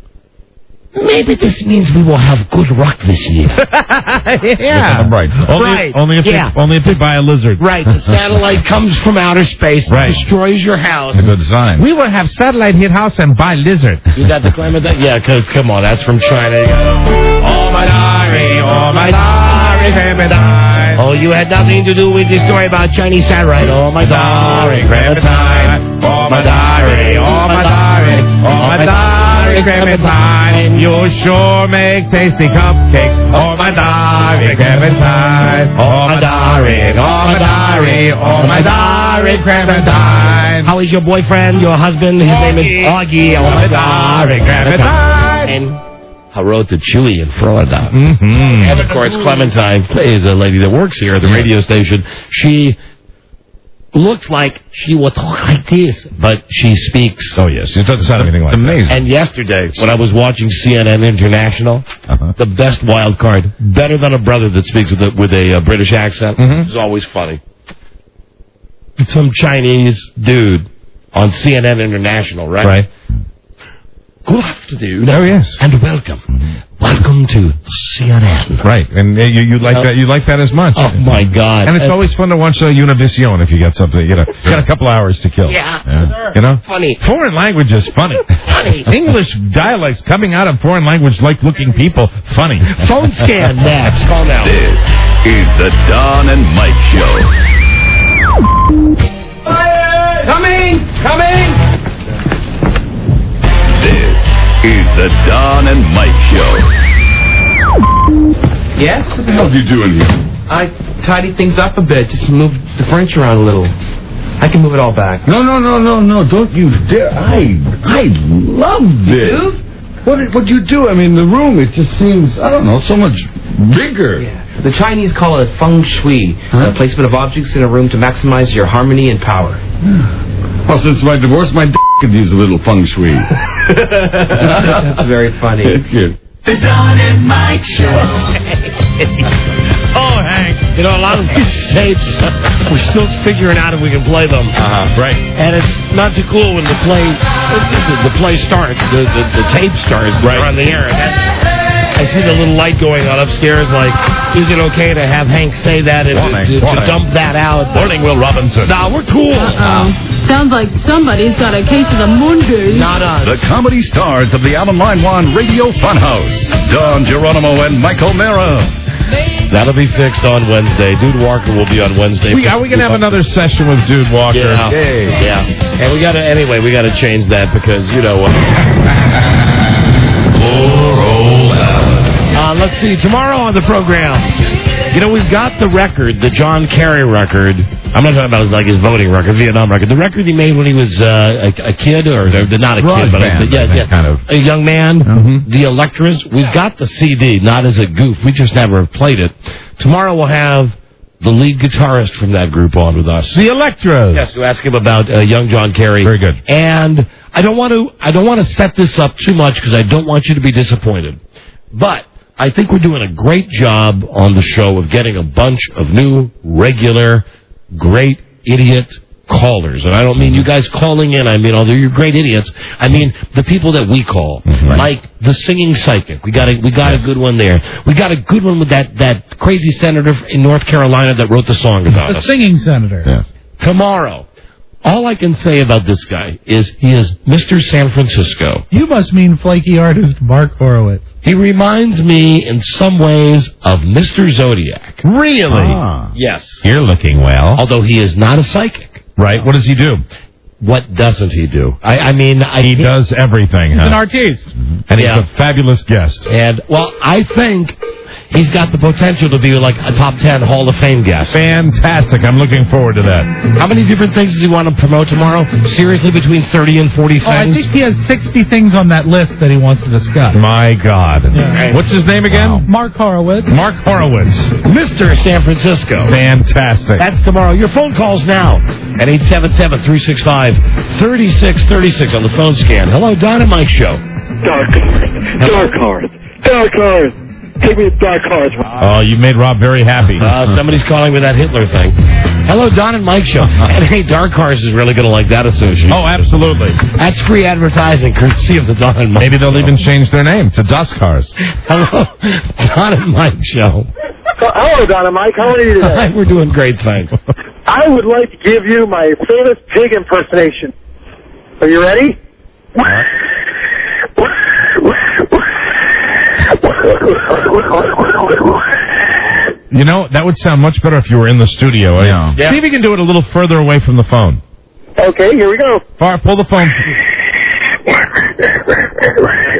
Maybe this means we will have good luck this year. Yeah. Right. Only, Right. Only if, Yeah. they, only if they buy a lizard. Right, the satellite comes from outer space, Right. destroys your house. A good sign. We will have satellite hit house and buy lizard. You got the claim of that? Yeah, cause, come on, that's from China. You got, oh, my diary, oh, my diary, baby, diary. Oh, you had nothing to do with the story about Chinese satellite. Oh, my diary, grab a time. Oh, my diary, oh, my diary, oh, my diary, darling Clementine, you sure make tasty cupcakes. Oh, my darling Clementine. Oh, my darling, oh, my darling, oh, my darling Clementine. How is your boyfriend, your husband? His name is Augie. Oh, my darling Clementine. I wrote to Chewy in Florida. Mm-hmm. And, of course, Clementine is a lady that works here at the radio station. She looks like she will talk like this, but she speaks. Oh, yes. It doesn't sound anything like amazing. that. And yesterday, when I was watching C N N International, uh-huh. the best wild card, better than a brother that speaks with a, with a uh, British accent, mm-hmm. is always funny. Some Chinese dude on C N N International, right? Right. Good afternoon. Oh, yes. And welcome. Welcome to C N N. Right, and uh, you, you like Oh. that. You like that as much. Oh, my God. And it's Uh, always fun to watch uh, Univision if you get something. You know, you got a couple hours to kill. Yeah. yeah. You know, Funny. Foreign language is funny. Funny. English dialects coming out of foreign language like looking people. Funny. Phone scan next. Call now. This is the Don and Mike Show. Coming! Coming! This is the Don and Mike Show. Yes? What the hell are you doing here? I tidied things up a bit, just moved the furniture around a little. I can move it all back. No, no, no, no, no! Don't you dare! I, I love this. You? What did what you do? I mean, the room it just seems I don't know so much bigger. Yeah. The Chinese call it feng shui, Huh? the placement of objects in a room to maximize your harmony and power. Well, since my divorce, my d- could use a little feng shui. That's very funny. Thank you. The Don and Mike Show. Oh, Hank. You know, a lot of these tapes, we're still figuring out if we can play them. Uh-huh. Right. And it's not too cool when the play the, the play starts, the, the, the tape starts, Right. on the air. And that's, I see the little light going on upstairs, like, is it okay to have Hank say that and Warning, to, to, to warning. dump that out? Morning, Will Robinson. Nah, we're cool. Uh-oh. Sounds like somebody's got a case of the Mondays. Not us. The comedy stars of the Alan Line Radio Funhouse. Don Geronimo and Michael Mara. That'll be fixed on Wednesday. Dude Walker will be on Wednesday. We, are we gonna have another session with Dude Walker? Yeah. Yay. Yeah. And we gotta, anyway, we gotta change that because, you know what. Poor old Alan. Uh, let's see, tomorrow on the program, you know, we've got the record, the John Kerry record. I'm not talking about his, like his voting record, Vietnam record. The record he made when he was uh, a, a kid, or, or not a Garage kid, but band, a, yeah, I think, yeah, kind of. a young man, Mhm. the Electras. We've got the C D, not as a goof. We just never played it. Tomorrow we'll have the lead guitarist from that group on with us. The Electros. Yes, to ask him about uh, young John Kerry. Very good. And I don't want to I don't want to set this up too much because I don't want you to be disappointed. But I think we're doing a great job on the show of getting a bunch of new, regular, great idiot callers. And I don't mean you guys calling in. I mean, although you're great idiots, I mean the people that we call, Mm-hmm. like the singing psychic. We got a we got a good one there. We got a good one with that that crazy senator in North Carolina that wrote the song about The us. singing senator. Yes. Tomorrow. All I can say about this guy is he is Mister San Francisco. You must mean flaky artist Mark Horowitz. He reminds me in some ways of Mister Zodiac. Really? Ah. Yes. You're looking well. Although he is not a psychic. Right. What does he do? What doesn't he do? I, I mean, I He does everything. He's huh? an artiste. And he's Yeah. a fabulous guest. And, well, I think he's got the potential to be like a top ten Hall of Fame guest. Fantastic. I'm looking forward to that. How many different things does he want to promote tomorrow? Seriously, between thirty and forty Oh, I things? think he has sixty things on that list that he wants to discuss. My God. Yeah. What's his name again? Wow. Mark Horowitz. Mark Horowitz. Mister San Francisco. Fantastic. That's tomorrow. Your phone calls now at eight seven seven, three six five, three six three six on the phone scan. Hello, Don and Mike Show. Dark cars. Dark cars. Dark cars. Take me to dark cars. Oh, you made Rob very happy. Uh, somebody's calling with that Hitler thing. Hello, Don and Mike Show. And hey, Dark Cars is really going to like that association. Oh, absolutely. That's free advertising, courtesy of the Don and Mike Maybe they'll Show. even change their name to Dust Cars. Hello, Don and Mike Show. Hello, Don and Mike. How are you today? We're doing great, thanks. I would like to give you my famous pig impersonation. Are you ready? You know, that would sound much better if you were in the studio. Yeah. Yeah. See if you can do it a little further away from the phone. Okay, here we go. All right, pull the phone.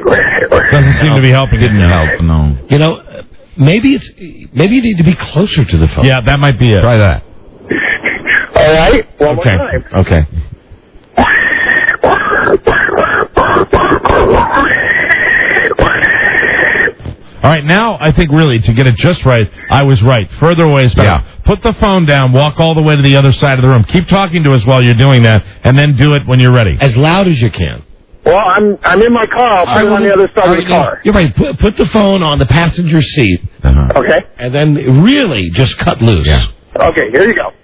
seem help. to be helping. Didn't help, no. You know, uh, maybe it's maybe you need to be closer to the phone. Yeah, that might be it. Try that. All right, one Okay. more time. Okay. All right, now I think really to get it just right, I was right. Further away is better. Yeah. Put the phone down, walk all the way to the other side of the room. Keep talking to us while you're doing that, and then do it when you're ready. As loud as you can. Well, I'm I'm in my car. I'll put it on the other side of the car. You're right. Put, put the phone on the passenger seat. Uh-huh. Okay. And then really just cut loose. Yeah. Okay, here you go.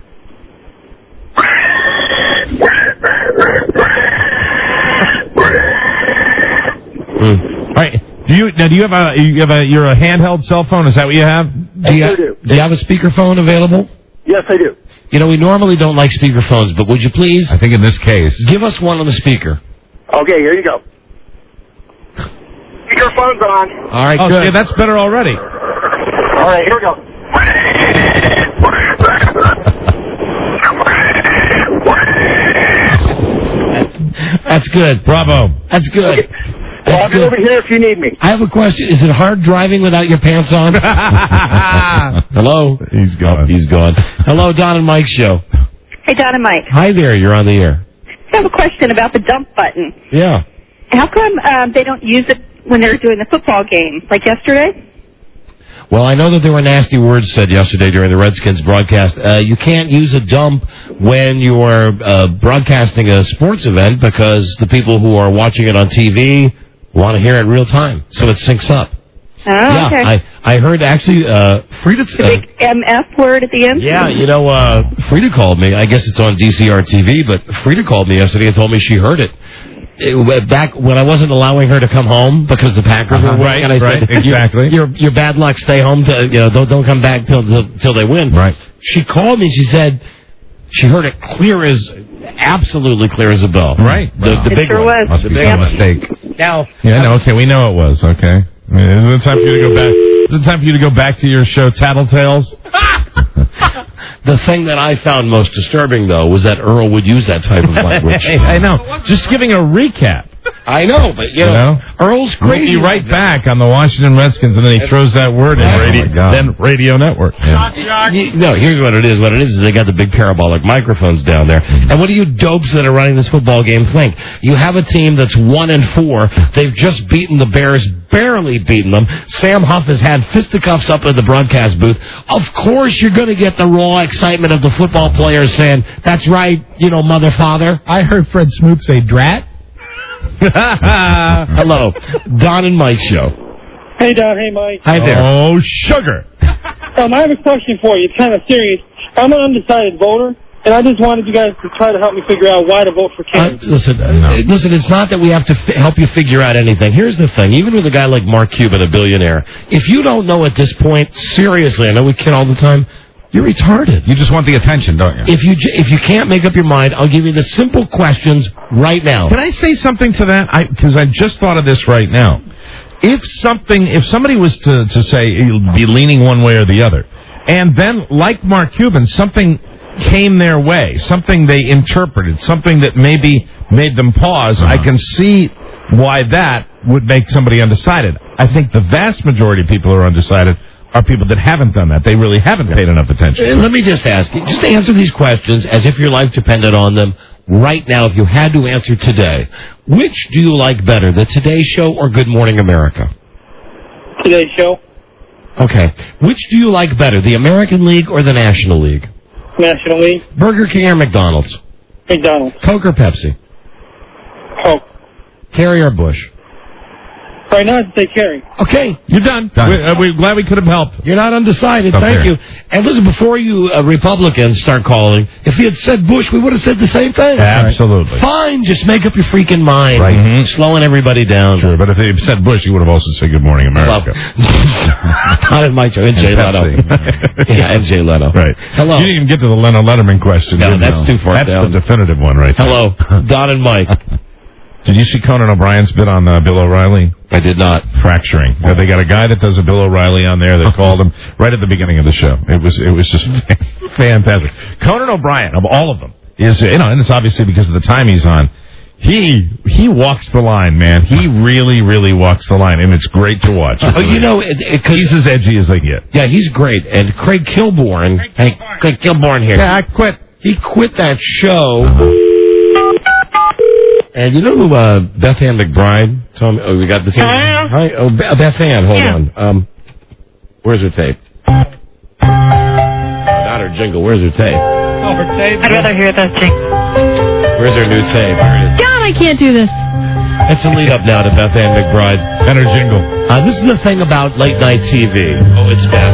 Mm. All right. Do you now? Do you have a you have a you're a handheld cell phone? Is that what you have? Do you, I do. do you have a speakerphone available? Yes, I do. You know, we normally don't like speakerphones, but would you please I think in this case. give us one on the speaker? Okay, here you go. Speakerphone's on. All right, Oh, good. yeah, that's better already. All right, here we go. That's good. Bravo. That's good. Okay. Well, I'll be over here if you need me. I have a question. Is it hard driving without your pants on? Hello? He's gone. Oh, he's gone. Hello, Don and Mike Show. Hey, Don and Mike. Hi there. You're on the air. I have a question about the dump button. Yeah. How come um, they don't use it when they're doing the football game, like yesterday? Well, I know that there were nasty words said yesterday during the Redskins broadcast. Uh, you can't use a dump when you're uh, broadcasting a sports event because the people who are watching it on T V want to hear it in real time, so it syncs up. Oh, yeah, okay. I, I heard actually uh, Frida... the big M F word at the end? Yeah, you know, uh, Frida called me. I guess it's on D C R T V, but Frida called me yesterday and told me she heard it. It, back when I wasn't allowing her to come home because the Packers Uh-huh, were winning, right, and I right, said, exactly. You're, you're bad luck. Stay home. To, you know, don't don't come back till till, till they win. Right. She called me. and She said she heard it clear as absolutely clear as a bell. Right. The, Wow. the It big sure one. was. Must be The some big mistake. Now, Yeah, no, okay, we know it was, okay. I mean, is it time for you to go back? Is it time for you to go back to your show, Tattletales? the thing that I found most disturbing, though, was that Earl would use that type of language. I know. Just giving a recap. I know, but you, You know, know? Earl's crazy. You right back on the Washington Redskins, and then he throws that word in Oh, radio, my God. then Radio Network. You- No, here's what it is. What it is is they got the big parabolic microphones down there. And what do you dopes that are running this football game think? You have a team that's one and four. They've just beaten the Bears, barely beaten them. Sam Huff has had fisticuffs up in the broadcast booth. Of course you're going to get the raw excitement of the football players saying, that's right, you know, mother, father. I heard Fred Smoot say drat. Hello. Don and Mike Show. Hey, Don. Hey, Mike. Hi there. Oh, sugar. Um, I have a question for you. It's kind of serious. I'm an undecided voter, and I just wanted you guys to try to help me figure out why to vote for Uh, Kennedy. listen, uh, listen. It's not that we have to fi- help you figure out anything. Here's the thing: even with a guy like Mark Cuban, a billionaire, if you don't know at this point, seriously, I know we kid all the time, you're retarded. You just want the attention, don't you? If you j- if you can't make up your mind, I'll give you the simple questions right now. Can I say something to that? I Because I just thought of this right now. If something, if somebody was to, to say, be leaning one way or the other, and then, like Mark Cuban, something came their way, something they interpreted, something that maybe made them pause, Uh-huh. I can see why that would make somebody undecided. I think the vast majority of people who are undecided are people that haven't done that. They really haven't paid enough attention. Uh, Let me just ask you, just answer these questions as if your life depended on them right now. If you had to answer today, which do you like better, the Today Show or Good Morning America? Today's show, Okay. Which do you like better, the American League or the National League? National League, Burger King or McDonald's? McDonald's, Coke or Pepsi? Coke. Kerry or Bush? Right now, I'd say Kerry. Okay. You're done. Done. We, uh, we're glad we could have helped. You're not undecided. Up Thank there. you. And listen, before you uh, Republicans start calling, if you had said Bush, we would have said the same thing. Absolutely. Fine, just make up your freaking mind. Right. Mhm. Slowing everybody down. Sure, but if they said Bush, you would have also said Good Morning America. Not in my show. And Jay Leno. Pepsi. Yeah, and Jay Leno. Right. Hello. You didn't even get to the Leno Letterman question. No, did you? that's too far That's down. the definitive one right there. Hello, Don and Mike. Did you see Conan O'Brien's bit on uh, Bill O'Reilly? I did not. Fracturing. Uh, they got a guy that does a Bill O'Reilly on there. They called him right at the beginning of the show. It was it was just fantastic. Conan O'Brien, of all of them, is, you know, and it's obviously because of the time he's on, He he walks the line, man. He really, really walks the line, and it's great to watch. Oh, you know, it, it, he's as edgy as they get. Yeah, he's great. And Craig Kilborn, Craig hey, Craig Kilborn here. Yeah, I quit. He quit that show. And you know who uh, Beth Ann McBride? Tell me. Oh, we got the tape. Hello? Hi. Oh, Be- Beth Ann. Hold Yeah. on. Um, where's her tape? Not her jingle. Where's her tape? Oh, her tape. I'd rather hear those jingles. Where's her new tape? Here it is. God, I can't do this. That's a lead up now to Beth Ann McBride and her jingle. Uh, this is the thing about late night T V. Oh, it's Beth.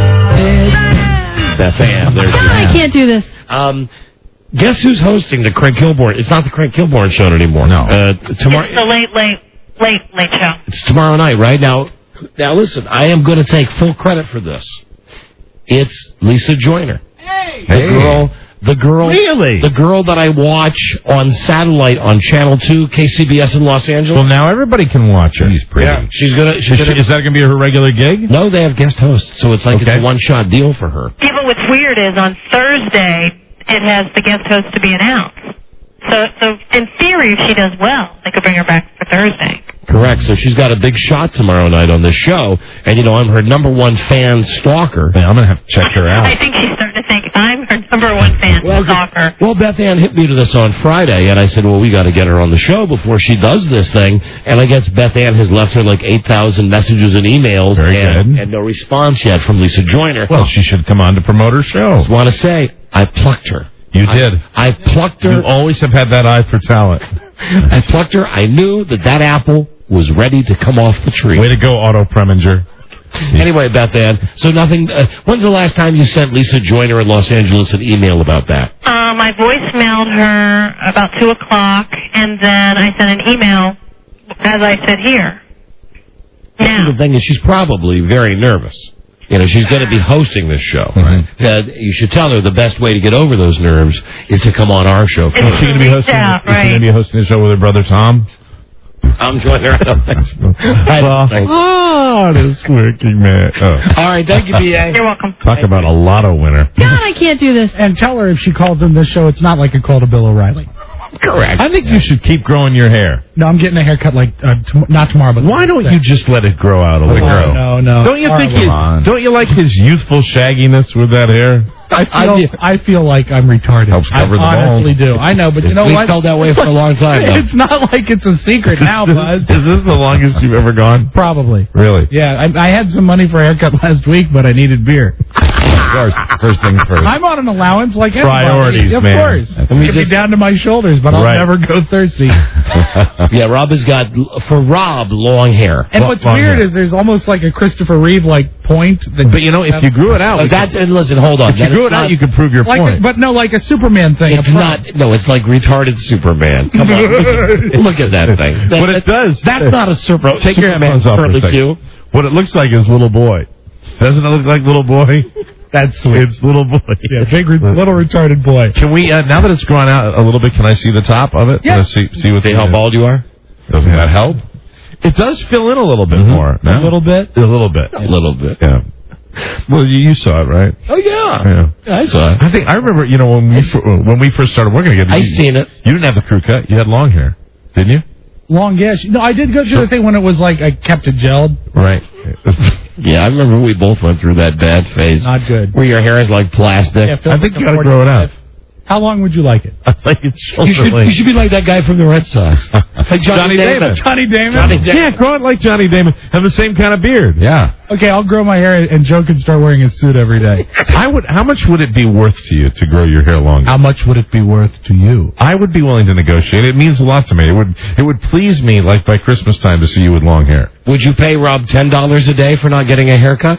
Beth Ann. There's God, I can't do this. Um, guess who's hosting the Craig Kilborn? It's not the Craig Kilborn show anymore. No. Uh, tomorrow. It's the late, late, late, late show. It's tomorrow night, right? Now, now listen, I am going to take full credit for this. It's Lisa Joyner. Hey! The girl, the girl, Really? the girl that I watch on satellite on Channel two, K C B S in Los Angeles. Well, now everybody can watch her. She's pretty. Yeah, she's gonna. She's is, gonna she, is that going to be her regular gig? No, they have guest hosts, so it's like Okay. it's a one-shot deal for her. Yeah, but what's weird is on Thursday, it has the guest host to be announced. So, so in theory, if she does well, they could bring her back for Thursday. Correct. So she's got a big shot tomorrow night on this show, and you know I'm her number one fan stalker. Man, I'm going to have to check her out. I think she's starting to think I'm her number one fan stalker. Well, Beth Ann hit me to this on Friday, and I said, well, we got to get her on the show before she does this thing. And I guess Beth Ann has left her like eight thousand messages and emails, Very and, good. and no response yet from Lisa Joyner. Well, she should come on to promote her show. I just want to say, I plucked her. You I, did. I plucked her. You always have had that eye for talent. I plucked her. I knew that that apple was ready to come off the tree. Way to go, Otto Preminger. Anyway, Beth Ann, so nothing. Uh, when's the last time you sent Lisa Joyner in Los Angeles an email about that? Um, I voicemailed her about two o'clock, and then I sent an email, as I said here. Now. The thing is, she's probably very nervous. You know, she's going to be hosting this show. Right. Uh, you should tell her the best way to get over those nerves is to come on our show. It's Is she going to be hosting? out, Is she right. going to be hosting the show with her brother Tom? I'm Joyner. I don't think so. I Well, don't think so. oh, this working man. Oh. All right, thank you, B A. You're welcome. Talk about a lotto winner. God, I can't do this. And tell her if she calls in this show, it's not like a call to Bill O'Reilly. Correct. I think you should keep growing your hair. No, I'm getting a haircut like uh, tom- not tomorrow, but Why don't you just let it grow out a little? Oh, no, no. Don't you All think? right, He, come on. don't you like his youthful shagginess with that hair? I feel, I feel like I'm retarded. Helps cover I the honestly bald. do. I know, but you know We what? felt that way for a long time, though. It's not like it's a secret now, Buzz. Is this the longest you've ever gone? Probably. Really? Yeah, I, I had some money for a haircut last week, but I needed beer. Of course. First things first. I'm on an allowance like everybody. Priorities, of man. course. That's- It's going to be down to my shoulders, but I'll Right. never go thirsty. Yeah, Rob has got, for Rob, long hair. And Lo- what's long weird hair. is there's almost like a Christopher Reeve like point. That But you know, if you grew it out, Uh, we that, could- and listen, hold on. if you That grew is it out, not- you could prove your like, point. a, but no, like a Superman thing. It's up not, front. no, it's like retarded Superman. Come on. Look at, look at that thing. That, What it does. That's not a super, Take your Superman headphones off for a second. curlicue. What it looks like is little boy. Doesn't it look like little boy? That's sweet. It's little boy. Yeah, big, re- little retarded boy. Can we, uh, now that it's grown out a little bit, can I see the top of it? Yeah. Can I see, see what's See how bald you are? Doesn't that help? It does fill in a little bit more. A little bit. A little bit. A little bit. Yeah. Well, you, you saw it, right? Oh, yeah. Yeah. Yeah, I saw it. I think I remember. You know, when we fir- when we first started working together, I you, seen it. You didn't have the crew cut. You had long hair, didn't you? Long gash. No, I did go through the thing when it was like I kept it gelled. Right. Yeah, I remember we both went through that bad phase. Not good. Where your hair is like plastic. Yeah, I think you got to grow it out. How long would you like it? I think it's shoulder You should, length. you should be like that guy from the Red Sox. Like Johnny, Johnny Damon. Damon. Johnny Damon? Johnny Damon. Yeah, grow it like Johnny Damon. Have the same kind of beard. Yeah. Okay, I'll grow my hair and Joe can start wearing his suit every day. I would. How much would it be worth to you to grow your hair longer? How much would it be worth to you? I would be willing to negotiate. It means a lot to me. It would. It would please me, like by Christmas time, to see you with long hair. Would you pay Rob ten dollars a day for not getting a haircut?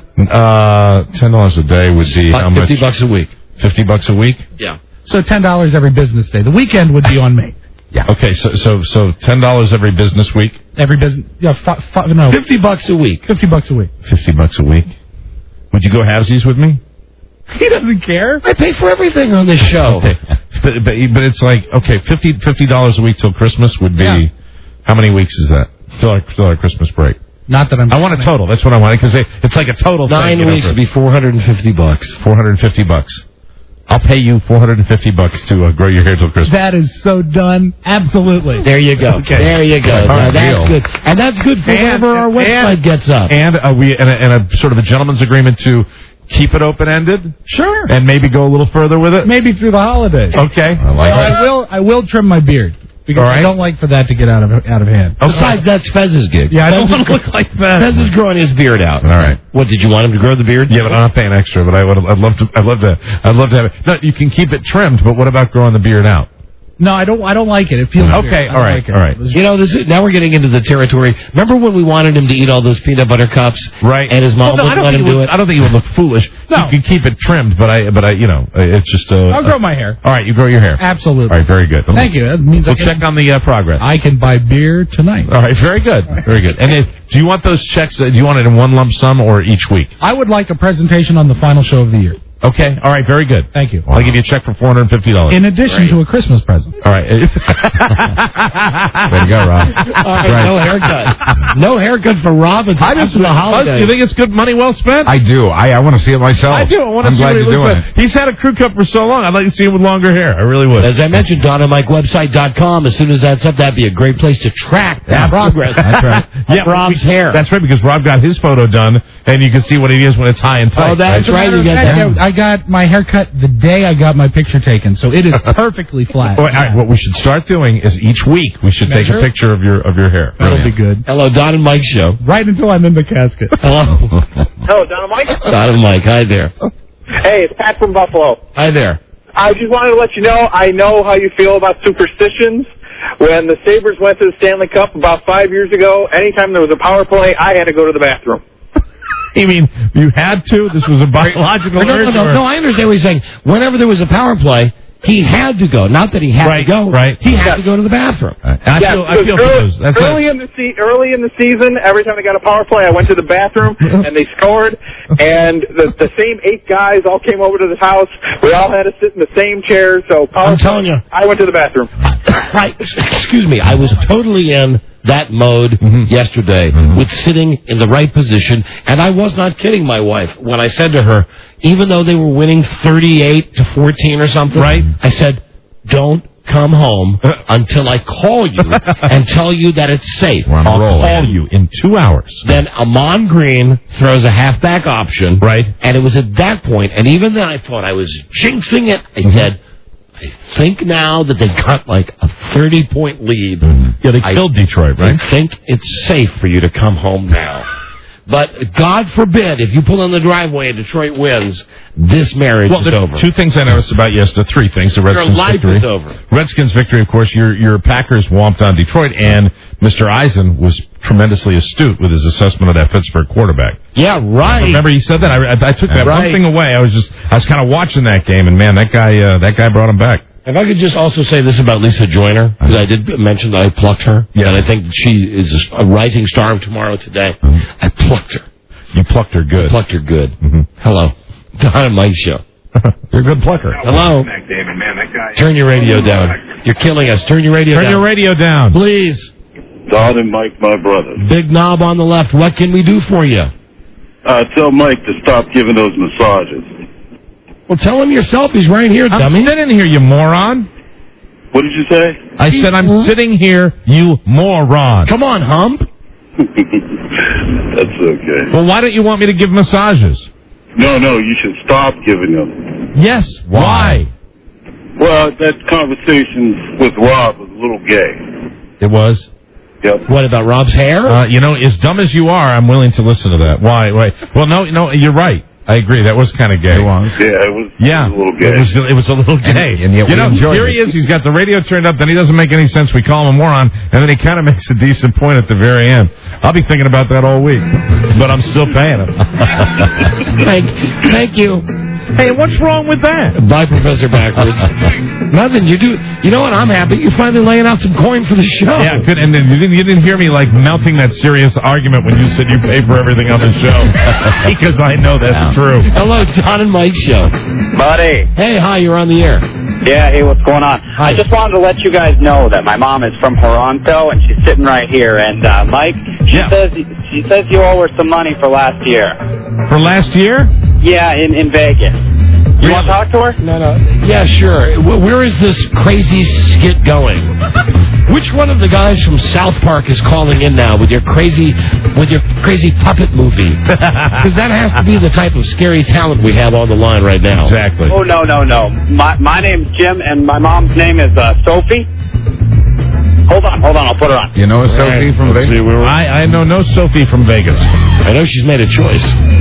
Uh, ten dollars a day would be About how much? fifty bucks a week. Fifty bucks a week. Yeah. So ten dollars every business day. The weekend would be on me. Yeah. Okay, so so so ten dollars every business week. Every business. Yeah, fi- fi- no. Fifty bucks a week. Fifty bucks a week. Fifty bucks a week. Would you go halvesies with me? He doesn't care. I pay for everything on this show. Okay. But, but but it's like okay, fifty fifty dollars a week till Christmas would be Yeah. how many weeks is that? Till our, till our Christmas break. Not that I'm. I want a total. That's what I want because it's like a total. Nine thing, you know, weeks for would be four hundred and fifty bucks. four hundred and fifty bucks. I'll pay you four hundred fifty bucks to uh, grow your hair till Christmas. That is so done. Absolutely. There you go. Okay. There you go. All right, Now, that's deal. good. And that's good for And- whenever our website and- gets up. And uh, we and a, and a sort of a gentleman's agreement to keep it open-ended. Sure. And maybe go a little further with it. Maybe through the holidays. Okay. Well, I will. I will trim my beard because All right. I don't like for that to get out of out of hand. Besides, that's Fez's gig. Yeah, I Fez don't is want to gro- look like that. Fez is growing his beard out. All right. What, did you want him to grow the beard? Yeah, but I'm not paying extra. But I would. I'd love to. I'd love to. I'd love to have it. No, you can keep it trimmed. But what about growing the beard out? No, I don't. I don't like it. It feels Okay, weird. I don't all right, like it. all right. You know, this is, now we're getting into the territory. Remember when we wanted him to eat all those peanut butter cups? Right. And his mom Well, no, I wouldn't don't let think him it do would, it? I don't think it would look foolish. No. You can keep it trimmed, but I. But I. You know, it's just. Uh, I'll grow my hair. All right, you grow your hair. Absolutely. All right, very good. Thank you. That means We'll I can, check on the uh, progress. I can buy beer tonight. All right, very good, very good. And if, do you want those checks? Uh, do you want it in one lump sum or each week? I would like a presentation on the final show of the year. Okay, all right, very good. Thank you. I'll give you a check for four hundred fifty dollars. In addition to a Christmas present. All right. Way to go, Rob. All right, no haircut. No haircut for Rob until I just, after the holiday. You think it's good money well spent? I do. I, I want to see it myself. I do. I want to I'm see glad what he you're looks doing like. He's had a crew cut for so long. I'd like to see him with longer hair. I really would. As I mentioned, Don and Mike website dot com. As soon as that's up, that'd be a great place to track that progress. That's right. Of Rob's we- hair. That's right, because Rob got his photo done, and you can see what it is when it's high and tight. Oh, that's right. You got I, that. I got my hair cut the day I got my picture taken, so it is perfectly flat. All right, what we should start doing is each week we should take Measure? a picture of your of your hair. That'll Brilliant. be good. Hello, Don and Mike show. Right until I'm in the casket. Hello. Hello, Don and Mike. Don and Mike. Hi there. Hey, it's Pat from Buffalo. Hi there. I just wanted to let you know, I know how you feel about superstitions. When the Sabres went to the Stanley Cup about five years ago, anytime there was a power play, I had to go to the bathroom. You mean you had to? This was a biological No, no, urge? no, or- no, I understand what he's saying. Whenever there was a power play, he had to go. Not that he had Right, to go. right. He had Yes. to go to the bathroom. And I Yes, feel, I feel for early, those. That's early it. in the se- early in the season, every time they got a power play, I went to the bathroom and they scored. And the the same eight guys all came over to the house. We all had to sit in the same chairs. So power I'm play, telling you. I went to the bathroom. Right. Excuse me. I was totally in that mode Mm-hmm. yesterday with sitting in the right position. And I was not kidding my wife when I said to her, even though they were winning thirty-eight to fourteen or something, Right. I said, don't come home until I call you and tell you that it's safe. We're on a I'll roll. call Call you in two hours. Then Amon Green throws a halfback option. Right. And it was at that point, and even then I thought I was jinxing it. I said, I think now that they got like a thirty-point lead. Yeah, they I killed Detroit, right? I think it's safe for you to come home now. But God forbid, if you pull in the driveway and Detroit wins, this marriage Well, is there are over. two things I noticed about yesterday. Three things. The Your Redskins life victory. is over. Redskins victory, of course. Your your Packers whomped on Detroit, and Mister Eisen was tremendously astute with his assessment of that Pittsburgh quarterback. Yeah, right. Remember he said that? I, I, I took that Right. one thing away. I was just I was kind of watching that game, and man, that guy uh, that guy brought him back. If I could just also say this about Lisa Joyner, because I did mention that I plucked her, Yeah. and I think she is a rising star of tomorrow today. I plucked her. You plucked her good. I plucked her good. Mm-hmm. Hello. Don and Mike show. You're a good plucker. Hello. David, man, that guy. Turn your radio down. You're killing us. Turn your radio Turn down. your radio down. Please. Don and Mike, my brothers. Big knob on the left. What can we do for you? Uh, tell Mike to stop giving those massages. Well, tell him yourself. He's right here, I'm dummy. sitting here, you moron. What did you say? I said I'm sitting here, you moron. Come on, hump. That's okay. Well, why don't you want me to give massages? No, no, you should stop giving them. Yes. Why? Well, that conversation with Rob was a little gay. It was. Yep. What about Rob's hair? Uh, you know, as dumb as you are, I'm willing to listen to that. Why? Why? Well, no, no, you're right. I agree. That was kind of gay. It was. Yeah, it was, Yeah, it was a little gay. it was. It was a little gay. and yet you we know, enjoyed here it. he is. He's got the radio turned up. Then he doesn't make any sense. We call him a moron, and then he kind of makes a decent point at the very end. I'll be thinking about that all week, but I'm still paying him. Thank, thank you. Hey, what's wrong with that? Bye, Professor Backwards. Nothing. You do. You know what? I'm happy. You're finally laying out some coin for the show. Yeah, good. And then you didn't, you didn't hear me like mounting that serious argument when you said you pay for everything on the show, because I know that's true. Hello, Don and Mike show. Buddy. Hey, hi. You're on the air. Yeah, hey, what's going on? I just wanted to let you guys know that my mom is from Toronto, and she's sitting right here. And, uh, Mike, she Yeah. says she says you owe her some money for last year. For last year? Yeah, in, in Vegas. You want to talk to her? No, no. Yeah, sure. Wh- Where is this crazy skit going? Which one of the guys from South Park is calling in now with your crazy, with your crazy puppet movie? Because that has to be the type of scary talent we have on the line right now. Exactly. Oh, no, no, no. My my name's Jim, and my mom's name is uh, Sophie. Hold on, hold on. I'll put her on. You know a Sophie Right. from Let's Vegas? see, we were- I, I know no Sophie from Vegas. I know she's made a choice.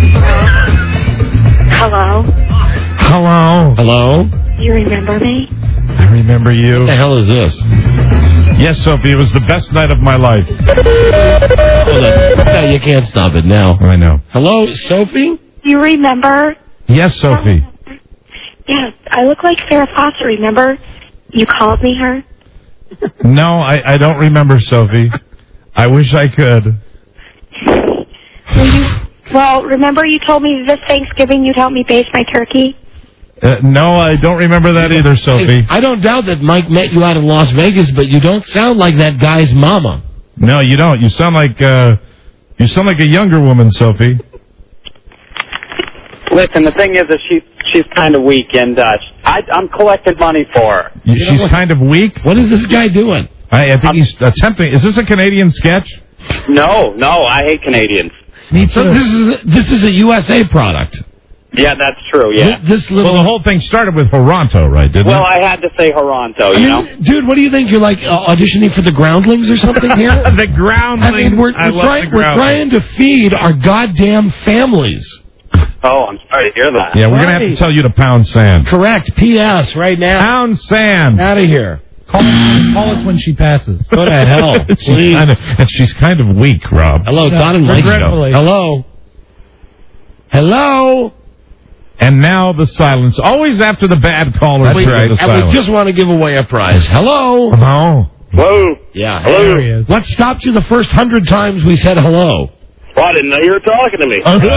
Hello? Hello. Hello? You remember me? I remember you. What the hell is this? Yes, Sophie, it was the best night of my life. Hold on. No, you can't stop it now. I know. Hello, Sophie? You remember? Yes, Sophie. Yes, I look like Farrah Fawcett, remember? You called me her? No, I, I don't remember, Sophie. I wish I could. Well, you, well, remember you told me this Thanksgiving you'd help me baste my turkey? Uh, no, I don't remember that either, Sophie. I don't doubt that Mike met you out in Las Vegas, but you don't sound like that guy's mama. No, you don't. You sound like uh, you sound like a younger woman, Sophie. Listen, the thing is that she's she's kind of weak, and uh, I, I'm collecting money for her. You, she's kind of weak. What is this guy doing? I, I think he's attempting. Is this a Canadian sketch? No, no, I hate Canadians. So this is this is a U S A product. Yeah, that's true. Yeah. This little. Well, the whole thing started with Toronto, right? Didn't Well, it? I had to say Toronto, I you mean, know. dude, what do you think? You're like uh, auditioning for the Groundlings or something here? The Groundlings. I mean, we're, I we're, love trying, the we're Groundlings. trying to feed our goddamn families. Oh, I'm sorry to hear that. Yeah, we're gonna have to Right. tell you to pound sand. Correct. P S right now. Pound sand. Out of here. Call, call us when she passes. Go to hell. she's Please. kind of, and she's kind of weak, Rob. Hello, Yeah, Don and Mike. regretfully. Hello. Hello. And now the silence. Always after the bad caller. That's we- right. The And we silence. just want to give away a prize. Hello. Hello. Hello? Yeah. Hello? There he is. What stopped you the first hundred times we said hello? Well, I didn't know you were talking to me.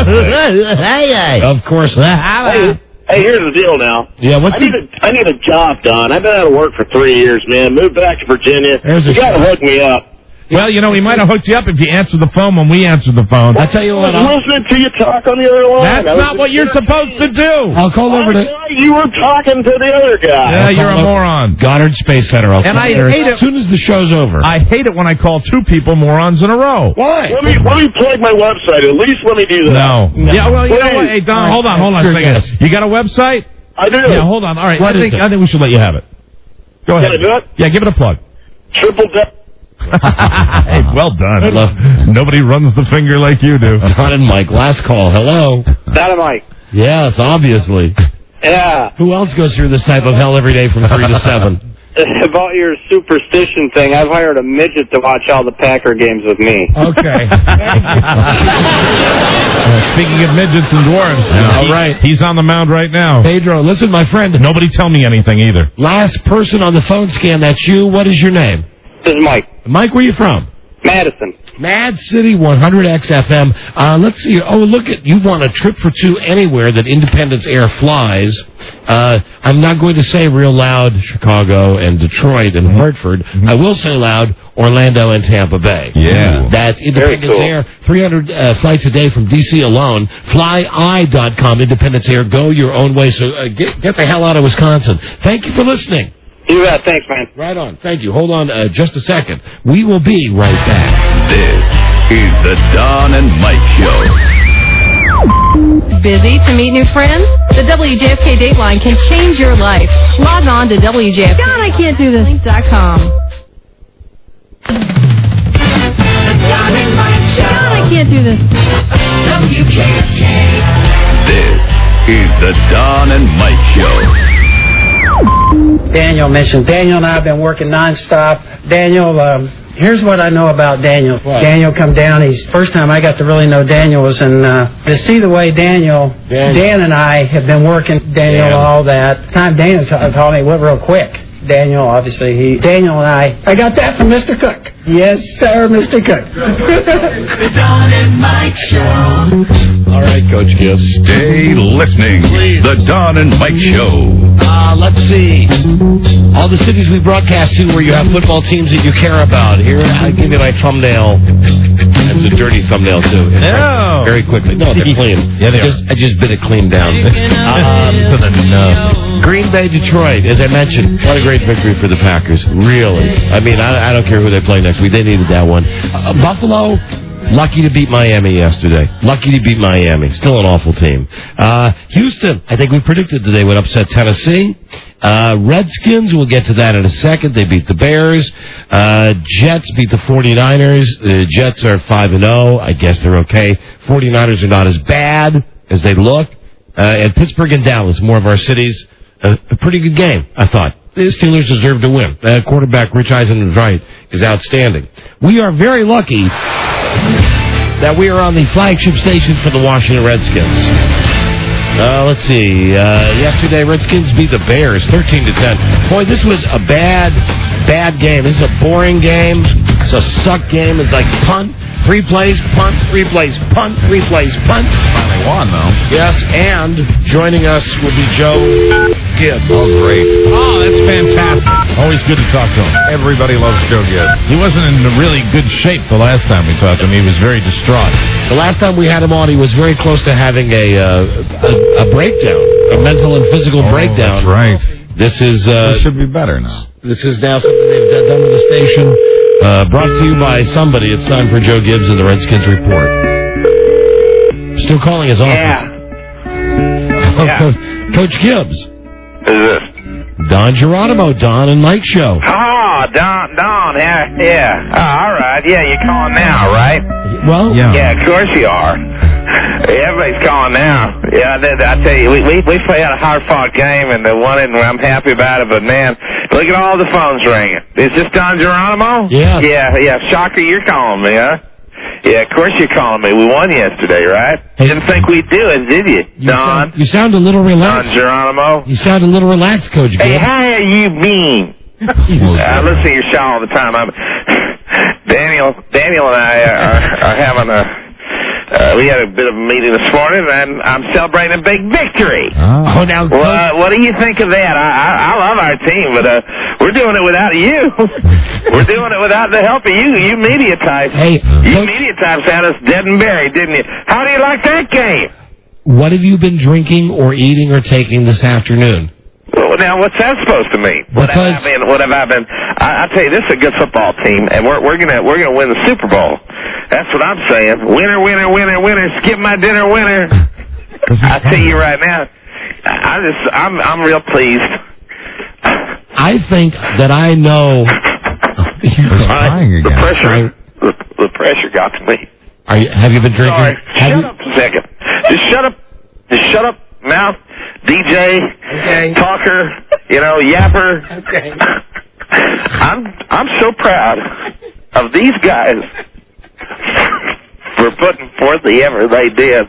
Of course. Hey, hey, here's the deal now. Yeah, what's I need, the... a, I need a job done. I've been out of work for three years, man. Moved back to Virginia. There's a You got to shot. hook me up. Well, you know, he might have hooked you up if you answered the phone when we answered the phone. I'll tell you I what. was I'll, listening to you talk on the other line. That's I was not what you're supposed to do. I'll call over I to thought you were talking to the other guy. Yeah, you're a I'll- moron. Goddard Space Center. I'll And call I there hate as it- soon as the show's over. I hate it when I call two people morons in a row. Why? Let me let me plug my website. At least let me do that. No. Yeah, well, you know what? Hey, Don, All right. hold on, hold on a Sure, second. yes. You got a website? I do. Yeah, hold on. All right, What I is think it? I think we should let you have it. Go ahead. Can I do it? Yeah, give it a plug. Triple dip. Hey, well done. I love- Nobody runs the finger like you do. Don and Mike, last call. Hello. Dynamite. Yes, obviously. Yeah. Who else goes through this type of hell every day from three to seven? About your superstition thing, I've hired a midget to watch all the Packer games with me. Okay. Uh, speaking of midgets and dwarves, All he- right. he's on the mound right now. Pedro, listen, my friend. Nobody tell me anything either. Last person on the phone scan, that's you. What is your name? This is Mike. Mike, where you from? Madison. Mad City one hundred X F M. Uh, let's see. Oh, look at you want a trip for two anywhere that Independence Air flies. Uh, I'm not going to say real loud Chicago and Detroit and Hartford. I will say loud Orlando and Tampa Bay. Yeah. That's Independence cool. Air. three hundred uh, flights a day from D C alone. fly eye dot com. Independence Air. Go your own way. So uh, get, get the hell out of Wisconsin. Thank you for listening. You bet. Thanks, man. Right on. Thank you. Hold on uh, just a second. We will be right back. This is the Don and Mike Show. Busy to meet new friends? The W J F K Dateline can change your life. Log on to W J F K. God, I can't do this. dot com. Don and Mike Show. God, I can't do this. W J F K. This is the Don and Mike Show. Daniel mentioned. Daniel and I have been working nonstop. Daniel, um, here's what I know about Daniel. What? Daniel come down. He's first time I got to really know Daniel was in uh, to see the way Daniel, Daniel. Dan and I have been working. Daniel, Dan. all that time. Daniel t- told me it went real quick. Daniel, obviously, he. Daniel and I. I got that from Mister Cook. Yes, sir, Mister Cook. The Don and Mike Show. All right, Coach Gibbs. Stay listening. Please. The Don and Mike Show. Uh, let's see. All the cities we broadcast to where you have football teams that you care about. Here, I'll give you my thumbnail. It's a dirty thumbnail, too. It's No. Very quickly. No, they're clean. Yeah, they I just, are. I just bit it clean down. um, Green Bay, Detroit, as I mentioned, what a great victory for the Packers. Really. I mean, I, I don't care who they play next week. They needed that one. Uh, Buffalo, lucky to beat Miami yesterday. Lucky to beat Miami. Still an awful team. Uh, Houston, I think we predicted that they would upset Tennessee. Uh, Redskins, we'll get to that in a second. They beat the Bears. Uh, Jets beat the forty-niners. The Jets are five and oh. I guess they're okay. forty-niners are not as bad as they look. Uh, and Pittsburgh and Dallas, more of our cities. Uh, a pretty good game, I thought. The Steelers deserve to win. Uh, quarterback Rich Eisen-Wright is outstanding. We are very lucky that we are on the flagship station for the Washington Redskins. Uh, let's see. Uh, yesterday, Redskins beat the Bears thirteen to ten. Boy, this was a bad, bad game. This is a boring game. It's a suck game. It's like punt, three plays, punt, three plays, punt, three plays, punt. Finally won, though. Yes, and joining us will be Joe Gibbs. Oh, great. Oh, that's fantastic. Always good to talk to him. Everybody loves Joe Gibbs. He wasn't in really good shape the last time we talked to him. He was very distraught. The last time we had him on, he was very close to having a uh, a, a breakdown, a mental and physical oh, breakdown. That's right. This is uh, this should be better now. This is now something they've done done with the station. Uh, brought to you by somebody. It's time for Joe Gibbs and the Redskins Report. Still calling his office. Yeah. Oh, yeah. Coach, Coach Gibbs. Who's this? Don Geronimo, Don and Mike Show. Oh, Don, Don, yeah, yeah. Oh, all right, yeah, you're calling now, right? Well, yeah, yeah, of course you are. Everybody's calling now. Yeah, I, I tell you, we we we played a hard-fought game and they won it, and I'm happy about it. But man, look at all the phones ringing. Is this Don Geronimo? Yeah. Yeah, yeah. Shocker, you're calling me, huh? Yeah, of course you're calling me. We won yesterday, right? Hey, Didn't think we'd do it, did you, you Don? Sound, you sound a little relaxed. Don Geronimo. You sound a little relaxed, Coach Gibbs. Hey, how are you been? I listen to your show all the time. I'm, Daniel, Daniel and I are, are having a. Uh, we had a bit of a meeting this morning, and I'm celebrating a big victory. Oh, now, well, uh, what do you think of that? I, I, I love our team, but uh, we're doing it without you. We're doing it without the help of you. You media types. Hey, you Coach, media types had us dead and buried, didn't you? How do you like that game? what have you been drinking or eating or taking this afternoon? Well, now, what's that supposed to mean? What have I been? What have I been? I, I tell you, this is a good football team, and we're we're gonna we're gonna win the Super Bowl. That's what I'm saying. Winner, winner, winner, winner. Skip my dinner, winner. I tell you right now, I just I'm I'm real pleased. I think that I know. Right, the pressure, the, the pressure got to me. Are you, have you been drinking? Sorry, have shut you, up a second. Just shut up. Just shut up, mouth. D J, okay. talker, you know, yapper. Okay. I'm I'm so proud of these guys for putting forth the effort they did.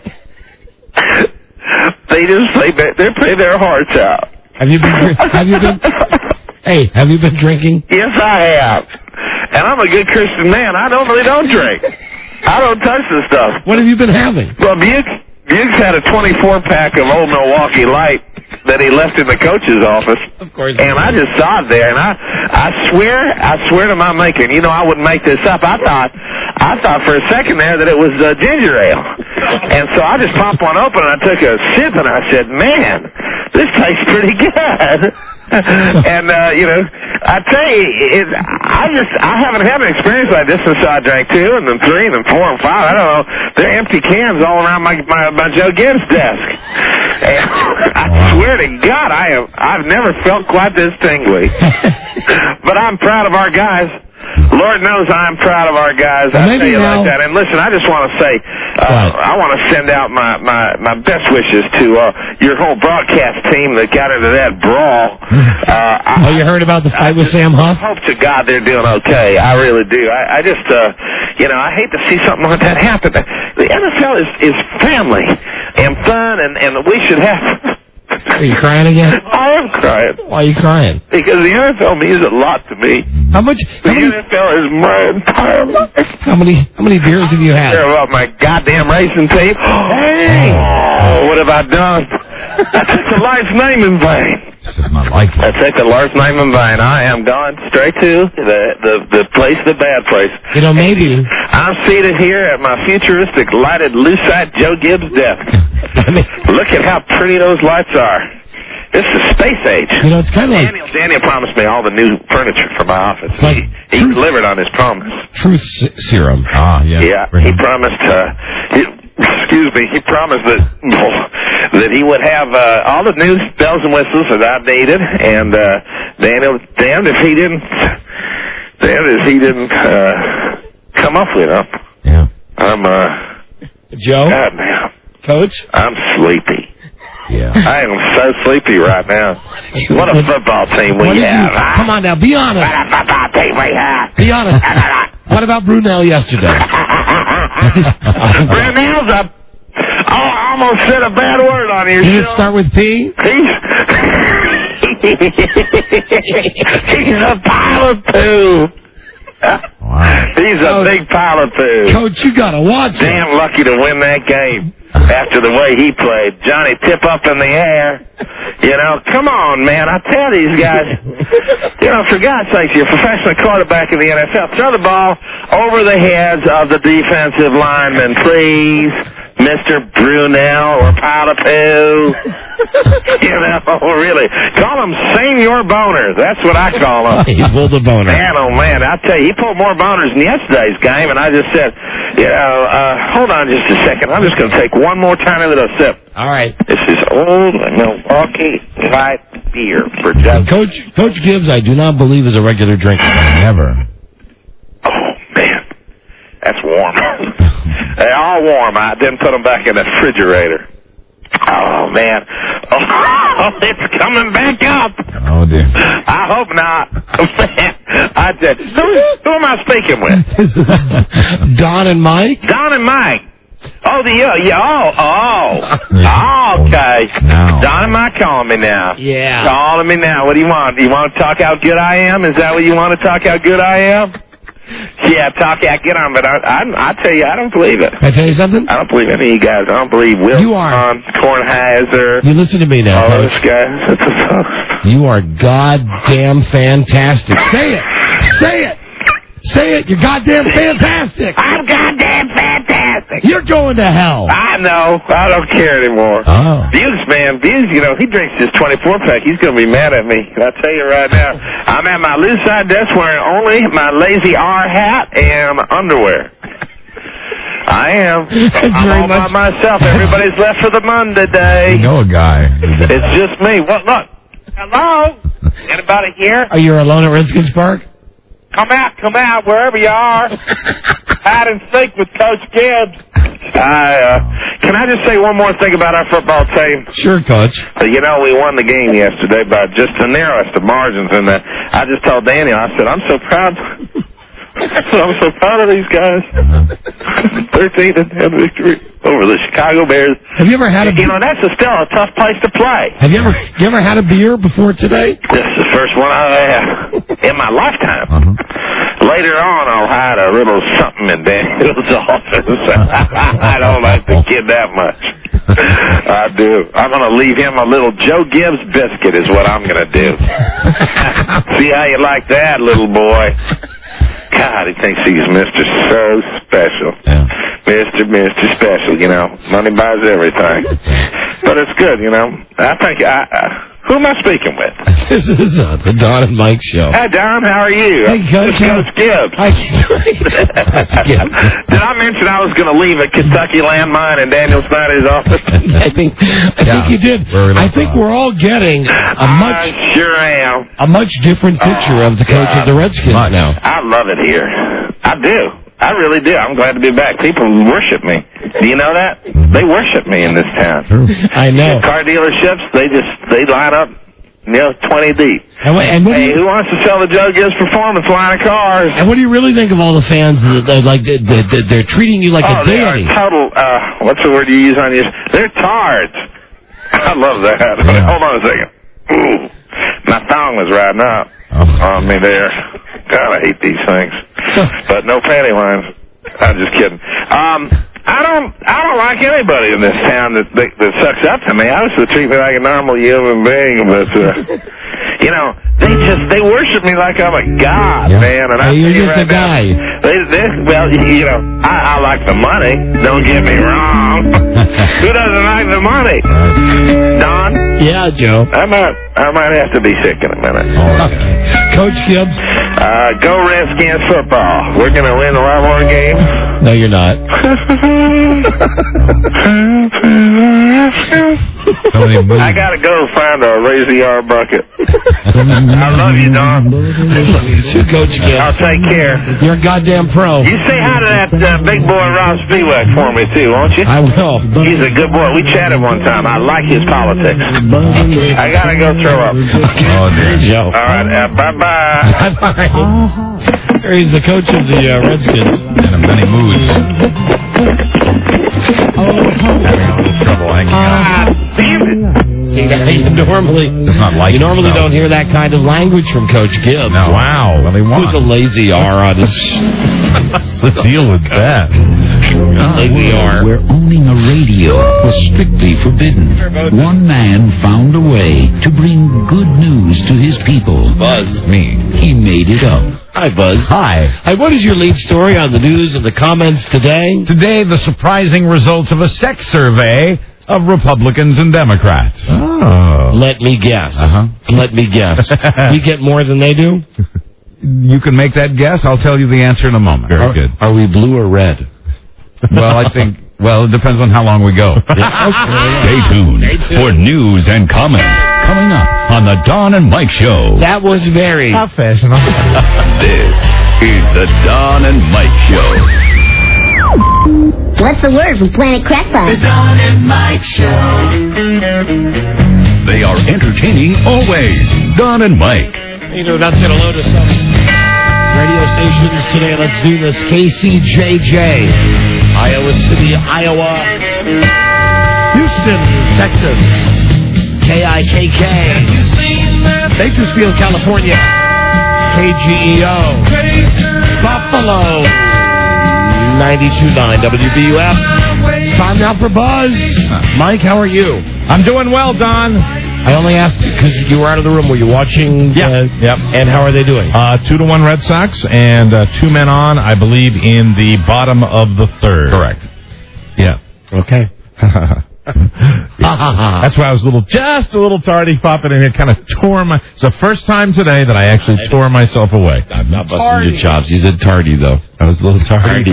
They just they they play their hearts out. Have you been? Have you been? Hey, have you been drinking? Yes, I have. And I'm a good Christian man. I normally don't drink. I don't touch this stuff. What have you been having? Well, Buick Buick's had a twenty-four pack of Old Milwaukee Light that he left in the coach's office. Of course. And I just saw it there, and I, I swear, I swear to my maker, you know, I wouldn't make this up. I thought, I thought for a second there that it was uh, ginger ale, and so I just popped one open and I took a sip and I said, "Man, this tastes pretty good." And uh, you know, I tell you, it, I just I haven't had an experience like this since I drank two and then three and then four and five. I don't know. There are empty cans all around my my, my Joe Gibbs desk. And I swear to God, I have I've never felt quite this tingly. But I'm proud of our guys. Lord knows I'm proud of our guys. Well, I tell you now, like that. And listen, I just want to say, uh, I want to send out my, my, my best wishes to uh, your whole broadcast team that got into that brawl. Uh, oh, you heard about the fight with Sam Huff? I hope to God they're doing okay. I really do. I, I just, uh, you know, I hate to see something like that happen. The N F L is, is family and fun, and, and we should have... Are you crying again? I am crying. Why are you crying? Because the N F L means a lot to me. How much? The N F L is my entire life. How many? How many beers have you I had? care about my goddamn racing team. Hey! Oh, what have I done? I took the Lord's name in vain. That's not like it. I took the Lord's name in vain. I am going straight to the, the, the place, the bad place. You know, maybe. I'm seated here at my futuristic lighted lucite Joe Gibbs desk. Look at how pretty those lights are. This is space age. You know, it's kind of like Daniel, Daniel promised me all the new furniture for my office. like he, he delivered on his promise. truth se- serum. Ah, yeah. Yeah, he promised. Uh, he, excuse me. He promised that that he would have uh, all the new bells and whistles that I needed, and uh, Daniel, damned if he didn't. Damned if he didn't uh, come up with them. Yeah. I'm uh. Joe. God, man. Coach. I'm sleepy. Yeah. I am so sleepy right now. What a football team we What did you- have. huh? Come on now, be honest. What a football team we have. Be honest. What about Brunel yesterday? Brunel's a... Oh, I almost said a bad word on your Did show. it start with P? He's... He's a pile of poo. Wow. He's a big pile of poo. Coach, you gotta watch it. Damn lucky to win that game after the way he played. Johnny tip up in the air. You know, come on, man. I tell these guys, you know, for God's sake, you're a professional quarterback in the N F L. Throw the ball over the heads of the defensive linemen, please. Mister Brunel or pile of poo. You know, really. Call him Senior Boners. That's what I call him. He pulled a boner. Man, oh, man, I tell you, he pulled more boners in yesterday's game, and I just said, you know, uh, hold on just a second. I'm just going to take one more tiny little sip. All right. This is old Milwaukee light beer for Jeff. Coach Coach Gibbs, I do not believe is a regular drinker. Never. Oh, man. That's warm. They're all warm. I didn't put them back in the refrigerator. Oh, man. Oh, it's coming back up. Oh, dear. I hope not. Man, I did. Who, who am I speaking with? Don and Mike? Don and Mike. Oh, the, uh, yeah, oh, oh. Oh, okay. Now. Don and Mike calling me now. Yeah. Calling me now. What do you want? Do you want to talk how good I am? Is that what you want to talk how good I am? Yeah, talk how good I am, but I, I, I tell you, I don't believe it. Can I tell you something? I don't believe any of you guys. I don't believe Wilson, You are. Kornheiser, You listen to me now, all Coach. those guys. You are goddamn fantastic. Say it. Say it. Say it. You're goddamn fantastic. I'm goddamn fantastic. You're going to hell. I know. I don't care anymore. Oh. Buggs, man, Buggs, you know, he drinks his twenty-four pack. He's going to be mad at me. I'll tell you right now. I'm at my loose side desk wearing only my lazy R hat and underwear. I am. I'm Very all much. by myself. Everybody's left for the Monday day. You know a guy. It's just me. What? Look. Hello? Anybody here? Are you alone at Redskins Park? Come out, come out, wherever you are. Hide and seek with Coach Gibbs. I, uh, can I just say one more thing about our football team? Sure, Coach. Uh, You know, we won the game yesterday by just the narrowest of margins, and uh, I just told Daniel, I said, I'm so proud. I'm so proud of these guys. thirteen and ten victory over the Chicago Bears. Have you ever had a You know, that's a, still a tough place to play. Have you ever you ever had a beer before today? This is the first one I've had in my lifetime. Uh-huh. Later on, I'll hide a little something in Daniel's office. I don't like the kid that much. I do. I'm going to leave him a little Joe Gibbs biscuit is what I'm going to do. See how you like that, little boy? God, he thinks he's Mister So Special. Yeah. Mister Mister Special, you know. Money buys everything. But it's good, you know. I think I... I Who am I speaking with? This is uh, the Don and Mike show. Hi, Don. How are you? Hey, Coach. This is Coach Gibbs. Hi. Did I mention I was going to leave a Kentucky landmine in Daniel Snyder's office? I think I Yeah, think you did. very I much think so. we're all getting a much I sure am. a much different picture of the coach God. of the Redskins Much. now. I love it here. I do. I really do. I'm glad to be back. People worship me. Do you know that? They worship me in this town. I know. Car dealerships, they just, they line up, you know, twenty deep. And what, and what do Hey, you, who wants to sell the Joe Gibbs Performance line of cars? and what do you really think of all the fans that, that like that, that, that they're treating you like oh, a they are deity? total, uh, what's the word you use on you? They're tards. I love that. Yeah. Hold on a second. Ooh, my thong was riding up Oh. on me there. God, I hate these things. But no panty lines. I'm just kidding. Um, I don't, I don't like anybody in this town that that, that sucks up to me. Obviously, treat me like a normal human being, but uh, you know, they just they worship me like I'm a god, yeah. man. And hey, I you're see just right a guy. Now, they, they, well, you know, I, I like the money. Don't get me wrong. Who doesn't like the money? Don? Yeah, Joe. I might, I might have to be sick in a minute. Okay. Coach Gibbs. Uh, go Redskins football. We're going to win a lot more games. No, you're not. I got to go find a Raise the R bucket. I love you, Don. Coach Gibbs. I'll take care. You're a goddamn pro. You say hi to that uh, big boy Rob Spiewak for me, too, won't you? I will. He's a good boy. We chatted one time. I like his politics. I got to go throw up. Oh, dear Joe. All right. Uh, bye-bye. Bye-bye. He's the coach of the uh, Redskins. And in many moods. Having a little trouble hanging out. Damn it. You normally, Does not like you normally himself. don't hear that kind of language from Coach Gibbs. No, wow. Well, they want. Put the lazy R on his... Let's deal with that. Lazy R. Where owning a radio was strictly forbidden, one man found a way to bring good news to his people. Buzz. Me. He made it up. Hi, Buzz. Hi. Hi, what is your lead story on the news and the comments today? Today, the surprising results of a sex survey of Republicans and Democrats. Oh. Let me guess. Uh-huh. Let me guess. We get more than they do? You can make that guess. I'll tell you the answer in a moment. Very are, good. Are we blue or red? Well, I think, well, it depends on how long we go. Stay tuned for news and comments coming up on the Don and Mike Show. That was very professional. This is the Don and Mike Show. What's the word from Planet Crackpot? The Don and Mike Show. They are entertaining always. Don and Mike. You know, that's going to load us up. Radio stations today. Let's do this. K C J J, Iowa City, Iowa. Houston, Texas. K I K K. Bakersfield, California. K G E O. Buffalo. ninety-two point nine W B U F. It's time now for Buzz. Mike, how are you? I'm doing well, Don. I only asked because you were out of the room. Were you watching? Yeah. Uh, yep. And how are they doing? Uh, two to one Red Sox and uh, two men on, I believe, in the bottom of the third. Correct. Yeah. Okay. That's why I was a little, just a little tardy popping in here, kind of tore my, it's the first time today that I actually tore myself away. I'm not busting tardy. Your chops. You said tardy, though. I was a little tardy.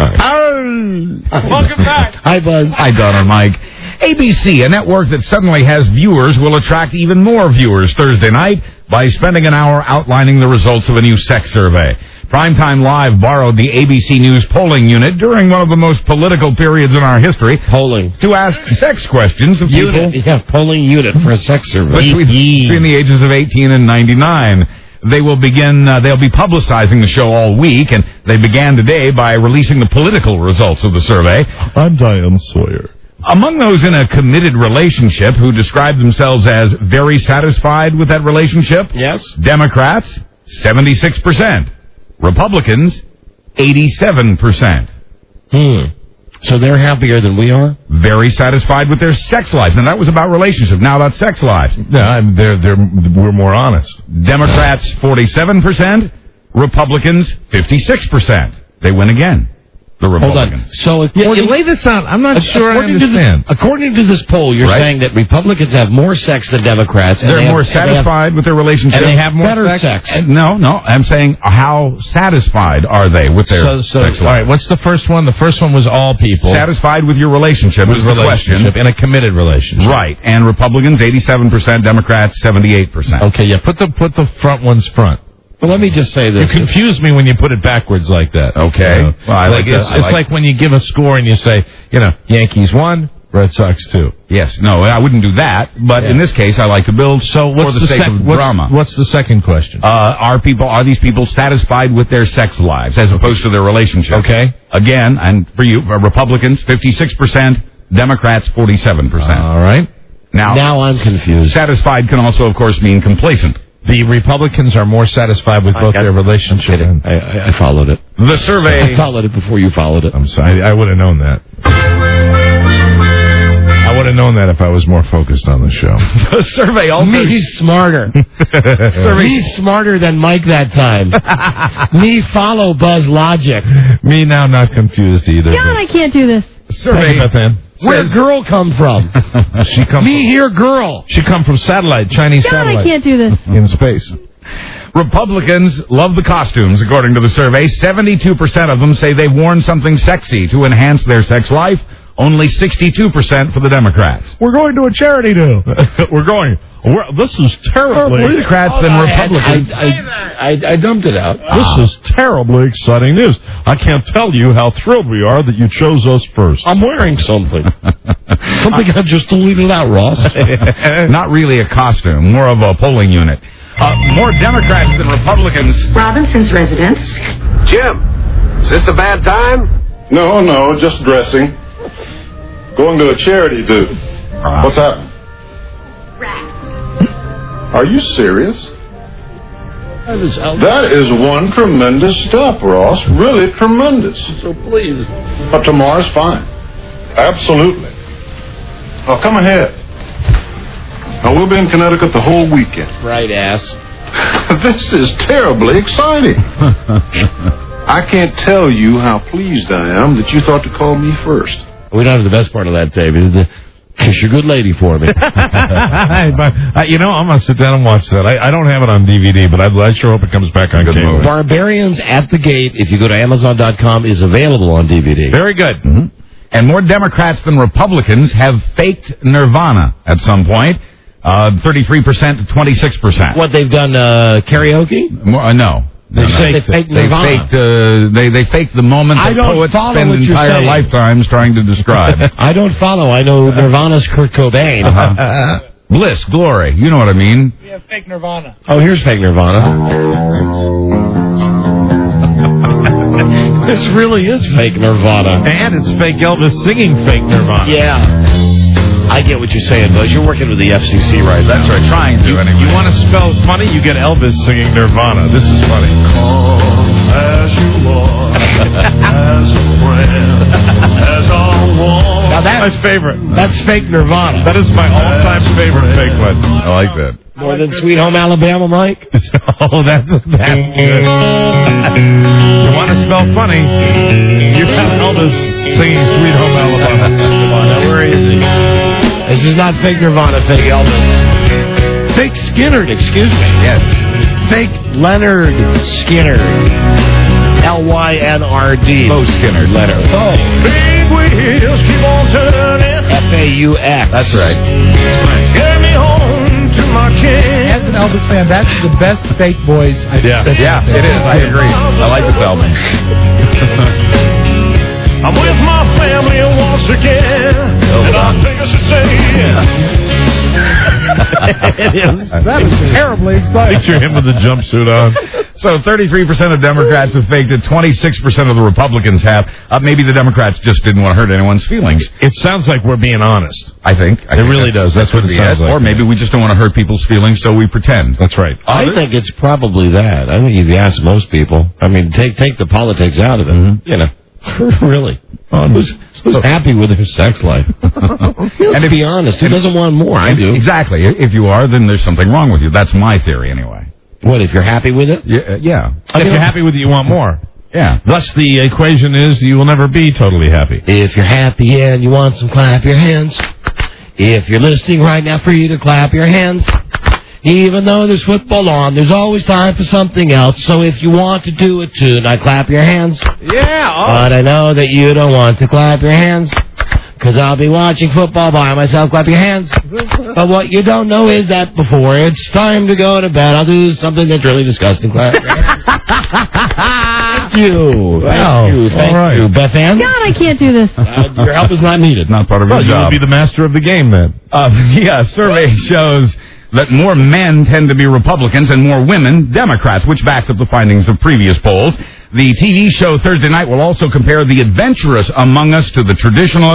Welcome back. Hi, Buzz. Hi, Don and Mike. A B C, a network that suddenly has viewers, will attract even more viewers Thursday night by spending an hour outlining the results of a new sex survey. Primetime Live borrowed the A B C News polling unit during one of the most political periods in our history. Polling. To ask sex questions of unit. people. Yeah, polling unit for a sex survey. Between, between the ages of eighteen and ninety-nine. They will begin, uh, they'll be publicizing the show all week, and they began today by releasing the political results of the survey. I'm Diane Sawyer. Among those in a committed relationship who describe themselves as very satisfied with that relationship, yes, Democrats, seventy-six percent. Republicans, eighty-seven percent. Hmm. So they're happier than we are? Very satisfied with their sex lives. Now, that was about relationships. Now about sex lives. Yeah, they're, they're, we're more honest. Democrats, forty-seven percent. Republicans, fifty-six percent. They win again. The Republicans. Hold on. So yeah, you lay this out. I'm not sure I understand. To the, according to this poll, you're right? saying that Republicans have more sex than Democrats. And They're they more have, satisfied have, with their relationship. And they have more better sex. sex. And no, no. I'm saying how satisfied are they with their so, so, sex life? All right, what's the first one? The first one was all people. Satisfied with your relationship with is the relationship question. In a committed relationship. Right. And Republicans, eighty-seven percent. Democrats, seventy-eight percent. Okay, yeah. Put the, put the front ones front. Well, let me just say this. You confuse me when you put it backwards like that. Okay. You know? Well, I like like it's, that. I it's like like when you give a score and you say, you know, Yankees one, Red Sox two. Yes. No, I wouldn't do that. But yeah. in this case, I like to build so what's for the, the sake sec- of what's, drama. What's the second question? Uh, are people, are these people satisfied with their sex lives as opposed to their relationship? Okay. Again, and for you, uh, Republicans, fifty-six percent. Democrats, forty-seven percent. All right. Now, now I'm confused. Satisfied can also, of course, mean complacent. The Republicans are more satisfied with both their relationship. And I, I, I followed it. The survey. I followed it before you followed it. I'm sorry. I, I would have known that. I would have known that if I was more focused on the show. The survey also... Me smarter. Me smarter than Mike that time. Me follow Buzz logic. Me now not confused either. God, I can't do this. Survey. Where girl come from? She come Me here, girl. She come from satellite, Chinese God, satellite. I can't do this. In space. Republicans love the costumes, according to the survey. seventy-two percent of them say they've worn something sexy to enhance their sex life. Only sixty-two percent for the Democrats. We're going to a charity do. We're going. We're, this is terribly... More Democrats than I, Republicans. I, I, I, I dumped it out. This is terribly exciting news. I can't tell you how thrilled we are that you chose us first. I'm wearing something. Something I just deleted out, Ross. Not really a costume, more of a polling unit. Uh, more Democrats than Republicans. Robinson's residence. Jim, is this a bad time? No, no, just dressing. Going to a charity do. Uh, What's happening? Are you serious? That is one tremendous step, Ross. Really tremendous. So please. But tomorrow's fine. Absolutely. Oh, come ahead. Now, we'll be in Connecticut the whole weekend. Right, ass. This is terribly exciting. I can't tell you how pleased I am that you thought to call me first. We don't have the best part of that, David. Kiss your good lady for me. but, uh, you know, I'm going to sit down and watch that. I, I don't have it on D V D, but I, I sure hope it comes back on cable. Barbarians at the Gate, if you go to Amazon dot com, is available on D V D. Very good. Mm-hmm. And more Democrats than Republicans have faked Nirvana at some point. Uh, thirty-three percent to twenty-six percent. What, they've done uh, karaoke? More, uh, no. They, no, no. faked, they faked they Nirvana. Faked, uh, they, they faked the moment I that don't poets follow spend what you're entire saying. lifetimes trying to describe. I don't follow. I know Nirvana's Kurt Cobain. Uh-huh. Bliss, glory. You know what I mean. We have fake Nirvana. Oh, here's fake Nirvana. This really is fake Nirvana. And it's fake Elvis singing fake Nirvana. Yeah. I get what you're saying, Buzz. You're working with the F C C right That's now. right, trying to You, anyway. you want to spell funny? You get Elvis singing Nirvana. This is funny. Come as you are, as a friend, as a woman. Now that's my favorite. That's fake Nirvana. That is my all-time favorite fake one. I like that. More than Sweet Home Alabama, Mike? Oh, that's, that's good. You want to spell funny? You have Elvis singing Sweet Home Alabama. Now, where is he? This is not fake Nirvana, fake Elvis. Fake Skinner, excuse me. Yes. Fake Leonard Skinner. L Y N R D. Low Skinner, Leonard. Oh. Big wheels keep on turning. F A U X. That's right. Get me home to my king. As an Elvis fan, that's the best fake boys I've Yeah. that's Yeah, out there. it is. I agree. I like this album. I'm with my family once again. Oh, and wow. I think I should say yes. It is. That is terribly exciting. Picture him with the jumpsuit on. So thirty-three percent of Democrats have faked it. twenty-six percent of the Republicans have. Uh, maybe the Democrats just didn't want to hurt anyone's feelings. It sounds like we're being honest. I think. I It think really does. That's what it could be sounds like. Or maybe we just don't want to hurt people's feelings, so we pretend. That's right. I think it's probably that. I think if you ask most people, I mean, take take the politics out of it, Mm-hmm. you know, really. Who's, who's happy with their sex life? And to be honest, who doesn't want more? I do. Exactly. If you are, then there's something wrong with you. That's my theory, anyway. What, if you're happy with it? Yeah. yeah. If you're happy with it, you want more. Yeah. Thus, the equation is you will never be totally happy. If you're happy and you want some, clap your hands. If you're listening right now, for you to clap your hands. Even though there's football on, there's always time for something else. So if you want to do it too, now clap your hands. Yeah. Oh. But I know that you don't want to clap your hands. Because I'll be watching football by myself. Clap your hands. But what you don't know is that before it's time to go to bed, I'll do something that's really disgusting. Clap your hands. Thank you. Wow. Thank you. Thank All right. you. Beth Ann? God, I can't do this. Uh, your help is not needed. Not part of Well, your you job. would be the master of the game then. Uh, yeah, survey shows that more men tend to be Republicans and more women Democrats, which backs up the findings of previous polls. The T V show Thursday night will also compare the adventurous among us to the traditionalists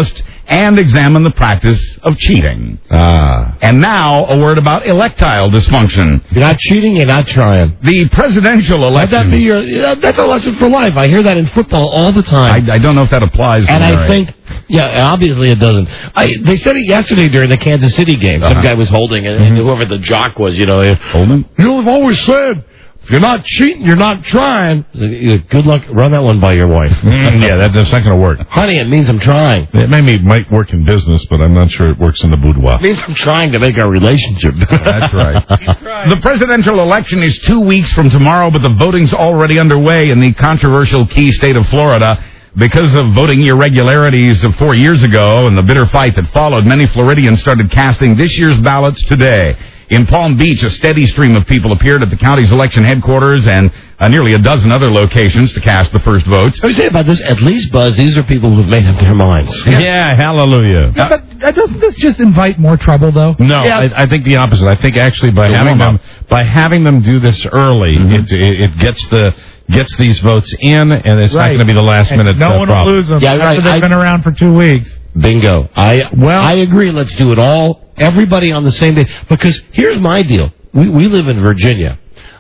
and examine the practice of cheating. Ah. And now, a word about electile dysfunction. You're not cheating, you're not trying. The presidential election... Let that be your, yeah, that's a lesson for life. I hear that in football all the time. I, I don't know if that applies. And I Larry. think, yeah, obviously it doesn't. I, they said it yesterday during the Kansas City game. Some Uh-huh. guy was holding it, and whoever the jock was, you know. Holding? You know, I've always said, if you're not cheating, you're not trying. Good luck. Run that one by your wife. Mm, yeah, that, that's not going to work. Honey, it means I'm trying. It maybe might work in business, but I'm not sure it works in the boudoir. It means I'm trying to make our relationship. That's right. The presidential election is two weeks from tomorrow, but the voting's already underway in the controversial key state of Florida. Because of voting irregularities of four years ago and the bitter fight that followed, many Floridians started casting this year's ballots today. In Palm Beach, a steady stream of people appeared at the county's election headquarters and uh, nearly a dozen other locations to cast the first votes. I was saying about this, at least, Buzz, these are people who've made up their minds. Yeah, yeah hallelujah. Yeah, but uh, doesn't this just invite more trouble, though? No, Yeah. I, I think the opposite. I think actually by It's a having them warm-up. by having them do this early, Mm-hmm. it, it it gets the gets these votes in, and it's not Right. going to be the last And minute. no uh, one problem. will lose them Yeah, after right. they've I- been around for two weeks. Bingo. I well, I agree. Let's do it all. Everybody on the same day. Because here's my deal. We we live in Virginia.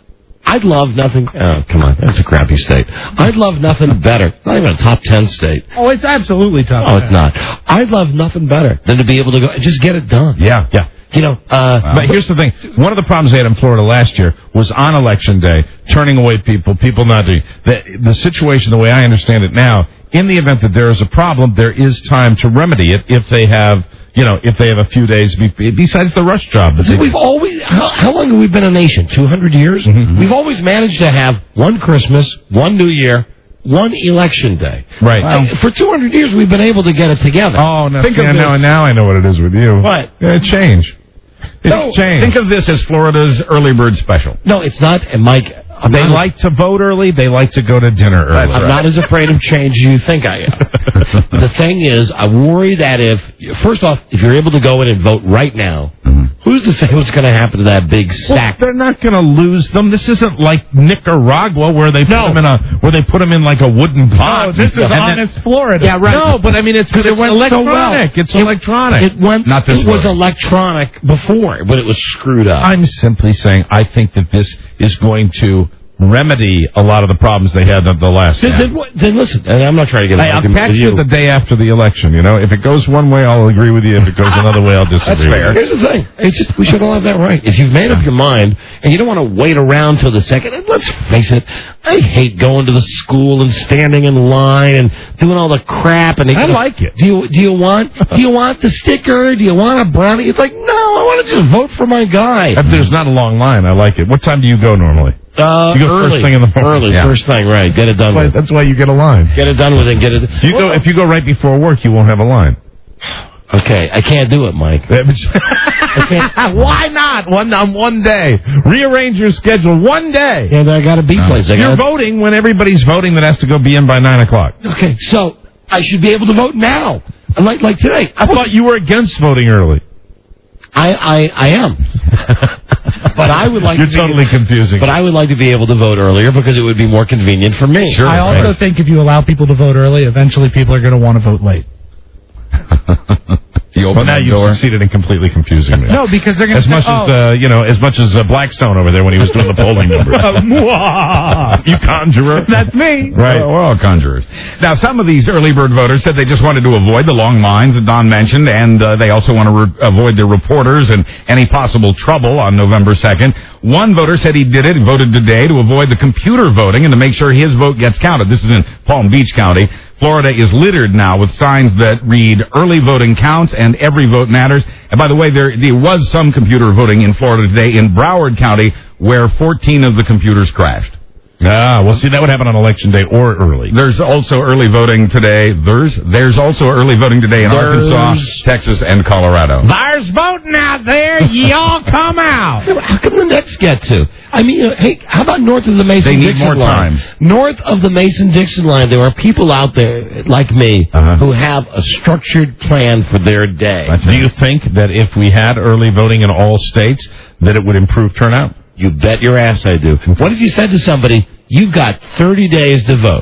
I'd love nothing. Oh, come on. That's a crappy state. I'd love nothing better. Not even a top ten state. Oh, it's absolutely tough. Oh, it's not. I'd love nothing better than to be able to go and just get it done. Yeah, yeah. You know, uh, But here's the thing. One of the problems they had in Florida last year was on Election Day, turning away people, people not doing... The, the situation, the way I understand it now, in the event that there is a problem, there is time to remedy it if they have, you know, if they have a few days be, besides the rush job. That they we've always, how, how long have we been a nation? two hundred years? Mm-hmm. We've always managed to have one Christmas, one New Year, one election day. Right. Uh, for two hundred years, we've been able to get it together. Oh, no, Think see, of now, this. now I know what it is with you. What? Yeah, it changed. It's No, changed. think of this as Florida's early bird special. No, it's not. And Mike, I'm They not, like to vote early. They like to go to dinner early. I'm not as afraid of change as you think I am. The thing is, I worry that if, first off, if you're able to go in and vote right now, who's to say what's going to happen to that big Well, sack? they're not going to lose them. This isn't like Nicaragua where they put No. them in a where they put them in like a wooden pot. Oh, this is And then- honest Florida. Yeah, right. No, but I mean it's, it's it went so electronic. well. It's electronic. It went. Not this It was way. electronic before, but it was screwed up. I'm simply saying I think that this is going to remedy a lot of the problems they had at the last Then, time. then, what- then listen, and I'm not trying to get an Hey, I'll argument catch with you you. the day after the election. You know, if it goes one way, I'll agree with you. If it goes another way, I'll disagree. That's fair. with you. Here's the thing. It's just, we should all have that right. If you've made up your mind and you don't want to wait around till the second, and let's face it, I hate going to the school and standing in line and doing all the crap. And I like it. Do you do you want do you want the sticker? Do you want a brownie? It's like, no, I want to just vote for my guy. If there's not a long line, I like it. What time do you go normally? Uh, You go early, first thing in the morning. early, Yeah. first thing, right? Get it done That's why, with. that's why you get a line. Get it done with and get it. You go if you go right before work, you won't have a line. Okay, I can't do it, Mike. Why not? One on one day. Rearrange your schedule one day. And I got a B place. I You're gotta- voting when everybody's voting that has to go be in by nine o'clock. Okay, so I should be able to vote now, like like today. I thought you were against voting early. I I, I am, but I would like. You're to be, totally confusing. But I would like to be able to vote earlier because it would be more convenient for me. I also right. think if you allow people to vote early, eventually people are going to want to vote late. You well, now you've door. succeeded in completely confusing me. No, because they're going As to much say, as uh, you know, as much as uh, Blackstone over there when he was doing the polling numbers. oh. You conjurer. That's me. Right. Well, we're all conjurers. Now, some of these early bird voters said they just wanted to avoid the long lines that Don mentioned, and uh, they also want to re- avoid the reporters and any possible trouble on November second. One voter said he did it, he voted today to avoid the computer voting and to make sure his vote gets counted. This is in Palm Beach County. Florida is littered now with signs that read early voting counts and every vote matters. And by the way, there, there was some computer voting in Florida today in Broward County where fourteen of the computers crashed. Ah, well, see, that would happen on election day or early. There's also early voting today. There's there's also early voting today in There's- Arkansas, Texas, and Colorado. There's voting out there. Y'all come out. How come the next get to? I mean, uh, hey, how about north of the They need Mason-Dixon more line? time. North of the Mason-Dixon line, there are people out there like me Uh-huh. who have a structured plan for their day. Do you think that if we had early voting in all states, that it would improve turnout? You bet your ass I do. What if you said to somebody, you've got thirty days to vote?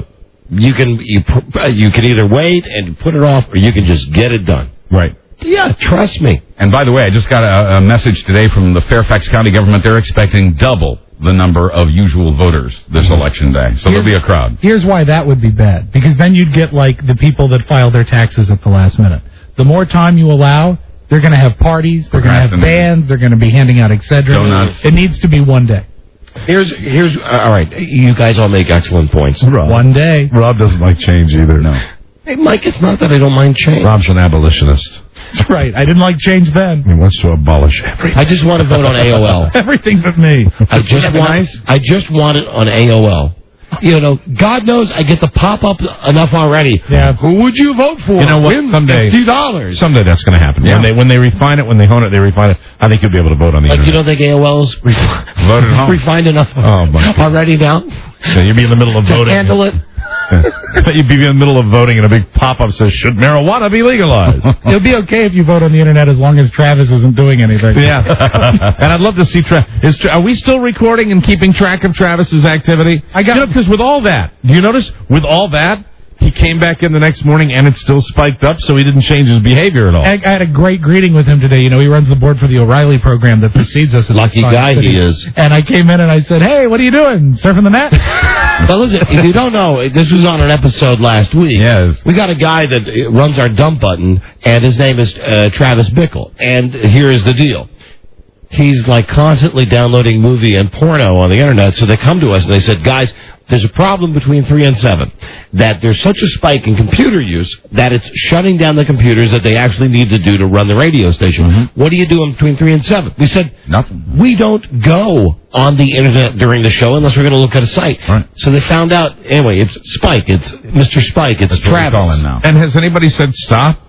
You can you pu- you can either wait and put it off, or you can just get it done. Right. Yeah, trust me. And by the way, I just got a, a message today from the Fairfax County government. They're expecting double the number of usual voters this election day. So there'll be a crowd. Here's why that would be bad. Because then you'd get, like, the people that file their taxes at the last minute. The more time you allow, they're going to have parties, they're going to have bands, they're going to be handing out et cetera. Donuts. It needs to be one day. Here's here's uh, all right. You guys all make excellent points. Rob. One day. Rob doesn't like change either. No. Hey, Mike, it's not that I don't mind change. Rob's an abolitionist. That's right. I didn't like change then. He wants to abolish everything. I just want to vote on A O L. Everything but me. I just want. I just want it on A O L. You know, God knows I get the pop up enough already. Yeah. Who would you vote for? You know what? Win Someday, fifty dollars. Someday that's going to happen. Yeah. When they when they refine it, when they hone it, they refine it. I think you'll be able to vote on the Like, you internet. don't think A O L's refi- Voted home. refined enough Oh, my God. already now So you'll be in the middle of to voting. handle it? You'd be in the middle of voting, and a big pop-up says, "Should marijuana be legalized?" It'll be okay if you vote on the internet as long as Travis isn't doing anything. Yeah, and I'd love to see. Tra- is Tra- are we still recording and keeping track of Travis's activity? I got because with all that, do you notice with all that he came back in the next morning and it's still spiked up, so he didn't change his behavior at all. I, I had a great greeting with him today. You know, he runs the board for the O'Reilly program that precedes us. Lucky guy he is. And I came in and I said, "Hey, what are you doing? Surfing the net?" Well, listen, if you don't know, this was on an episode last week. Yes. We got a guy that uh, runs our dump button, and his name is uh, Travis Bickle. And here is the deal. He's, like, constantly downloading movie and porno on the internet, so they come to us and they said, guys, there's a problem between three and seven, that there's such a spike in computer use that it's shutting down the computers that they actually need to do to run the radio station. Mm-hmm. What are you doing between three and seven? We said, nothing. We don't go on the internet during the show unless we're going to look at a site. Right. So they found out, anyway, it's Spike. It's Mister Spike. It's That's what we Travis. call him now. And has anybody said stop?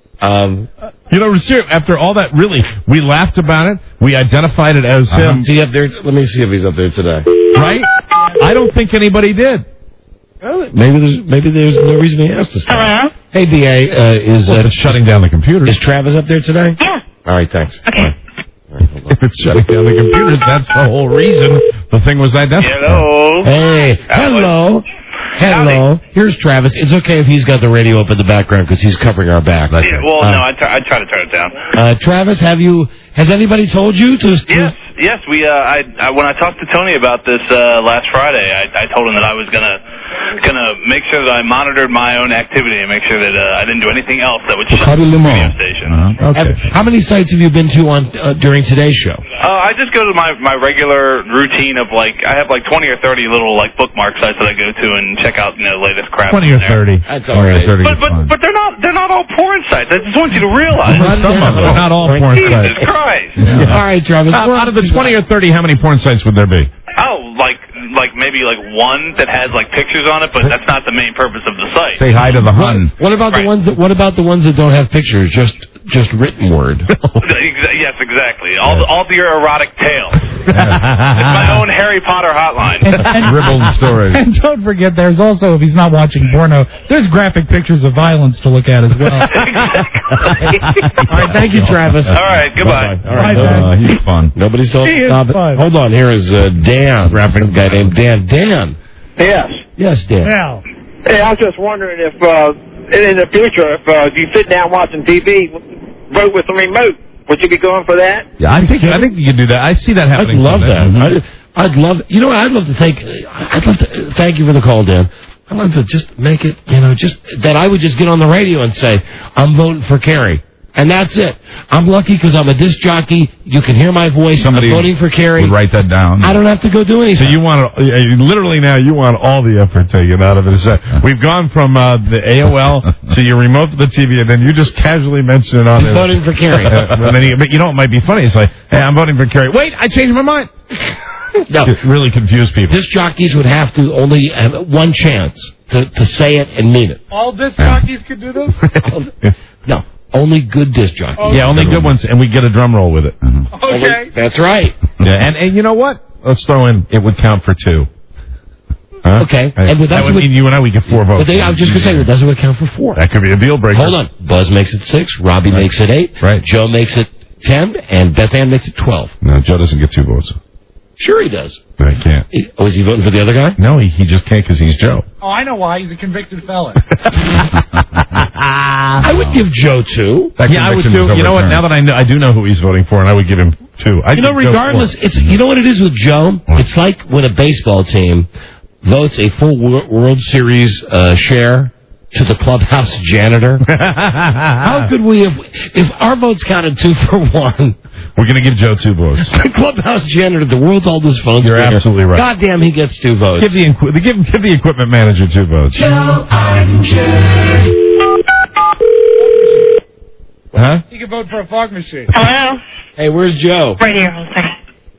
Um, You know, ser- after all that, really, we laughed about it. We identified it as uh-huh. him. Is he up there? Let me see if he's up there today. Right? I don't think anybody did. Maybe there's maybe there's no reason he has to stop. Hello? Hey, B A, uh, is Well, uh, if it's shutting down the computers. is Travis up there today? Yeah. All right, thanks. Okay. If it's shutting down the computers, that's the whole reason the thing was identified. Hello. Hey, hello. Hello. Here's Travis. It's okay if he's got the radio up in the background because he's covering our back. Yeah, well, Uh, no, I, t- I try to turn it down. Uh, Travis, have you? Has anybody told you to? to Yes, yes. We, uh, I, I, when I talked to Tony about this uh, last Friday, I, I told him that I was gonna, gonna make sure that I monitored my own activity and make sure that uh, I didn't do anything else that would shut the radio station. Uh-huh. Okay. How many sites have you been to on uh, during today's show? Uh, I just go to my, my regular routine of like I have like twenty or thirty little like bookmark sites that I go to and check out you know latest crap. Twenty or there. thirty. That's all right. thirty But is but fine. but they're not they're not all porn sites. I just want you to realize. Some of them, not all porn Jesus sites. Christ. Yeah. All right, Travis. Out, out of the twenty or thirty, how many porn sites would there be? Oh, like like maybe like one that has like pictures on it, but that's not the main purpose of the site. Say hi to the What, Hun. what about Right. the ones? That, what about the ones that don't have pictures? Just just written word. Exa- yes, exactly. All the, all the your erotic tales. It's my own Harry Potter hotline. Dribbled stories. And don't forget, there's also, if he's not watching porno, there's graphic pictures of violence to look at as well. All right, thank you, Travis. All right, goodbye. All right, Bye, Uh, he's fun. nobody's told. He is Stop it. fun. Hold on. Here is uh, Dan. Rapping guy named Dan. Dan. Yes. Yes, Dan. Now, Hey, I was just wondering if, uh, in the future, if uh, you sit down watching T V, vote with the remote. Would you be going for that? Yeah, I think I think you could do that. I see that I'd happening. love someday. that. I, I'd love. You know, what? I'd love to thank. I'd love to thank you for the call, Dan. I'd love to just make it. You know, just that I would just get on the radio and say, "I'm voting for Kerry." And that's it. I'm lucky because I'm a disc jockey. You can hear my voice. Somebody I'm voting for Kerry. would write that down. I don't have to go do anything. So you want to, literally now, you want all the effort taken out of it. So we've gone from uh, the A O L to you remote the T V, and then you just casually mention it on there. Voting for Kerry. Uh, and then you, but you know what might be funny? It's like, hey, I'm voting for Kerry. Wait, I changed my mind. No. It really confused people. Disc jockeys would have to only have one chance to, to say it and mean it. all disc jockeys could do this? No, only good disc jockeys. Yeah, only good ones, and we get a drum roll with it. Okay. That's right. Yeah, and, and you know what? Let's throw in, it would count for two. Huh? Okay. Hey, And with that that would would- mean you and I, we get four votes. But they, I was just going to say, that doesn't account for four. That could be a deal breaker. Hold on. Buzz makes it six. Robbie Right. makes it eight. Right. Joe makes it ten. And Beth Ann makes it twelve. No, Joe doesn't get two votes. Sure he does. But I can't. He, oh, is he voting for the other guy? No, he, he just can't because he's Joe. Oh, I know why. He's a convicted felon. I would give Joe two. That yeah, I would too. You know what? Now that I know, I do know who he's voting for, and I would give him two. I you know, regardless, it's you know what it is with Joe. What? It's like when a baseball team votes a full World Series uh, share to the clubhouse janitor. How could we have, if our votes counted two for one? We're going to give Joe two votes. The clubhouse janitor, the world's oldest phone You're speaker. absolutely right. Goddamn, he gets two votes. Give the, give, give the equipment manager two votes. Joe and Jay. Huh? He can vote for a fog machine. Hello? Hey, where's Joe? Right here. Hold on a second.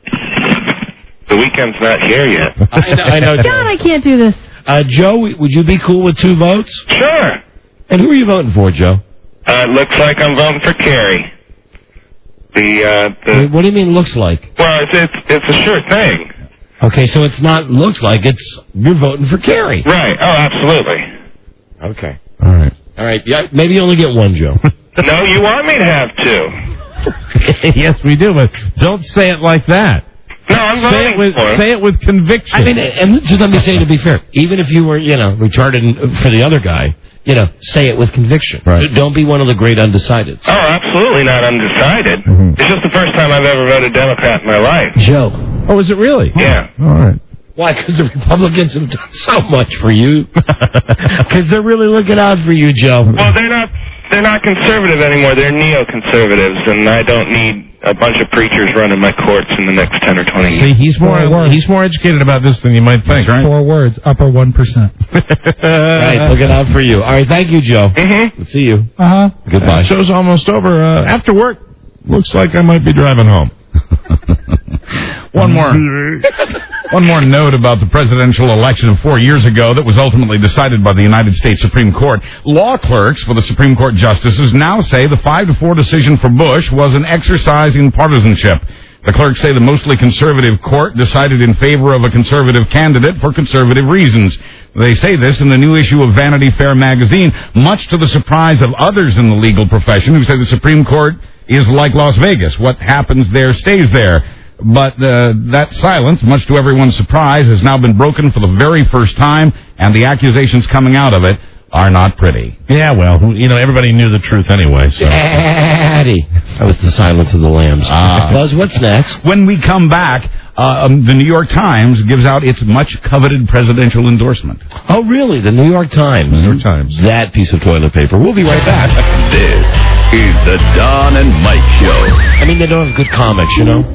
The weekend's not here yet. I know, I know Joe. God, I can't do this. Uh, Joe, would you be cool with two votes? Sure. And who are you voting for, Joe? Uh, it looks like I'm voting for Kerry. The, uh, the... What do you mean looks like? Well, it's, it's, it's a sure thing. Okay, so it's not looks like, it's you're voting for Kerry. Right. Oh, absolutely. Okay. All right. All right. Yeah, maybe you only get one, Joe. No, you want me to have two. Yes, we do, but don't say it like that. No, I'm say voting it with for him. say it with conviction. I mean, and just let me say, to be fair, even if you were, you know, retarded for the other guy, you know, say it with conviction. Right. Don't be one of the great undecideds. Oh, absolutely not undecided. Mm-hmm. It's just the first time I've ever voted Democrat in my life. Joe. Oh, is it really? Yeah. All right. Why? Because the Republicans have done so much for you. Because they're really looking out for you, Joe. Well, they're not. They're not conservative anymore. They're neoconservatives, and I don't need a bunch of preachers running my courts in the next ten or twenty years. See, he's more he's more educated about this than you might think. Right? Four words, upper one percent. Right, looking out for you. All right, thank you, Joe. Mm-hmm. We'll see you. Uh-huh. Goodbye. Uh, show's almost over. Uh, after work, looks like I might be driving home. One more, one more note about the presidential election of four years ago that was ultimately decided by the United States Supreme Court. Law clerks for the Supreme Court justices now say the five to four decision for Bush was an exercise in partisanship. The clerks say the mostly conservative court decided in favor of a conservative candidate for conservative reasons. They say this in the new issue of Vanity Fair magazine, much to the surprise of others in the legal profession who say the Supreme Court is like Las Vegas. What happens there stays there. But uh, that silence, much to everyone's surprise, has now been broken for the very first time, and the accusations coming out of it are not pretty. Yeah, well, who, you know, everybody knew the truth anyway. So. Daddy. That was the silence of the lambs. Uh, Buzz, what's next? When we come back, uh, um, the New York Times gives out its much-coveted presidential endorsement. Oh, really? The New York Times. New York Times. That piece of toilet paper. We'll be right back. This is the Don and Mike Show. I mean, they don't have good comics, you know?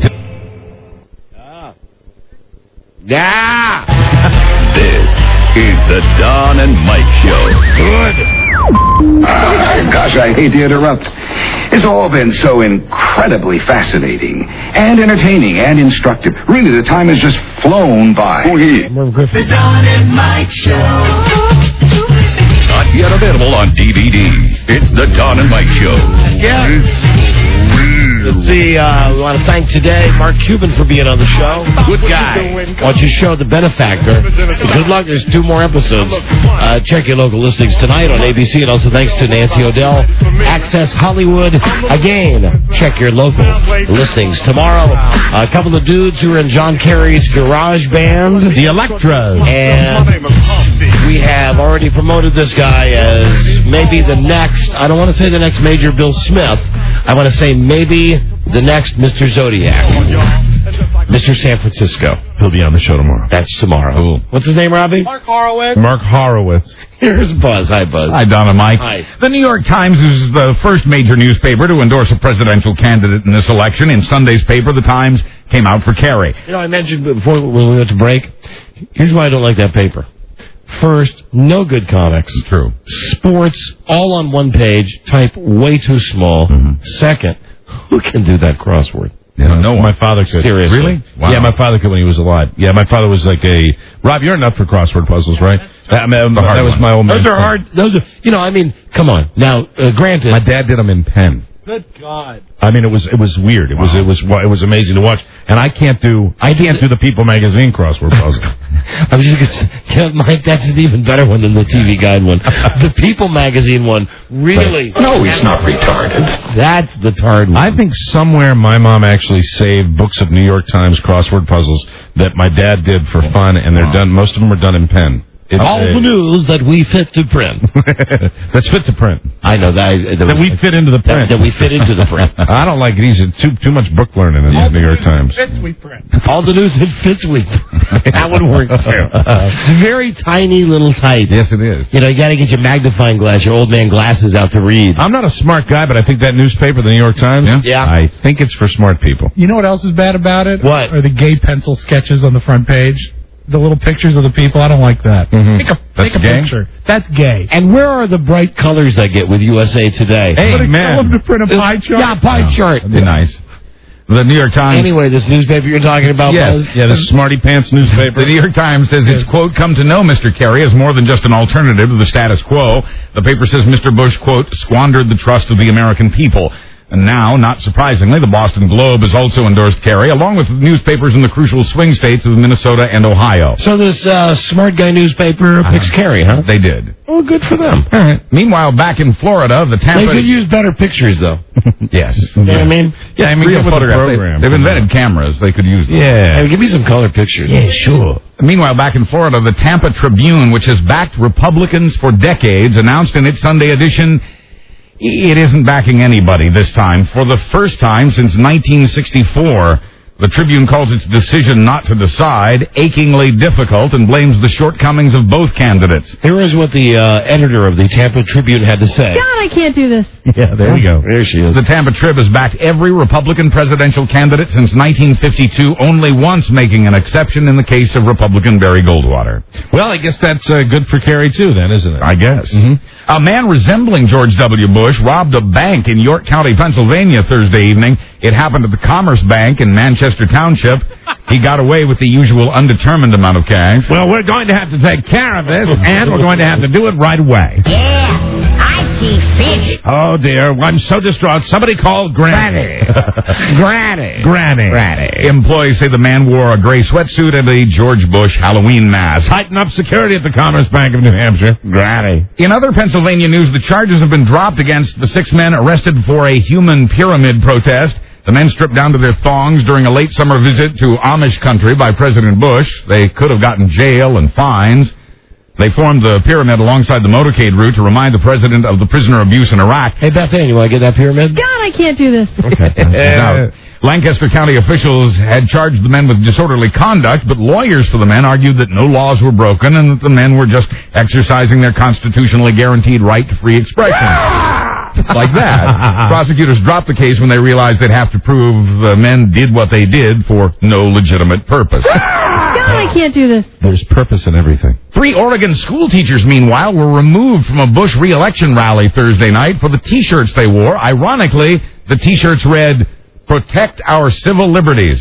Yeah. This is the Don and Mike Show. Good. Uh, gosh, I hate to interrupt. It's all been so incredibly fascinating and entertaining and instructive. Really, the time has just flown by. Oh, yeah. The Don and Mike Show. Not yet available on D V D. It's the Don and Mike Show. Yeah. Let's see, uh, we want to thank today Mark Cuban for being on the show. Good guy. Why don't you show the benefactor? Good luck. There's two more episodes. Uh, check your local listings tonight on A B C, and also thanks to Nancy O'Dell. Access Hollywood. Again, check your local listings. Tomorrow, a couple of dudes who are in John Kerry's garage band, The Electras. and we have already promoted this guy as maybe the next, I don't want to say the next major Bill Smith. I want to say maybe the next Mister Zodiac. Mister San Francisco. He'll be on the show tomorrow. That's tomorrow. Cool. What's his name, Robbie? Mark Horowitz. Mark Horowitz. Here's Buzz. Hi, Buzz. Hi, Don and Mike. Hi. The New York Times is the first major newspaper to endorse a presidential candidate in this election. In Sunday's paper, the Times came out for Kerry. You know, I mentioned before when we went to break, here's why I don't like that paper. First, no good comics. True. Sports, all on one page, type way too small. Mm-hmm. Second, who can do that crossword? Yeah, no, my father could. Seriously? Really? Wow. Yeah, my father could when he was alive. Yeah, my father was like a... Rob, you're enough for crossword puzzles, right? That, I mean, that was one. my old man. Those are hard. Those are, you know, I mean, come on. Now, uh, granted... My dad did them in pen. Good God. I mean, it was it was weird. It wow. was it was it was amazing to watch. And I can't do I can't do the People magazine crossword puzzle. I was just gonna say, yeah, Mike, that's an even better one than the T V Guide one. The People magazine one, really. But, no, he's not retarded. That's the tard one. I think somewhere my mom actually saved books of New York Times crossword puzzles that my dad did for fun, and they're wow. done. Most of them are done in pen. It's all a, the news that we fit to print. That's fit to print. I know that. That, that we fit into the print. That, that we fit into the print. I don't like it. He's too too much book learning in the New York Times. Fits we print. All the news that fits we print. That would work too. It's very tiny little type. Yes, it is. You know, you got to get your magnifying glass, your old man glasses out to read. I'm not a smart guy, but I think that newspaper, the New York Times, yeah, yeah. I think it's for smart people. You know what else is bad about it? What? Are the gay pencil sketches on the front page? The little pictures of the people. I don't like that. Mm-hmm. Take a, That's take a gay? picture. That's gay. And where are the bright colors I get with U S A Today? Hey, man. Tell them to print a pie chart. Yeah, pie oh, chart. That'd be nice. The New York Times. Anyway, this newspaper you're talking about, yes, Buzz? yeah, the Smarty Pants newspaper. The New York Times says it's, quote, come to know Mister Kerry as more than just an alternative to the status quo. The paper says Mister Bush, quote, squandered the trust of the American people. And now, not surprisingly, the Boston Globe has also endorsed Kerry, along with newspapers in the crucial swing states of Minnesota and Ohio. So this uh, smart guy newspaper uh, picks Kerry, huh? They did. Oh, good for them. All right. Meanwhile, back in Florida, the Tampa... They could use better pictures, though. Yes. You know what I mean? Yeah, I mean, Real photographs. program. They, they've invented cameras. They could use them. Yeah. Hey, give me some color pictures. Yeah, sure. Meanwhile, back in Florida, the Tampa Tribune, which has backed Republicans for decades, announced in its Sunday edition... It isn't backing anybody this time. For the first time since nineteen sixty-four, the Tribune calls its decision not to decide achingly difficult and blames the shortcomings of both candidates. Here is what the uh, editor of the Tampa Tribune had to say. God, I can't do this. Yeah, there you go. There she is. The Tampa Trib has backed every Republican presidential candidate since nineteen fifty-two, only once making an exception in the case of Republican Barry Goldwater. Well, I guess that's uh, good for Kerry, too, then, isn't it? I guess. Mm-hmm. A man resembling George W. Bush robbed a bank in York County, Pennsylvania Thursday evening. It happened at the Commerce Bank in Manchester Township. He got away with the usual undetermined amount of cash. Well, we're going to have to take care of this, and we're going to have to do it right away. Yeah, I see fish. Oh, dear. I'm so distraught. Somebody call Granny. Granny. Granny. Granny. Employees say the man wore a gray sweatsuit and a George Bush Halloween mask. Tighten up security at the Commerce Bank of New Hampshire. Granny. In other Pennsylvania news, the charges have been dropped against the six men arrested for a human pyramid protest. The men stripped down to their thongs during a late summer visit to Amish country by President Bush. They could have gotten jail and fines. They formed the pyramid alongside the motorcade route to remind the president of the prisoner abuse in Iraq. Hey, Beth Ann, you want to get that pyramid? God, I can't do this. Okay. Now, Lancaster County officials had charged the men with disorderly conduct, but lawyers for the men argued that no laws were broken and that the men were just exercising their constitutionally guaranteed right to free expression. Like that. Prosecutors dropped the case when they realized they'd have to prove the men did what they did for no legitimate purpose. God, I can't do this. There's purpose in everything. Three Oregon school teachers, meanwhile, were removed from a Bush re-election rally Thursday night for the T-shirts they wore. Ironically, the T-shirts read, "Protect our civil liberties."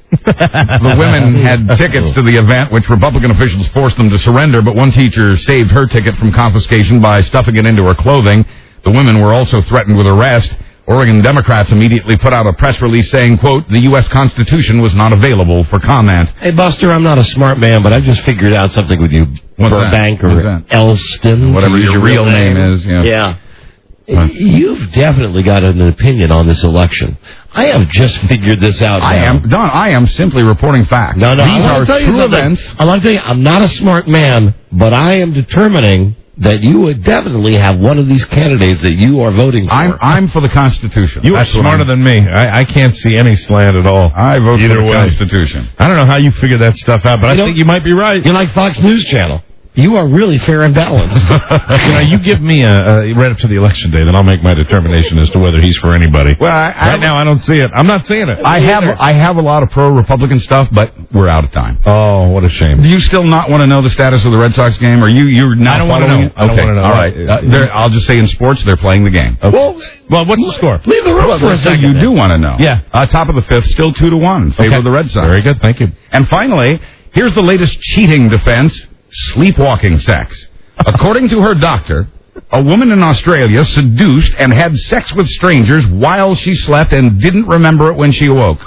The women had tickets to the event, which Republican officials forced them to surrender, but one teacher saved her ticket from confiscation by stuffing it into her clothing. The women were also threatened with arrest. Oregon Democrats immediately put out a press release saying, quote, the U S Constitution was not available for comment. Hey, Buster, I'm not a smart man, but I've just figured out something with you. What's Burbank that? or Elston. Whatever your, your real name, name is. Yeah. yeah. What? You've definitely got an opinion on this election. I have just figured this out I now. am, Don, I am simply reporting facts. No, no, These I are tell you true something. events. I want to tell you, I'm not a smart man, but I am determining that you would definitely have one of these candidates that you are voting for. I'm, I'm for the Constitution. You That's are smarter than me. I, I can't see any slant at all. I vote Either for the way. Constitution. I don't know how you figure that stuff out, but You I know- think you might be right. You're like Fox News Channel. You are really fair and balanced. You know, you give me a, a right up to the election day, then I'll make my determination as to whether he's for anybody. Well, I, I, right now, I don't see it. I'm not seeing it. I have I have a lot of pro-Republican stuff, but we're out of time. Oh, what a shame. Do you still not want to know the status of the Red Sox game? Or you you're not I don't want to following know. it? I don't Okay, want to know. all right. Uh, they're- I'll just say in sports, they're playing the game. Okay. Well, well, what's the score? leave the room Well, for a so second. you then. do want to know. Yeah. Uh, top of the fifth, still two to one, favor Okay. of the Red Sox. Very good. Thank you. And finally, here's the latest cheating defense: sleepwalking sex. According to her doctor, A woman in Australia seduced and had sex with strangers while she slept and didn't remember it when she awoke.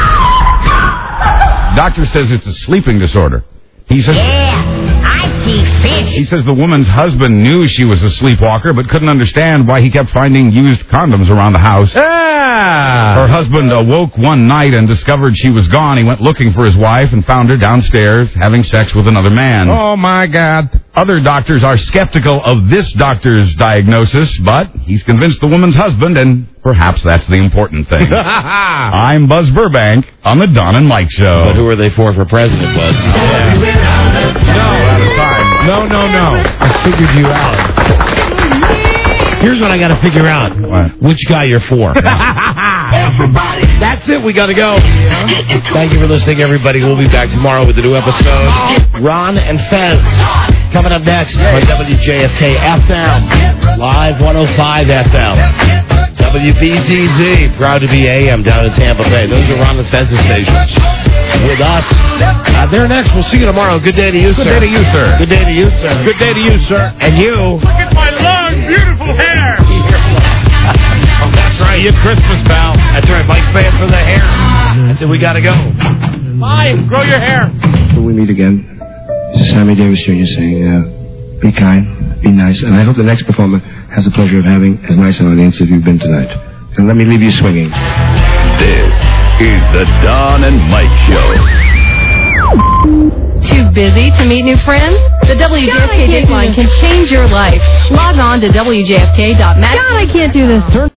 Doctor says it's a sleeping disorder. He says, Yeah, I see fish. he says the woman's husband knew she was a sleepwalker, but couldn't understand why he kept finding used condoms around the house. Ah! Her husband awoke one night and discovered she was gone. He went looking for his wife and found her downstairs having sex with another man. Oh, my God. Other doctors are skeptical of this doctor's diagnosis, but he's convinced the woman's husband, and perhaps that's the important thing. I'm Buzz Burbank on the Don and Mike Show. But who are they for for president, Buzz? Yeah. No, out of time. No, no, no. I figured you out. Here's what I got to figure out. What? Which guy you're for. Everybody. That's it. We got to go. Thank you for listening, everybody. We'll be back tomorrow with a new episode. Ron and Fez. Coming up next on W J F K F M. Live one oh five F M. W B Z Z. Proud to be A M down in Tampa Bay. Those are Ron and Fez's stations. With us. Uh, they're next. We'll see you tomorrow. Good day to you, Good sir. day to you, sir. Good day to you, sir. Good day to you, sir. And you. Look at my long, beautiful hair. Oh, that's right. You Christmas pal. That's right. Mike's paying for the hair. That's it. We got to go. Bye. Grow your hair. When we meet again, this is Sammy Davis Junior saying, uh, be kind, be nice, and I hope the next performer has the pleasure of having as nice an audience as you've been tonight. And let me leave you swinging. This is the Don and Mike Show. Too busy to meet new friends? The W J F K Dateline can change your life. Log on to W J F K dot net. God, I can't do this.